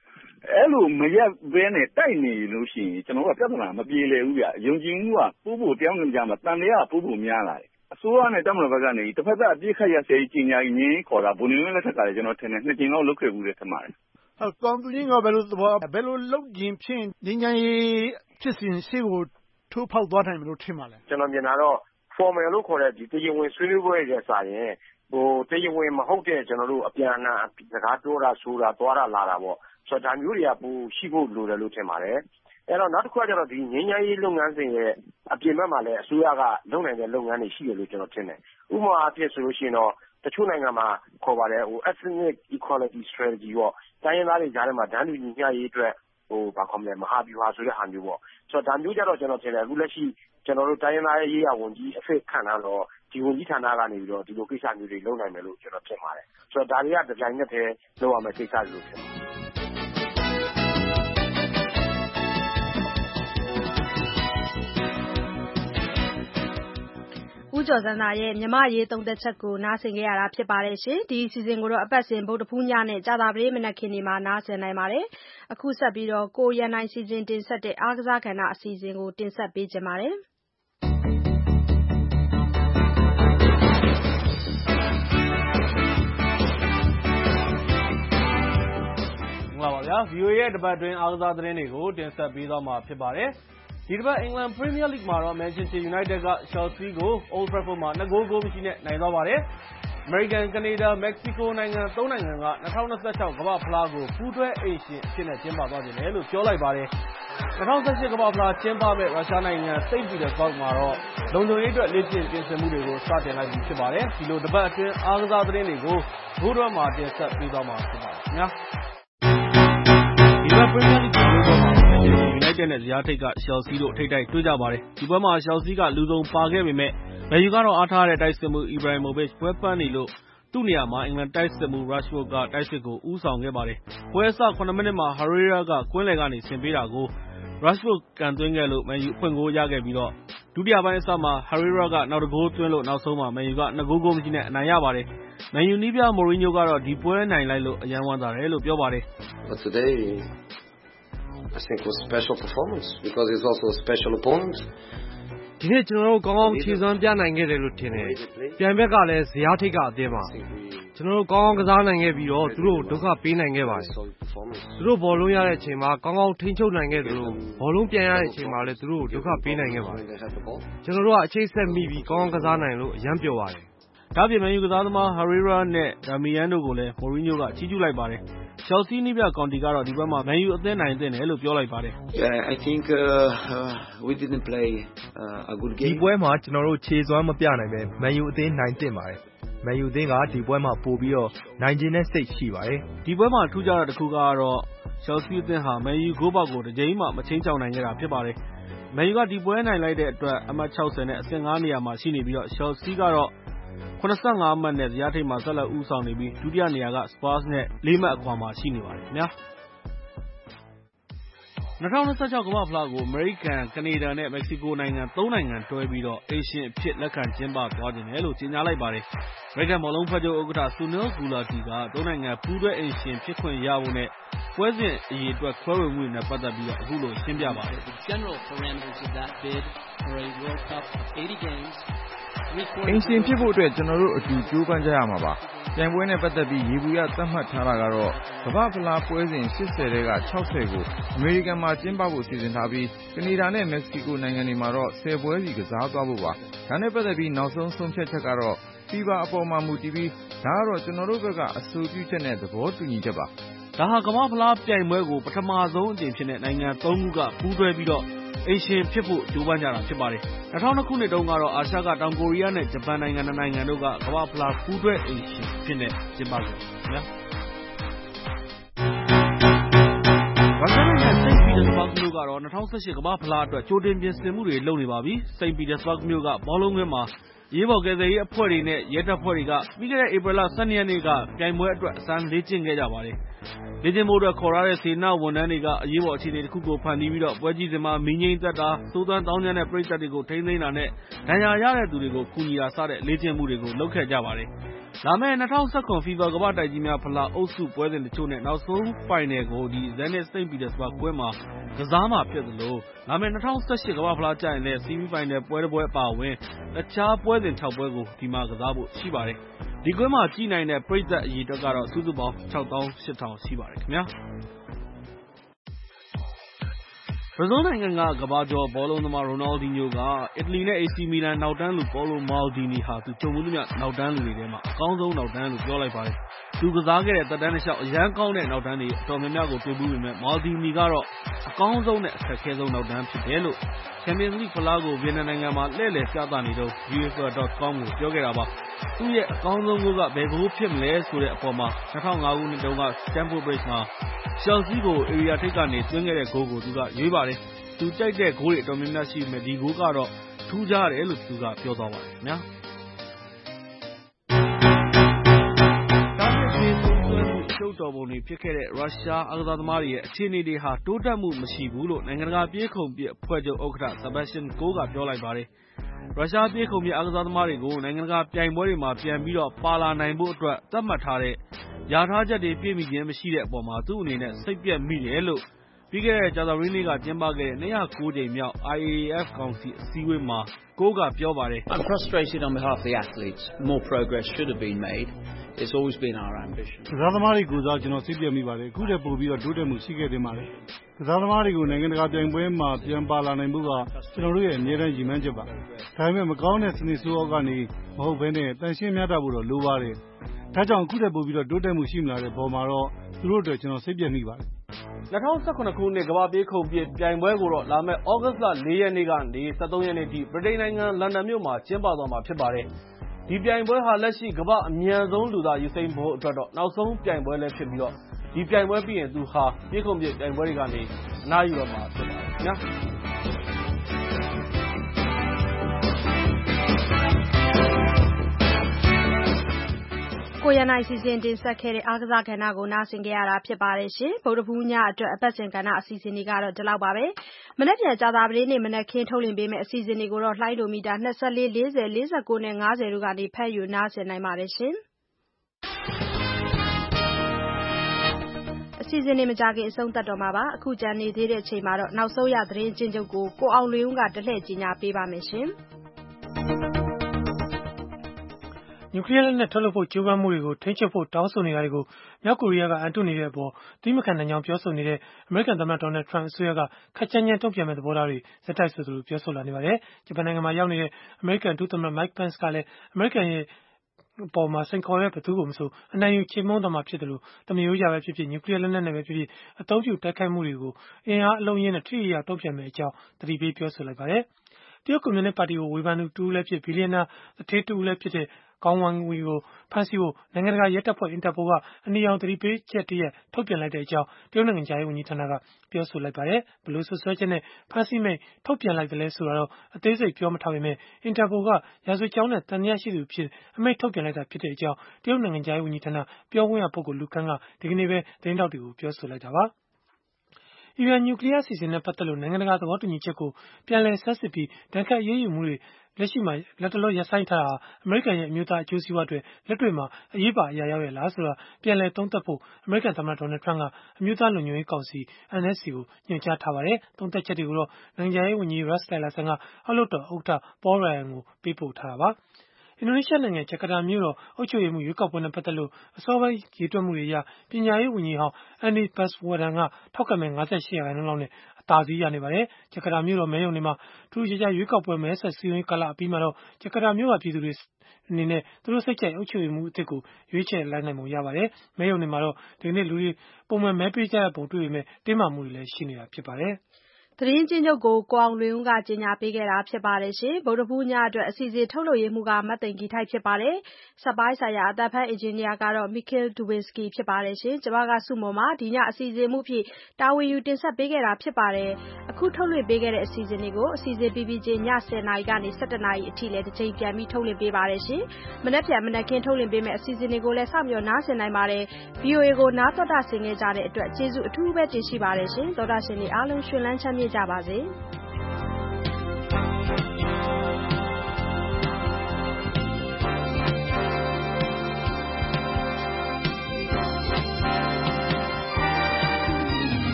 အဲ့လိုမရက်ဘဲနဲ့တိုက်နေလို့ရှိရင်ကျွန်တော်ကပြဿနာမပြေလည်ဘူးဗျယုံကြည်မှုကပို့ဖို့တောင်းနေကြမှာတန်တရားပို့ဖို့များလာတယ်အစိုးရနဲ့တပ်မတော်ဘက်ကနေတစ်ဖက်သက်အပြစ်ခတ်ရစေကြီးညာကြီးငင်းခေါ်တာဘုံနေလက်ထက်ကလည်းကျွန်တော်ထင်တယ်2 ကြိမ်လောက်လုပ်ခဲ့ဘူးတယ်ထင်ပါတယ်ကောင်သူချင်းကဘယ်လိုလုပ်ရင်ဖြင့်ငြိမ်းချမ်းရေးဖြစ်စဉ်ရှေ့ကိုထိုးဖောက်သွားနိုင်မလို့ထင်ပါလဲကျွန်တော်မြင်တာတော့ formal လို့ခေါ်တဲ့ဒီတရားဝင်ဆွေးနွေးပွဲတွေစာရင်တရားဝင်မဟုတ်တဲ့ကျွန်တော်တို့အပြန်အလှန်စကားပြောတာဆိုတာသွားတာလာတာပေါ့ဆိုတော့ဒါမျိုးတွေကပိုရှိဖို့လိုတယ်လို့ထင်ပါတယ်အဲ့တော့နောက်တစ်ခုကကျတော့ဒီငြိမ်းချမ်းရေးလုပ်ငန်းစဉ်ရဲ့အပြင်ဘက်မှာလည်းအစိုးရကလုပ်နိုင်တဲ့လုပ်ငန်းတွေရှိတယ်လို့ကျွန်တော်ထင်တယ်ဥပမာအဖြစ်ဆိုလို့ရှိရင်တော့တချို့နိုင်ငံမှာခေါ်ပါတယ်ethnic equality strategy ပေါ့တိုင်းရင်းသားတွေကြားထဲမှာဒန်းတူညီမျှရေးအတွက်ဘာခေါ်မလဲမဟာဗျူဟာဆိုတဲ့ဟာမျိုးပေါ့ဆိုတော့ဒါမျိုးကြတော့ကျွန်တော်ထင်တယ်အခုလက်ရှိကျွန်တော်တို့တိုင်းရင်းသားရေးရာဝန်ကြီးအဖြစ်ခန့်ထားတော့ဒီဝန်ကြီးဌာနကနေပြီးတော့ဒီလိုကိစ္စမျိုးတွေလုပ်နိုင်မယ်လို့ကျွန်တော်ထင်ပါတယ်ဆိုတော့ဒါတွေကဒီဇိုင်းနဲ့တည်းလုပ်ရမယ့်ကိစ္စတွေလို့ထင်ပါတယ်ဦးကျော်စန်းသာရဲ့မြမရေးသုံးသက်ချက်ကိုနားဆင်ကြရတာဖြစ်ပါတယ်ရှင်ဒီအစီအစဉ်ကိုတော့အပတ်စဉ်ဗုဒ္ဓဖူးညနဲ့ကြာသပတေးမနက်ခင်းဒီမှာနားဆင်နိုင်ပါတယ်အခုဆက်ပြီးတော့ကိုရန်နိုင်စီစဉ်တင်ဆက်တဲ့အားကစားကဏ္ဍအစီအစဉ်ကိုတင်ဆက်ပေးကြပါမယ်မင်္ဂလာပါဗျာ VOA ရဲ့တပတ်အတွင်းအားကစားသတင်းတွေကိုတင်ဆက်ပေးသွားမှာဖြစ်ပါတယ်ဒီတစ်ပတ်အင်္ဂလန်ပရီးမီးယားလိဂ်မှာတော့ Manchester United က Chelsea ကို Old Trafford မှာ2 ဂိုးမရှိနဲ့နိုင်သွားပါတယ်။ American, Canada, Mexico နိုင်ငံ3နိုင်ငံက2026ကမ္ဘာ့ဖလားကိုပူးတွဲအိမ်ရှင်အဖြစ်နဲ့ကျင်းပသွားကြတယ်လို့ပြောလိုက်ပါတယ်။2018ကမ္ဘာ့ဖလားကျင်းပမဲ့ရုရှားနိုင်ငံ St. Petersburg မှာတော့လုံခြုံရေးအတွက်လေ့ကျင့်ပြင်ဆင်မှုတွေကိုစတင်လိုက်ပြီဖြစ်ပါတယ်။ဒီလိုတစ်ပတ်အတွင်းအားကစားသတင်းတွေကိုဘိုးတော်မှာတင်ဆက်ပေးသွားမှာဖြစ်ပါတယ်ခင်ဗျာ။ဒီဘက်ပရီးမီးယားလိဂ်ကိုလို့မှာUnited နဲ့ဇယားထိပ်က Chelsea တို့ထိပ်တိုက်တွေ့ကြပါတယ်။ဒီပွဲမှာ Chelsea ကလူစုံပါခဲ့ပေမဲ့ Man U ကတော့အားထားတဲ့တိုက်စစ်မှု Ibrahimovic ပွဲပန်းနေလို့သူ့နေရာမှာအင်္ဂလန်တိုက်စစ်မှု Rashford ကတိုက်စစ်ကိုဦးဆောင်ခဲ့ပါတယ်။ပွဲအစ9မိနစ်မှာ Herrera ကကွင်းလယ်ကနေဆင်ပေးတာကို Rashford ကန်သွင်းခဲ့လို့ Man U အဖွင့်ဂိုးရခဲ့ပြီးတော့ဒုတိယပိုင်းအစမှာ Herrera ကနောက်တစ်ဂိုးသွင်းလို့နောက်ဆုံးမှာ Man U က2 ဂိုးမရှိနဲ့အနိုင်ရပါတယ်။ Man U နီးပြ Mourinho ကတော့ဒီပွဲနိုင်လိုက်လို့အယမ်းဝမ်းသာတယ်လို့ပြောပါတယ် I think it was a special performance because it's also a special opponent. ဒီနေ့ကျွန်တော်တို့ကောင်းကောင်းခြေစွမ်းပြနိုင်ခဲ့တယ်လို့ထင်တယ်။ပြိုင်ဘက်ကလည်းဇယားထိပ်ကအသင်းပါ။ကျွန်တော်တို့ကောင်းကောင်းကစားနိုင်ခဲ့ပြီးတော့သူတို့ဒုက္ခပေးနိုင်ခဲ့ပါတယ်။သူတို့ဘောလုံးရတဲ့အချိန်မှာကောင်းကောင်းထိန်းချုပ်နိုင်ခဲ့တယ်လို့ဘောလုံးပြန်ရတဲ့အချိန်မှာလည်းသူတို့ဒုက္ခပေးနိုင်ခဲ့ပါတယ်။ကျွန်တော်တို့ကအချိတ်ဆက်မိပြီးကောင်းကောင်းကစားနိုင်လို့အယမ်းပျော်ပါတယ်။ဒါ့အပြင် Man U ကစားသမား Herrera နဲ့ Darmian တို့ကိုလည်း Mourinho ကချီးကျူးလိုက်ပါတယ်။ Chelsea နီးပြ Conte ကတော့ဒီပွဲမှာ Man U အသင်းနိုင်သင့်တယ်လို့ပြောလိုက်ပါတယ်။ I think we didn't play a good game. ဒီပွဲမှာကျွန်တော်တို့ခြေစွမ်းမပြနိုင်ပဲ Man U အသင်းနိုင်သင့်ပါတယ်။ Man U အသင်းကဒီပွဲမှာပို့ပြီးတော့နိုင်ခြင်းနဲ့စိတ်ရှိပါတယ်။ဒီပွဲမှာထူးခြားတာတစ်ခုကတော့ Chelsea အသင်းဟာ Man U ဂိုးပေါက်ကိုတစ်ကြိမ်မှမချိန်းချောင်နိုင်ခဲ့တာဖြစ်ပါတယ်။ Man U ကဒီပွဲနိုင်လိုက်တဲ့အတွက်အမှတ်60နဲ့အဆင့်5နေရာမှာရှိနေပြီးတော့ Chelsea ကတော့85အမှတ်နဲ့ဇယားထိပ်မှာဆက်လက်ဦးဆောင်နေပြီးဒုတိယနေရာက Spurs နဲ့4မှတ်အကွာမှာရှိနေပါတယ်ခင်ဗျာ2026ကမ္ဘာ့ဖလားကို American, Canada နဲ့ Mexico နိုင်ငံ3နိုင်ငံတွဲပြီးတော့အိမ်ရှင်အဖြစ်လက်ခံကျင်းပသွားခြင်းတယ်လို့ကြေညာလိုက်ပါတယ်။ American ဘောလုံးဖွဲ့ချုပ်ဥက္ကဋ္ဌ Sunil Gulati က3နိုင်ငံပူးတွဲအိမ်ရှင်ဖြစ်ခွင့်ရဖို့နဲ့ပွဲစဉ်အရေအတွက်ခွဲဝေမှုတွေနဲ့ပတ်သက်ပြီးတော့အခုလိုရှင်းပြပါတယ်အိမ်ရှင်ဖြစ်ဖို့အတွက်ကျွန်တော်တို့အတူကြိုးပမ်းကြရမှာပါ။ပြိုင်ပွဲနဲ့ပတ်သက်ပြီးရေဘူးရသတ်မှတ်ထားတာကတော့ကမ္ဘာ့ဖလားပွဲစဉ်80ထဲက60ကိုအမေရိကန်မှာကျင်းပဖို့စီစဉ်ထားပြီးကနေဒါနဲ့မက္ကဆီကိုနိုင်ငံတွေမှာတော့10ပွဲစီကစားသွားဖို့ပါ။ဒါနဲ့ပတ်သက်ပြီးနောက်ဆုံးဆုံးဖြတ်ချက်ကတော့ FIFA အပေါ်မှာမူတည်ပြီးဒါကတော့ကျွန်တော်တို့ဘက်ကအဆိုပြုချက်နဲ့သဘောတူညီချက်ပါ။ဒါဟာကမ္ဘာ့ဖလားပြိုင်ပွဲကိုပထမဆုံးအကြိမ်ဖြစ်တဲ့နိုင်ငံ3ခုကပူးတွဲပြီးတော့အိမ်ရှင်ဖြစ်ဖို့ကြိုးပမ်းကြတာဖြစ်ပါတယ်။2002ခုနှစ်တုန်းကတော့အာရှကတောင်ကိုရီးယားနဲ့ဂျပန်နိုင်ငံ2နိုင်ငံတို့ကကမ္ဘာ့ဖလားပူးတွဲအိမ်ရှင်ဖြစ်နေကျင်းပခဲ့ပါတယ်ခင်ဗျာ။ရုရှားနိုင်ငံ St. Petersburg မြို့ကတော့2018ကမ္ဘာ့ဖလားအတွက်ကြိုတင်ပြင်ဆင်မှုတွေလုပ်နေပါပြီ။ St. Petersburg မြို့ကဘောလုံးကွင်းမှာအရေးပေါ်ကယ်ဆယ်ရေးအဖွဲ့တွေနဲ့ရဲတပ်ဖွဲ့တွေကပြီးခဲ့တဲ့ဧပြီလ12ရက်နေ့ကပြိုင်ပွဲအတွက်အစမ်းလေ့ကျင့်ခဲ့ကြပါတယ်။လေ့ကျင့်ဖို့အတွက်ခေါ်ထားတဲ့စေတနာ့ဝန်ထမ်းတွေကအရေးပေါ်အခြေအနေတစ်ခုကိုဖန်တီးပြီးတော့ပွဲကြည့်စဉ်မှာမီးငြိမ်းသက်တာ၊သိုးသွင်းသောင်းကျန်းတဲ့ပရိသတ်တွေကိုထိန်းသိမ်းတာနဲ့ဒဏ်ရာရတဲ့သူတွေကိုကူညီတာစတဲ့လေ့ကျင့်မှုတွေကိုလုပ်ခဲ့ကြပါတယ်။လာမယ့်2019 FIFA ကမ္ဘာ့တိုက်ကြီးများဖလားအုပ်စုပွဲစဉ်တချို့နဲ့နောက်ဆုံးဖိုင်နယ်ကို Zenit St. Petersburg ကွင်းမှာကစားမှာဖြစ်သလိုလာမယ့်2018 ကမ္ဘာ့ဖလားကျရင်လည်းဆီမီဖိုင်နယ်ပွဲတစ်ပွဲအပါအဝင်တခြားပွဲစဉ်6ပွဲကိုဒီမှာကစားဖို့ရှိပါတယ်။ဒီကွင်းမှာကြည့်နိုင်တဲ့ပရိသတ်အရေအတွက်ကတော့စုစုပေါင်း 68000 ရှိပါတယ်ခင်ဗျာ။ ဘရာဇီးနိုင်ငံကကမ္ဘာကျော်ဘောလုံးသမားရိုနယ်ဒီညိုကအီတလီနဲ့ AC မီလန်နောက်တန်းလူပေါလိုမာလ်ဒီနီဟာသူကြုံမှုသမျှနောက်တန်းလူတွေထဲမှာအကောင်းဆုံးနောက်တန်းလို့ပြောလိုက်ပါတယ်။သူကစားခဲ့တဲ့သက်တမ်းတစ်လျှောက်အရန်ကောင်းတဲ့နောက်တန်းတွေအတော်များများကိုတွေ့ဘူးပေမဲ့မာလ်ဒီနီကတော့အကောင်းဆုံးနဲ့အခက်အခဲဆုံးနောက်တန်းဖြစ်တယ်လို့ Champions League ဖလားကိုဗီယက်နမ်နိုင်ငံမှာလှည့်လည်ပြသနေတော့ UEFA.com ကိုပြောခဲ့တာပါ။သူ့ရဲ့အကောင်းဆုံးဂိုးကဘယ်ဂိုးဖြစ်မလဲဆိုတဲ့အပေါ်မှာ2005 ခုနှစ်တုန်းက Stamford Bridge မှာ Chelsea ကို Area ထိပ်ကနေသွင်းခဲ့တဲ့ဂိုးကိုသူကရွေးပါတယ်။သူကြိုက်တဲ့ဂိုးတွေအတော်များများရှိပေမဲ့ဒီဂိုးကတော့ထူးခြားတယ်လို့သူကပြောသွားပါတယ်ခင်ဗျာ။တားမြစ်ရေးသုံးစွဲမှုအရှုပ်တော်ပုံတွေဖြစ်ခဲ့တဲ့ရုရှားအားကစားသမားတွေရဲ့အခြေအနေတွေဟာတိုးတက်မှုမရှိဘူးလို့နိုင်ငံတကာပြေးခုန်ပစ်အဖွဲ့ချုပ်ဥက္ကဋ္ဌ Sebastian Coe ကပြောလိုက်ပါတယ်။ရုရှားပြေးခုန်ပစ်အားကစားသမားတွေကိုနိုင်ငံတကာပြိုင်ပွဲတွေမှာပြန်ပြီးတော့ပါလာနိုင်ဖို့အတွက်သတ်မှတ်ထားတဲ့လျာထားချက်တွေပြည့်မီခြင်းမရှိတဲ့အပေါ်မှာသူ့အနေနဲ့စိတ်ပျက်မိတယ်လို့ပြီးခဲ့တဲ့ကြာသပတေးနေ့ကကျင်းပခဲ့တဲ့209 ကြိမ်မြောက် IAAF ကောင်စီအစည်းအဝေးမှာကိုကပြောပါတယ်။ I'm frustrated on behalf of the athletes. More progress should have been made. It's always been our ambition. ကစားသမားတွေကိုစားကျွန်တော်စိတ်ပြည့်မိပါတယ်အခုတည်းပို့ပြီးတော့တိုးတက်မှုရှိခဲ့တင်ပါတယ်ကစားသမားတွေကိုနိုင်ငံတကာပြိုင်ပွဲမှာပြန်ပါလာနိုင်ဖို့ကကျွန်တော်တို့ရဲ့အမြဲတမ်းရည်မှန်းချက်ပါဒါပေမဲ့မကောင်းတဲ့စနစ်ဆိုးအောက်ကနေမဟုတ်ဘဲနဲ့တန်ရှင်းများတာဖို့တော့လိုပါတယ်ဒါကြောင့်အခုတည်းပို့ပြီးတော့တိုးတက်မှုရှိမလာတဲ့ပေါ်မှာတော့သူတို့အတွက်ကျွန်တော်စိတ်ပြည့်မိပါတယ် 2019 ခုနှစ်ကမ္ဘာပြေးခုန်ပစ်ပြိုင်ပွဲကိုတော့လာမယ့်သြဂုတ်လ 4 ရက်နေ့ကနေ13 ရက်နေ့ထိဗြိတိန်နိုင်ငံလန်ဒန်မြို့မှာကျင်းပသွားမှာဖြစ်ပါတယ်။ဒီပြိုင်ပွဲဟာလက်ရှိကမ္ဘာအမြန်ဆုံးလူသားယူစိမ့်ဖို့အတွက်တော့နောက်ဆုံးပြိုင်ပွဲလည်းဖြစ်ပြီးတော့ဒီပြိုင်ပွဲပြီးရင်သူဟာပြေးခုန်ပစ်ပြိုင်ပွဲတွေကနေအနားယူတော့မှာဖြစ်ပါတယ်ခင်ဗျာ။ကိုရနိုင်စီစဉ်တင်ဆက်ခဲ့တဲ့အားကစားကဏ္ဍကိုနားဆင်ကြရတာဖြစ်ပါတယ်ရှင်။ဗုဒ္ဓဘူးညအတွက်အပတ်စဉ်ကဏ္ဍအစီအစဉ်တွေကတော့ဒီလောက်ပါပဲ။မနေ့ပြန်ကြာသပတေးနေ့မနက်ခင်းထုတ်လွှင့်ပေးမယ့်အစီအစဉ်တွေကိုတော့လှိုင်းဒိုမီတာ24 40 49နဲ့50တို့ကနေဖက်ယူနားဆင်နိုင်ပါတယ်ရှင်။အစီအစဉ်တွေမကြခင်အဆုံးသတ်တော့မှာပါ။အခုကြံနေသေးတဲ့အချိန်မှာတော့နောက်ဆုံးရသတင်းချင်းချုပ်ကိုကိုအောင်လွင်ဦးကတလှည့်ကြီးညာပေးပါမယ်ရှင်။နျူကလ িয়ার လက်နက်ထုတ်လုပ်ဖို့ကြိုးပမ်းမှုတွေကိုထိန်းချုပ်ဖို့တောင်းဆိုနေတာတွေကိုမြောက်ကိုရီးယားကအန်တုနေတဲ့အပေါ်သီးမခံနိုင်ကြောင်းပြောဆိုနေတဲ့အမေရိကန်သမ္မတဒေါ်နယ်ထရန့်အစိုးရကခက်ကြမ်းကြမ်းတုံ့ပြန်မဲ့သဘောထားတွေဇက်တိုက်ဆိုသလိုပြောဆိုလာနေပါတယ်။ဂျပန်နိုင်ငံမှာရောက်နေတဲ့အမေရိကန်ဒုသမ္မတ Mike Pence ကလည်းအမေရိကန်ရဲ့အပေါ်မှာစိန်ခေါ်တဲ့ဘသူကိုမဆိုအနိုင်ယူချေမှုန်းသွားမှာဖြစ်တယ်လို့တမယိုးကြပဲဖြစ်ဖြစ်နျူကလ িয়ার လက်နက်နဲ့ပဲဖြစ်ဖြစ်အသုံးပြုတိုက်ခိုက်မှုတွေကိုအင်အားအလုံးရင်းနဲ့ထိထိရောက်တုံ့ပြန်မယ့်အကြောင်းသတိပေးပြောဆိုလိုက်ပါတယ်။တရုတ်ကွန်မြူနစ်ပါတီကိုဝေဖန်သူတူလည်းဖြစ်ဘီလီယံနာသူဌေးတူလည်းဖြစ်တဲ့ကောင်းဝမ်ဝီကိုဖမ်းဆီးဖို့နိုင်ငံတကာရဲတပ်ဖွဲ့ Interpol ကအနီရောင်သတိပေးချက်တရက်ထုတ်ပြန်လိုက်တဲ့အကြောင်းတရုတ်နိုင်ငံခြားရေးဝန်ကြီးဌာနကပြောဆိုလိုက်ပါတယ်။ဘယ်လိုဆွဆွဲချက်နဲ့ဖမ်းဆီးမိန့်ထုတ်ပြန်လိုက်တယ်လဲဆိုတာတော့အသေးစိတ်ပြောမထားပေမဲ့ Interpol ကရာဇဝတ်ကြောင်းနဲ့တန်တရားရှိသူဖြစ်အမိန့်ထုတ်ပြန်လိုက်တာဖြစ်တဲ့အကြောင်းတရုတ်နိုင်ငံခြားရေးဝန်ကြီးဌာနပြောခွင့်ရပုဂ္ဂိုလ်လူကန်းကဒီကနေ့ပဲသတင်းတောက်တွေကိုပြောဆိုလိုက်တာပါ။အီရန်နျူကလ িয়ার အစီအစဉ်နဲ့ပတ်သက်လို့နိုင်ငံတကာသဘောတူညီချက်ကိုပြန်လည်ဆန်းစစ်ပြီးဒဏ်ခတ်အရေးယူမှုတွေလက်ရှိမှာလက်တလောရပ်ဆိုင်းထားတာအမေရိကန်ရဲ့အမျိုးသားအကျိုးစီးပွားအတွက်လက်တွေ့မှာအရေးပါအရာရောက်ရဲ့လားဆိုတာပြန်လည်သုံးသပ်ဖို့အမေရိကန်သမ္မတဒေါ်နယ်ထရန့်ကအမျိုးသားလုံခြုံရေးကောင်စီ NSC ကိုညွှန်ကြားထားပါတယ်။သုံးသပ်ချက်တွေကိုတော့နိုင်ငံခြားရေးဝန်ကြီး Rex Tillerson ကအောက်လွှတ်တော်ဥက္ကဋ္ဌ Paul Ryan ကိုပေးပို့ထားတာပါ။အင်ဒိုနီးရှားနိုင်ငံဂျကာတာမြို့တော်အုပ်ချုပ်ရေးမှူးရွေးကောက်ပွဲနဲ့ပတ်သက်လို့အစောပိုင်းရေတွက်မှုတွေအရပညာရေးဝန်ကြီးဟောင်း Anies Baswedan ကထောက်ခံမဲ 58% လောက်နဲ့အသာစီးရနေပါတယ်။ဂျကာတာမြို့တော်မဲရုံတွေမှာထူးခြားခြားရွေးကောက်ပွဲမဲဆွယ်စည်းရုံးရေးကာလအပြီးမှာတော့ဂျကာတာမြို့ကပြည်သူတွေအနေနဲ့သူတို့စိတ်ကြိုက်အုပ်ချုပ်ရေးမှူးအသစ်ကိုရွေးချယ်လိုက်နိုင်ပုံရပါတယ်။မဲရုံတွေမှာတော့ဒီနေ့လူတွေပုံမှန်မဲပေးကြတဲ့ပုံတွေ့ပေမဲ့တင်းမာမှုတွေလည်းရှိနေတာဖြစ်ပါတယ်။သတင်းချင်းချုပ်ကိုကိုအောင်လွင်ဦးကကြီးညာပေးခဲ့တာဖြစ်ပါတယ်ရှင်ဗုဒ္ဓဘူးညအတွက်အစီအစဉ်ထုတ်လုပ်ရေးမှုကမတ်သိန်ကြီးထိုက်ဖြစ်ပါတယ်စပိုင်းဆိုင်ရာအသက်ဖန်အင်ဂျင်နီယာကတော့ Mikhail Dubinsky ဖြစ်ပါတယ်ရှင်ကျွန်မကစုမုံမှာဒီညအစီအစဉ်မှုဖြစ်တာဝန်ယူတင်ဆက်ပေးခဲ့တာဖြစ်ပါတယ်အခုထုတ်လွှင့်ပေးခဲ့တဲ့အစီအစဉ်တွေကိုအစီအစဉ်ပြီးပြီးချင်းည10:00နာရီကနေ17:00နာရီအထိလည်းတစ်ချိန်ပြန်ပြီးထုတ်လွှင့်ပေးပါတယ်ရှင်မနေ့ပြန်မနေ့ကင်းထုတ်လွှင့်ပေးမယ့်အစီအစဉ်တွေကိုလည်းစောင့်မျှော်နားဆင်နိုင်ပါတယ် VOA ကိုနားတော်တာဆင်ခဲ့ကြတဲ့အတွက်ကျေးဇူးအထူးပဲတင်ရှိပါတယ်ရှင်တော်တာရှင်တွေအားလုံးရှင်လန်းချမ်းမြေ့ကြပါစေ။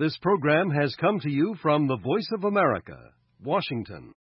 This program has come to you from the Voice of America, Washington.